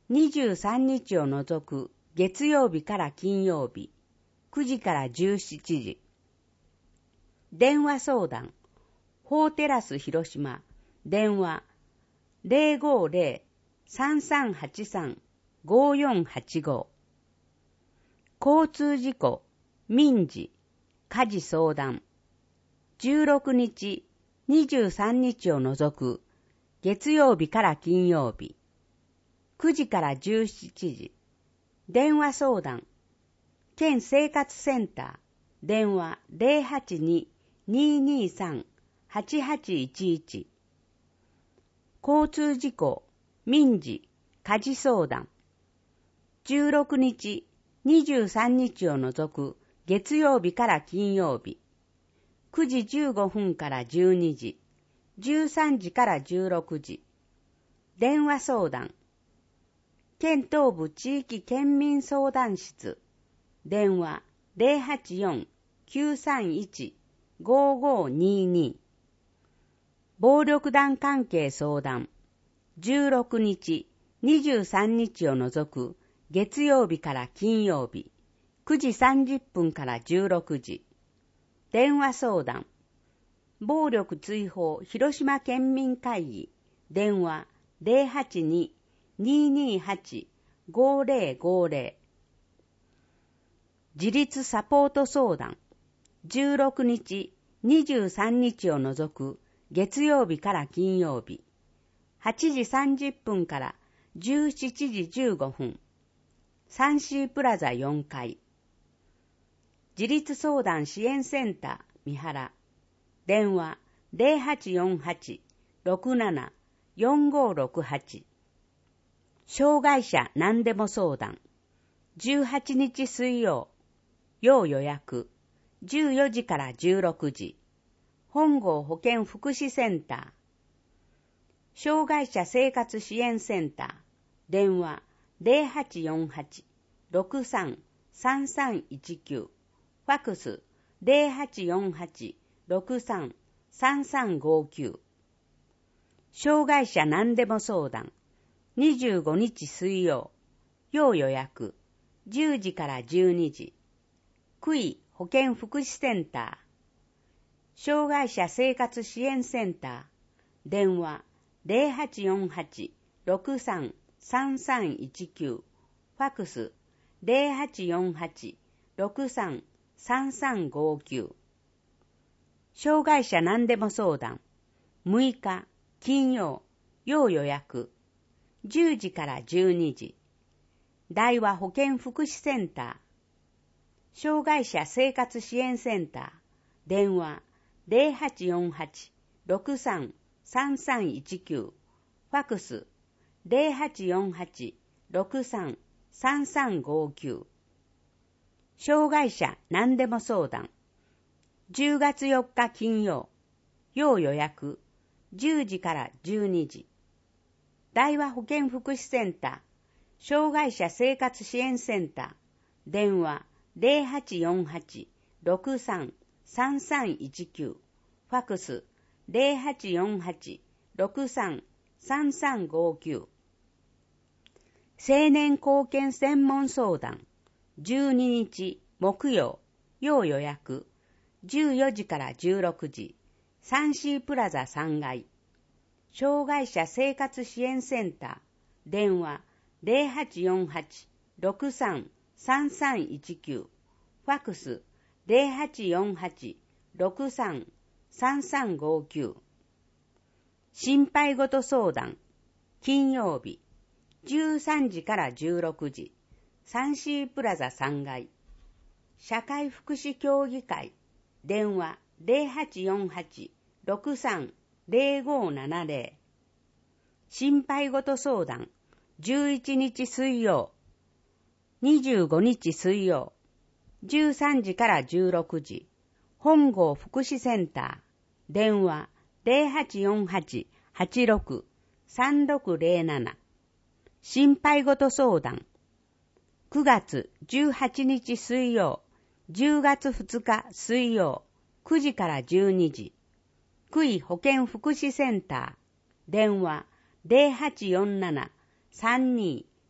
にじゅうさんにちを除く月曜日から金曜日、くじからじゅうしちじ。電話相談、フォーテラス広島、電話 ゼロごゼロ さんさんはちさん ごよんはちご。交通事故、民事、家事相談、じゅうろくにち、にじゅうさんにちを除く月曜日から金曜日、くじからじゅうしちじ。電話相談、県生活センター、電話 ゼロはちに にーにーさん はちはちいちいち。交通事故、民事、家事相談、じゅうろくにち、にじゅうさんにちを除く月曜日から金曜日、くじじゅうごふんからじゅうにじ、じゅうさんじからじゅうろくじ。電話相談、県東部地域県民相談室、電話 ゼロはちよん きゅうさんいち ごごにーにー。暴力団関係相談、じゅうろくにち、にじゅうさんにちを除く月曜日から金曜日、くじさんじゅっぷんからじゅうろくじ。電話相談、暴力追放広島県民会議、電話 ゼロはちに にーにーはち ごゼロごゼロ。自立サポート相談、じゅうろくにち、にじゅうさんにちを除く月曜日から金曜日、はちじさんじゅっぷんからじゅうしちじじゅうごふん、サンシープラザよんかい。自立相談支援センター三原、電話 ゼロはちよんはち ろくなな よんごろくはち。障害者何でも相談、じゅうはちにち水曜、要予約、じゅうよじからじゅうろくじ、本郷保健福祉センター、障害者生活支援センター、電話 ゼロはちよんはち ろくさん さんさんいちきゅう、ファックス ゼロはちよんはち ろくさん さんさんごきゅう。障害者何でも相談、にじゅうごにち水曜、要予約、じゅうじからじゅうにじ、区医保健福祉センター、障害者生活支援センター、電話 ゼロはちよんはち ろくさん さんさんいちきゅう、ファックス ゼロはちよんはち ろくさん さんさんごきゅう。障害者何でも相談、むいか金曜、要予約、じゅうじからじゅうにじ、大和保健福祉センター、障害者生活支援センター、電話 ゼロはちよんはち ろくさん さんさんいちきゅう、ファックス ゼロはちよんはち ろくさん さんさんごきゅう。障害者何でも相談、じゅうがつよっか金曜、要予約、じゅうじからじゅうにじ、大和保健福祉センター、障害者生活支援センター、電話 ゼロはちよんはち ろくさん さんさんいちきゅう、ファックス ゼロはちよんはち ろくさん さんさんごきゅう。青年貢献専門相談、じゅうににち木曜、要予約、じゅうよじからじゅうろくじ、サンシープラザさんがい、障害者生活支援センター、電話 ゼロはちよんはち ろくさん さんさんいちきゅう、ファックス ゼロはちよんはち ろくさん さんさんごきゅう。心配事相談、金曜日、じゅうさんじからじゅうろくじ、サンシープラザさんがい、社会福祉協議会、電話 ゼロはちよんはち ろくさん ゼロごななゼロ。心配事相談、じゅういちにち水曜、にじゅうごにち水曜、じゅうさんじからじゅうろくじ、本郷福祉センター、電話 ゼロはちよんはち はちろく さんろくゼロなな。心配事相談、くがつじゅうはちにち水曜、じゅうがつふつか水曜、くじからじゅうにじ、区医保健福祉センター、電話 ゼロはちよんなな さんに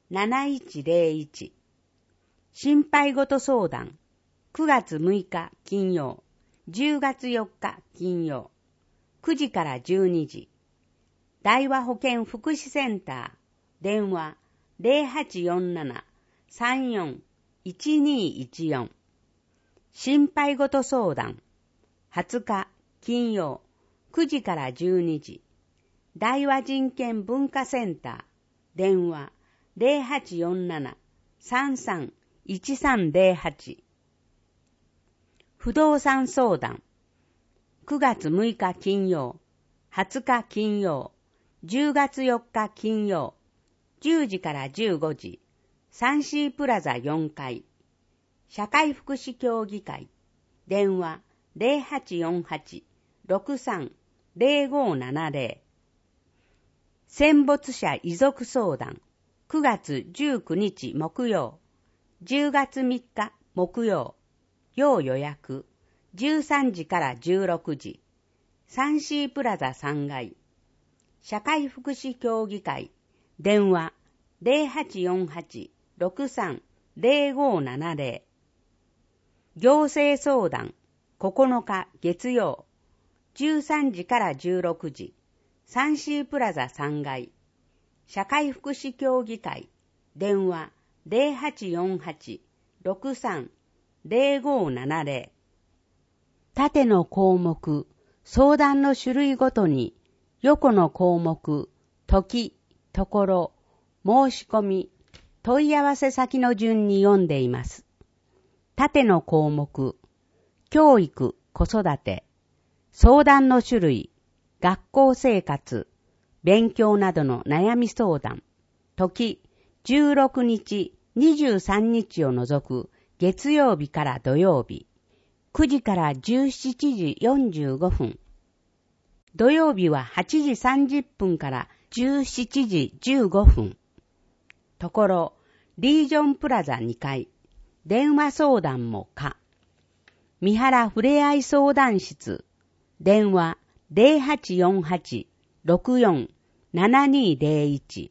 なないちゼロいち。心配事相談くがつむいか金曜、じゅうがつよっか金曜、くじからじゅうにじ。大和保健福祉センター、電話 ゼロはちよんなな さんよん いちにいちよん。心配事相談はつか金曜、くじからじゅうにじ。大和人権文化センター、電話 ゼロはちよんなな さんさん いちさんゼロはち。不動産相談くがつむいか金曜、はつか金曜、じゅうがつよっか金曜、じゅうじからじゅうごじ、サンシープラザよんかい、社会福祉協議会、電話 ゼロはちよんはち ろくさん ゼロごななゼロ。戦没者遺族相談くがつじゅうくにち木曜、じゅうがつみっか木曜、要予約、じゅうさんじからじゅうろくじ、サンシープラザさんがい、社会福祉協議会、電話 ゼロはちよんはち ろくさん ゼロごななゼロ。行政相談ここのか月曜、じゅうさんじからじゅうろくじ、サンシープラザさんがい、社会福祉協議会、電話 ゼロはちよんはち ろくさん ゼロごななゼロ。縦の項目、相談の種類ごとに、横の項目、時、ところ、申し込み、問い合わせ先の順に読んでいます。縦の項目、教育、子育て、相談の種類、学校生活、勉強などの悩み相談、時、じゅうろくにち、にじゅうさんにちを除く月曜日から土曜日、くじからじゅうしちじよんじゅうごふん、土曜日ははちじさんじゅっぷんからじゅうしちじじゅうごふん。ところ、リージョンプラザにかい、電話相談も可。三原ふれあい相談室、電話 ゼロはちよんはち ろくよん ななにゼロいち。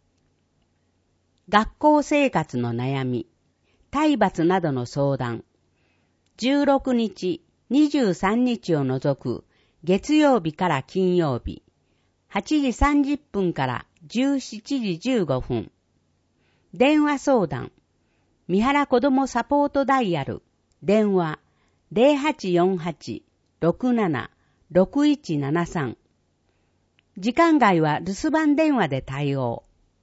学校生活の悩み、体罰などの相談、じゅうろくにち、にじゅうさんにちを除く月曜日から金曜日、はちじさんじゅっぷんからじゅうしちじじゅうごふん。電話相談、三原子どもサポートダイヤル、電話 ゼロはちよんはち ろくなな ろくいちななさん。時間外は留守番電話で対応。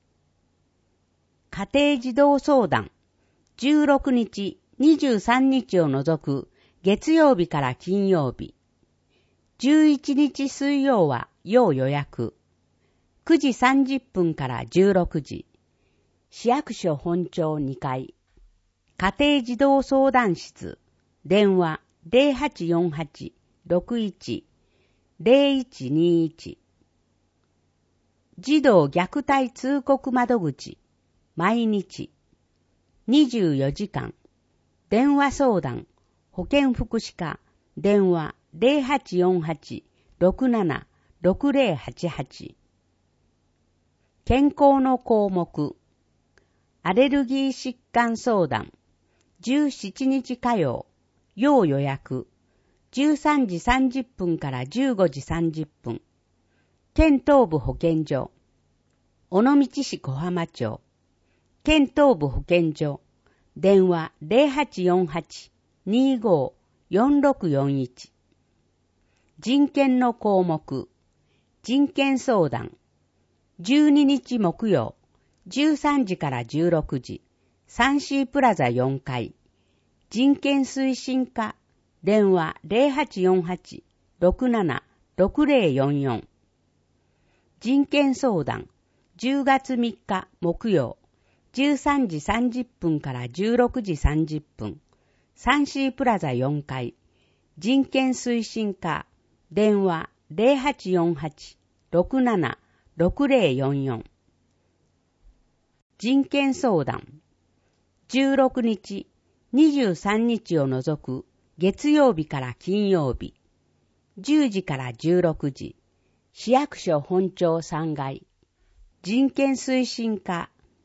家庭児童相談、じゅうろくにち、にじゅうさんにちを除く月曜日から金曜日、じゅういちにち水曜は要予約、くじさんじゅっぷんからじゅうろくじ、市役所本庁にかい、家庭児童相談室、電話 ゼロはちよんはち ろくいち ゼロいちにいち。児童虐待通告窓口、毎日、にじゅうよじかん、電話相談、保健福祉課、電話 ゼロはちよんはち ろくなな ろくゼロはちはち。健康の項目、アレルギー疾患相談、じゅうしちにち火曜、要予約、じゅうさんじさんじゅっぷんからじゅうごじさんじゅっぷん。県東部保健所、尾道市小浜町、県東部保健所、電話 ゼロはちよんはち にご よんろくよんいち。人権の項目、人権相談、じゅうににち木曜、じゅうさんじからじゅうろくじ、サンシープラザよんかい、人権推進課、電話 ゼロはちよんはち ろくなな ろくゼロよんよん。人権相談、じゅうがつみっか木曜、じゅうさんじさんじゅっぷんからじゅうろくじさんじゅっぷん、サンシープラザよんかい、人権推進課、電話 ゼロはちよんはち ろくなな ろくゼロよんよん。人権相談、じゅうろくにち、にじゅうさんにちを除く月曜日から金曜日、じゅうじからじゅうろくじ、市役所本庁さんがい、人権推進課、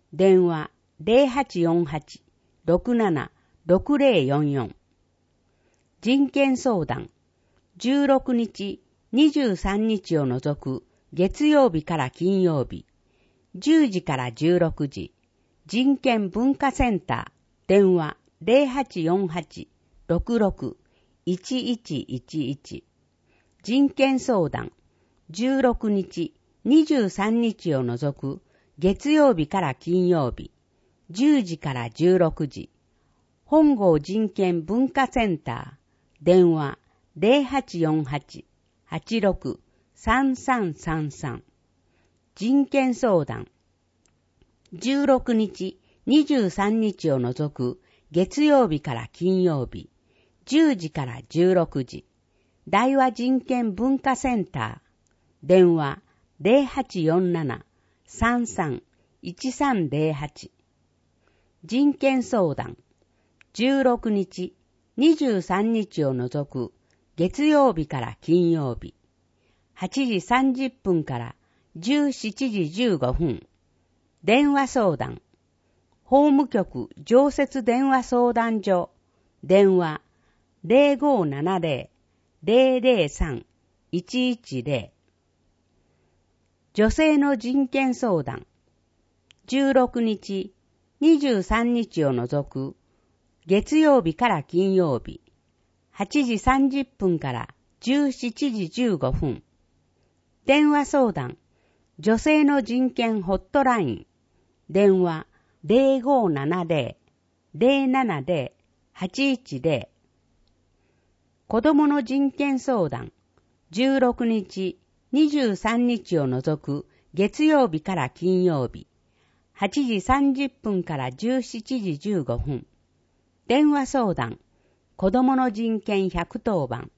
電話 ゼロはちよんはち ろくなな ろくゼロよんよん。人権相談じゅうろくにち、にじゅうさんにちを除く月曜日から金曜日、じゅうじからじゅうろくじ、人権文化センター、電話 ゼロはちよんはち ろくろく いちいちいちいち。人権相談じゅうろくにち、にじゅうさんにちを除く月曜日から金曜日、じゅうじからじゅうろくじ、本郷人権文化センター、電話ゼロはちよんはち はちろく さんさんさんさん。人権相談じゅうろくにち、にじゅうさんにちを除く月曜日から金曜日、じゅうじからじゅうろくじ、大和人権文化センター、電話ゼロはちよんなな さんさん いちさんゼロはち。人権相談じゅうろくにち、にじゅうさんにちを除く月曜日から金曜日、はちじさんじゅっぷんからじゅうしちじじゅうごふん。電話相談法務局常設電話相談所、電話ゼロごななゼロ ゼロゼロさん いちいちゼロ。女性の人権相談じゅうろくにち、にじゅうさんにちを除く月曜日から金曜日、はちじさんじゅっぷんからじゅうしちじじゅうごふん。電話相談女性の人権ホットライン、電話ゼロごななゼロ ゼロななゼロ はちいちゼロ。子どもの人権相談じゅうろくにち、にじゅうさんにちを除く月曜日から金曜日、はちじさんじゅっぷんからじゅうしちじじゅうごふん。電話相談子どもの人権ひゃくとおばん。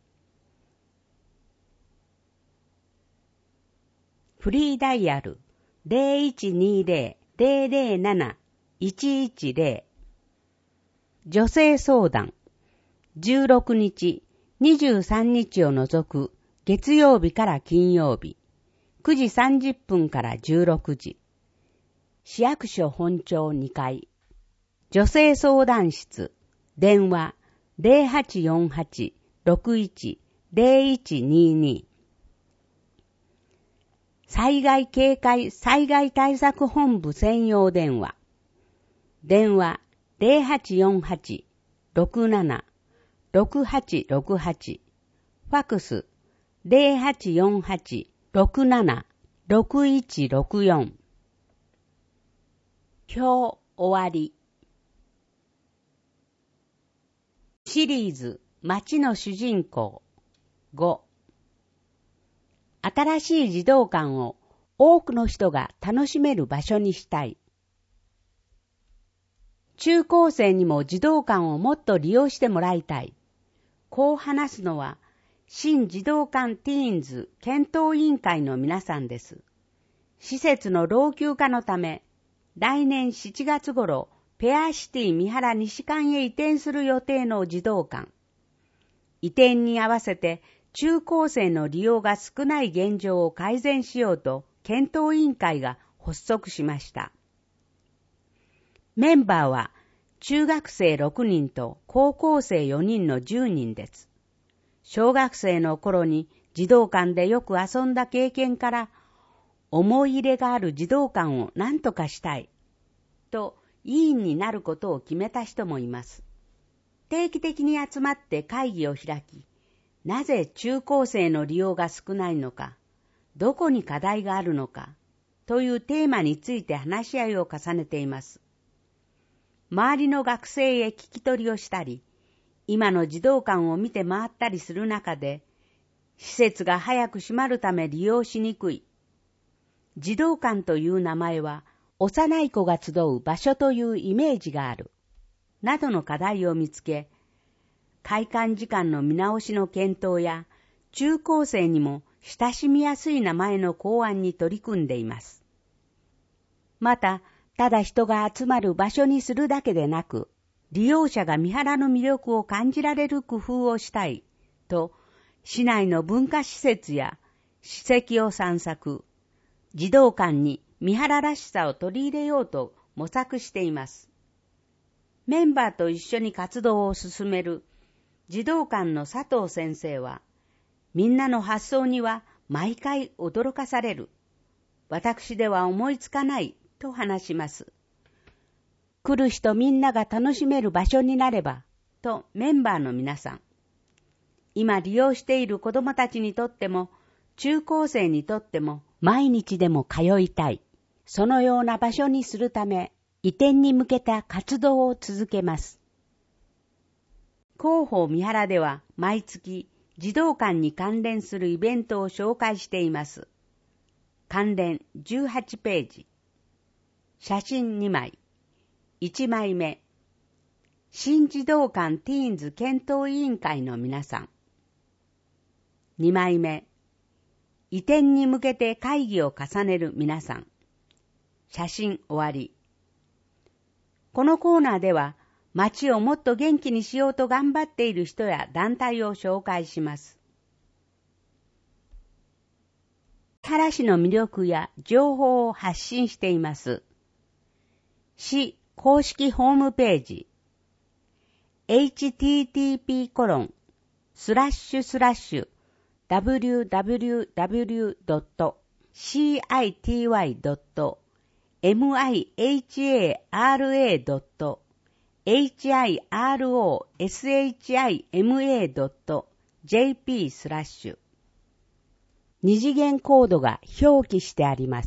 フリーダイヤルゼロいちにゼロ ゼロゼロなな いちいちゼロ。女性相談じゅうろくにち、にじゅうさんにちを除く月曜日から金曜日、くじさんじゅっぷんからじゅうろくじ。市役所本庁にかい。女性相談室、電話ゼロはちよんはち ろくいち ゼロいちにに。災害警戒災害対策本部専用電話、電話ゼロはちよんはち ろくなな ろくはちろくはち。ファクスゼロはちよんはち ろくなな ろくいちろくよん。今日終わり。シリーズ街の主人公ご。新しい児童館を多くの人が楽しめる場所にしたい。中高生にも児童館をもっと利用してもらいたい。こう話すのは新児童館ティーンズ検討委員会の皆さんです。施設の老朽化のため、来年しちがつ頃、ペアシティ三原西館へ移転する予定の児童館。移転に合わせて中高生の利用が少ない現状を改善しようと検討委員会が発足しました。メンバーは中学生ろくにんと高校生よにんのじゅうにんです。小学生の頃に児童館でよく遊んだ経験から思い入れがある児童館を何とかしたいと委員になることを決めた人もいます。定期的に集まって会議を開き、なぜ中高生の利用が少ないのか、どこに課題があるのかというテーマについて話し合いを重ねています。周りの学生へ聞き取りをしたり、今の児童館を見て回ったりする中で、施設が早く閉まるため利用しにくい。児童館という名前は幼い子が集う場所というイメージがある。などの課題を見つけ、開館時間の見直しの検討や、中高生にも親しみやすい名前の考案に取り組んでいます。また、ただ人が集まる場所にするだけでなく、利用者が三原の魅力を感じられる工夫をしたいと、市内の文化施設や史跡を散策、児童館に三原らしさを取り入れようと模索しています。メンバーと一緒に活動を進める児童館の佐藤先生は、みんなの発想には毎回驚かされる。私では思いつかないと話します。来る人みんなが楽しめる場所になればとメンバーの皆さん。今利用している子どもたちにとっても中高生にとっても毎日でも通いたい。そのような場所にするため移転に向けた活動を続けます。広報三原では毎月児童館に関連するイベントを紹介しています。関連じゅうはちページ。写真にまい。いちまいめ。新児童館ティーンズ検討委員会の皆さん。にまいめ。移転に向けて会議を重ねる皆さん。写真終わり。このコーナーでは、街をもっと元気にしようと頑張っている人や団体を紹介します。三原市の魅力や情報を発信しています。市公式ホームページ エイチティーティーピーコロンスラッシュスラッシュダブリューダブリューダブリュードットシーアイティーワイドットエムアイエイチエーアールエードットエイチアイアールオーエスエイチアイエムエードットジェーピースラッシュ二次元コードが表記してあります。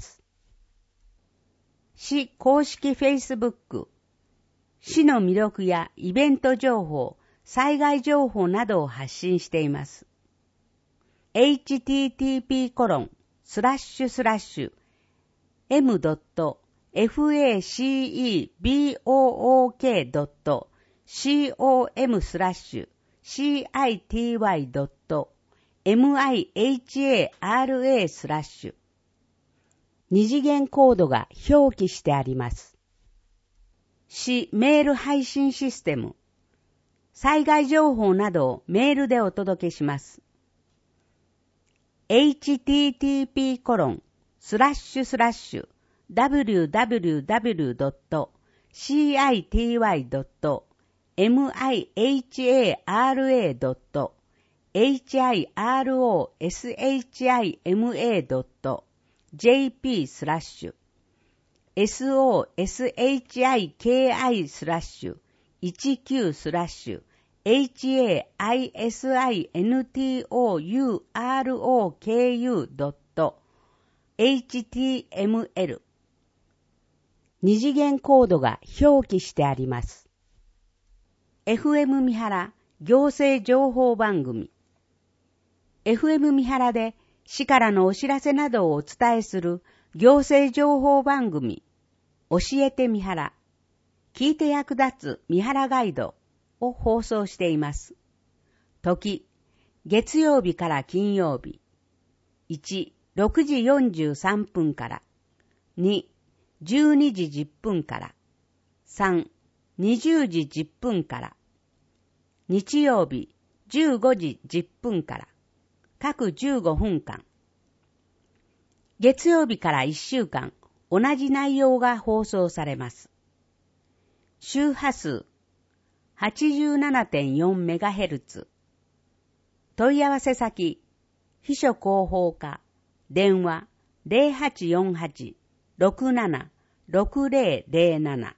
市公式フェイスブック、市の魅力やイベント情報、災害情報などを発信しています。エイチティーティーピーコロンスラッシュスラッシュエムドットエフエーシーイービーオーオーケードットシーオーエムスラッシュシーアイティーワイドットエムアイエイチエーアールエースラッシュ二次元コードが表記してあります。市メール配信システム、災害情報などをメールでお届けします。エイチティーティーピーコロンスラッシュスラッシュダブリューダブリューダブリュードットシーアイティーワイドットエムアイエイチエーアールエードットエイチアイアールオーエスエイチアイエムエードットジェーピースラッシュエスオーエスエイチアイケーアイスラッシュいちきゅうスラッシュエイチエーアイエスアイエヌティーオーユーアールオーケーユードットエイチティーエムエル 二次元コードが表記してあります。エフエム 三原行政情報番組 エフエム 三原で市からのお知らせなどをお伝えする行政情報番組教えて三原聞いて役立つ三原ガイドを放送しています。時、月曜日から金曜日。いち、ろくじよんじゅうさんぷんから。に、じゅうにじじゅっぷんから。さん、にじゅうじじゅっぷんから。日曜日、じゅうごじじゅっぷんから。各じゅうごふんかん。月曜日からいっしゅうかん、同じ内容が放送されます。周波数 はちじゅうななてんよんメガヘルツ。問い合わせ先、秘書広報課、電話 ゼロはちよんはち ろくなな ろくゼロゼロなな。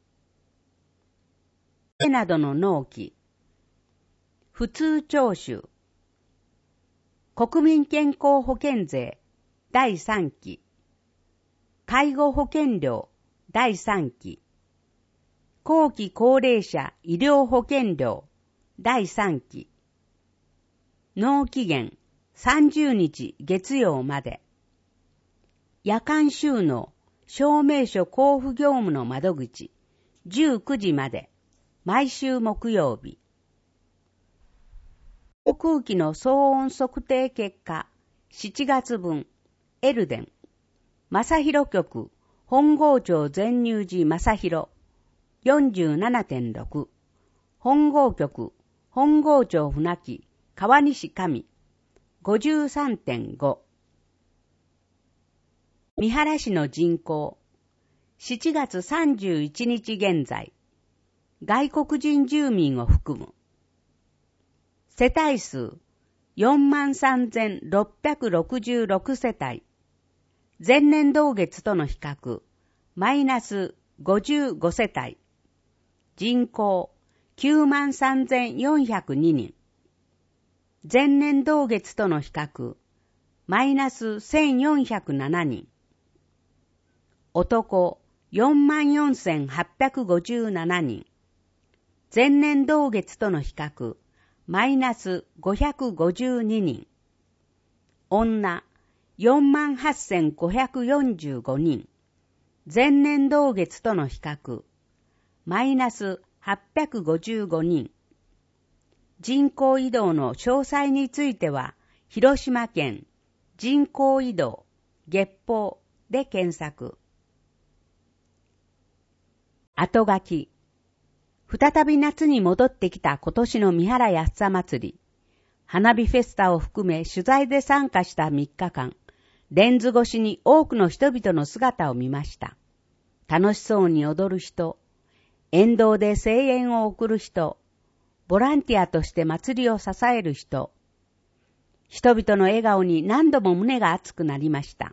などの納期、普通徴収、国民健康保険税だいさんき、介護保険料だいさんき、後期高齢者医療保険料だいさんき、納期限さんじゅうにち月曜まで、夜間収納証明書交付業務の窓口じゅうくじまで、毎週木曜日。航空機の騒音測定結果しちがつぶん、エルデン、正広局、本郷町全入寺正広 よんじゅうななてんろく、本郷局、本郷町船木、川西上 ごじゅうさんてんご。三原市の人口、 しちがつさんじゅういちにち現在、外国人住民を含む。世帯数 よんまんさんぜんろっぴゃくろくじゅうろく 世帯。前年同月との比較、マイナスごじゅうごせたい。人口 きゅうまんさんぜんよんひゃくににん。前年同月との比較、マイナスせんよんひゃくななにん。男 よんまんよんせんはっぴゃくごじゅうななにん。前年同月との比較、マイナスごひゃくごじゅうににん。女 よんまんはっせんごひゃくよんじゅうごにん。前年同月との比較、マイナスはっぴゃくごじゅうごにん。人口移動の詳細については、広島県人口移動月報で検索。後書き。再び夏に戻ってきた今年の三原安佐祭り。花火フェスタを含め取材で参加したみっかかん、レンズ越しに多くの人々の姿を見ました。楽しそうに踊る人、沿道で声援を送る人、ボランティアとして祭りを支える人、人々の笑顔に何度も胸が熱くなりました。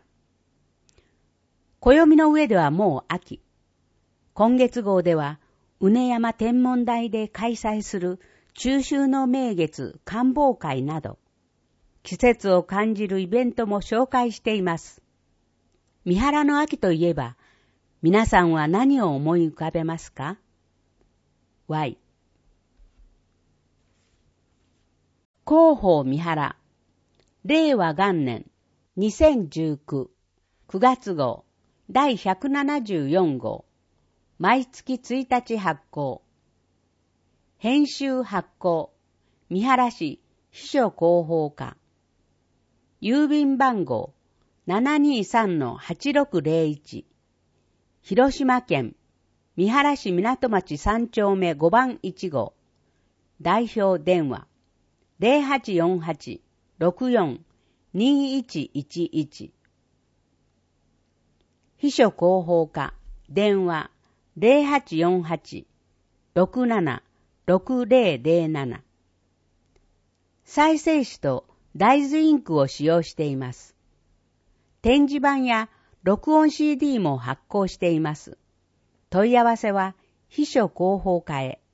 暦の上ではもう秋。今月号では、畝山天文台で開催する中秋の名月観望会など、季節を感じるイベントも紹介しています。三原の秋といえば、皆さんは何を思い浮かべますか？ Y。広報三原、令和元年にせんじゅうきゅう、くがつ号、だいひゃくななじゅうよん号、毎月ついたち発行。編集発行、三原市秘書広報課。郵便番号 ななにさんのはちろくぜろいち。広島県三原市港町さんちょうめごばんいち号。代表電話 ゼロはちよんはち ろくよん にいちいちいち。秘書広報課電話ゼロはちよんはち ろくなな ろくぜろぜろなな。再生紙と大豆インクを使用しています。展示板や録音 シーディー も発行しています。問い合わせは秘書広報課へ。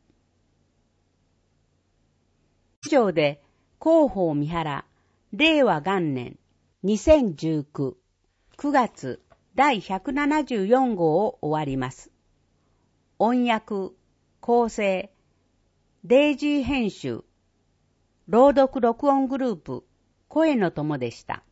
以上で広報三原令和元年にせんじゅうきゅうくがつだいひゃくななじゅうよん号を終わります。音訳、構成、デイジー編集、朗読録音グループ、声の友でした。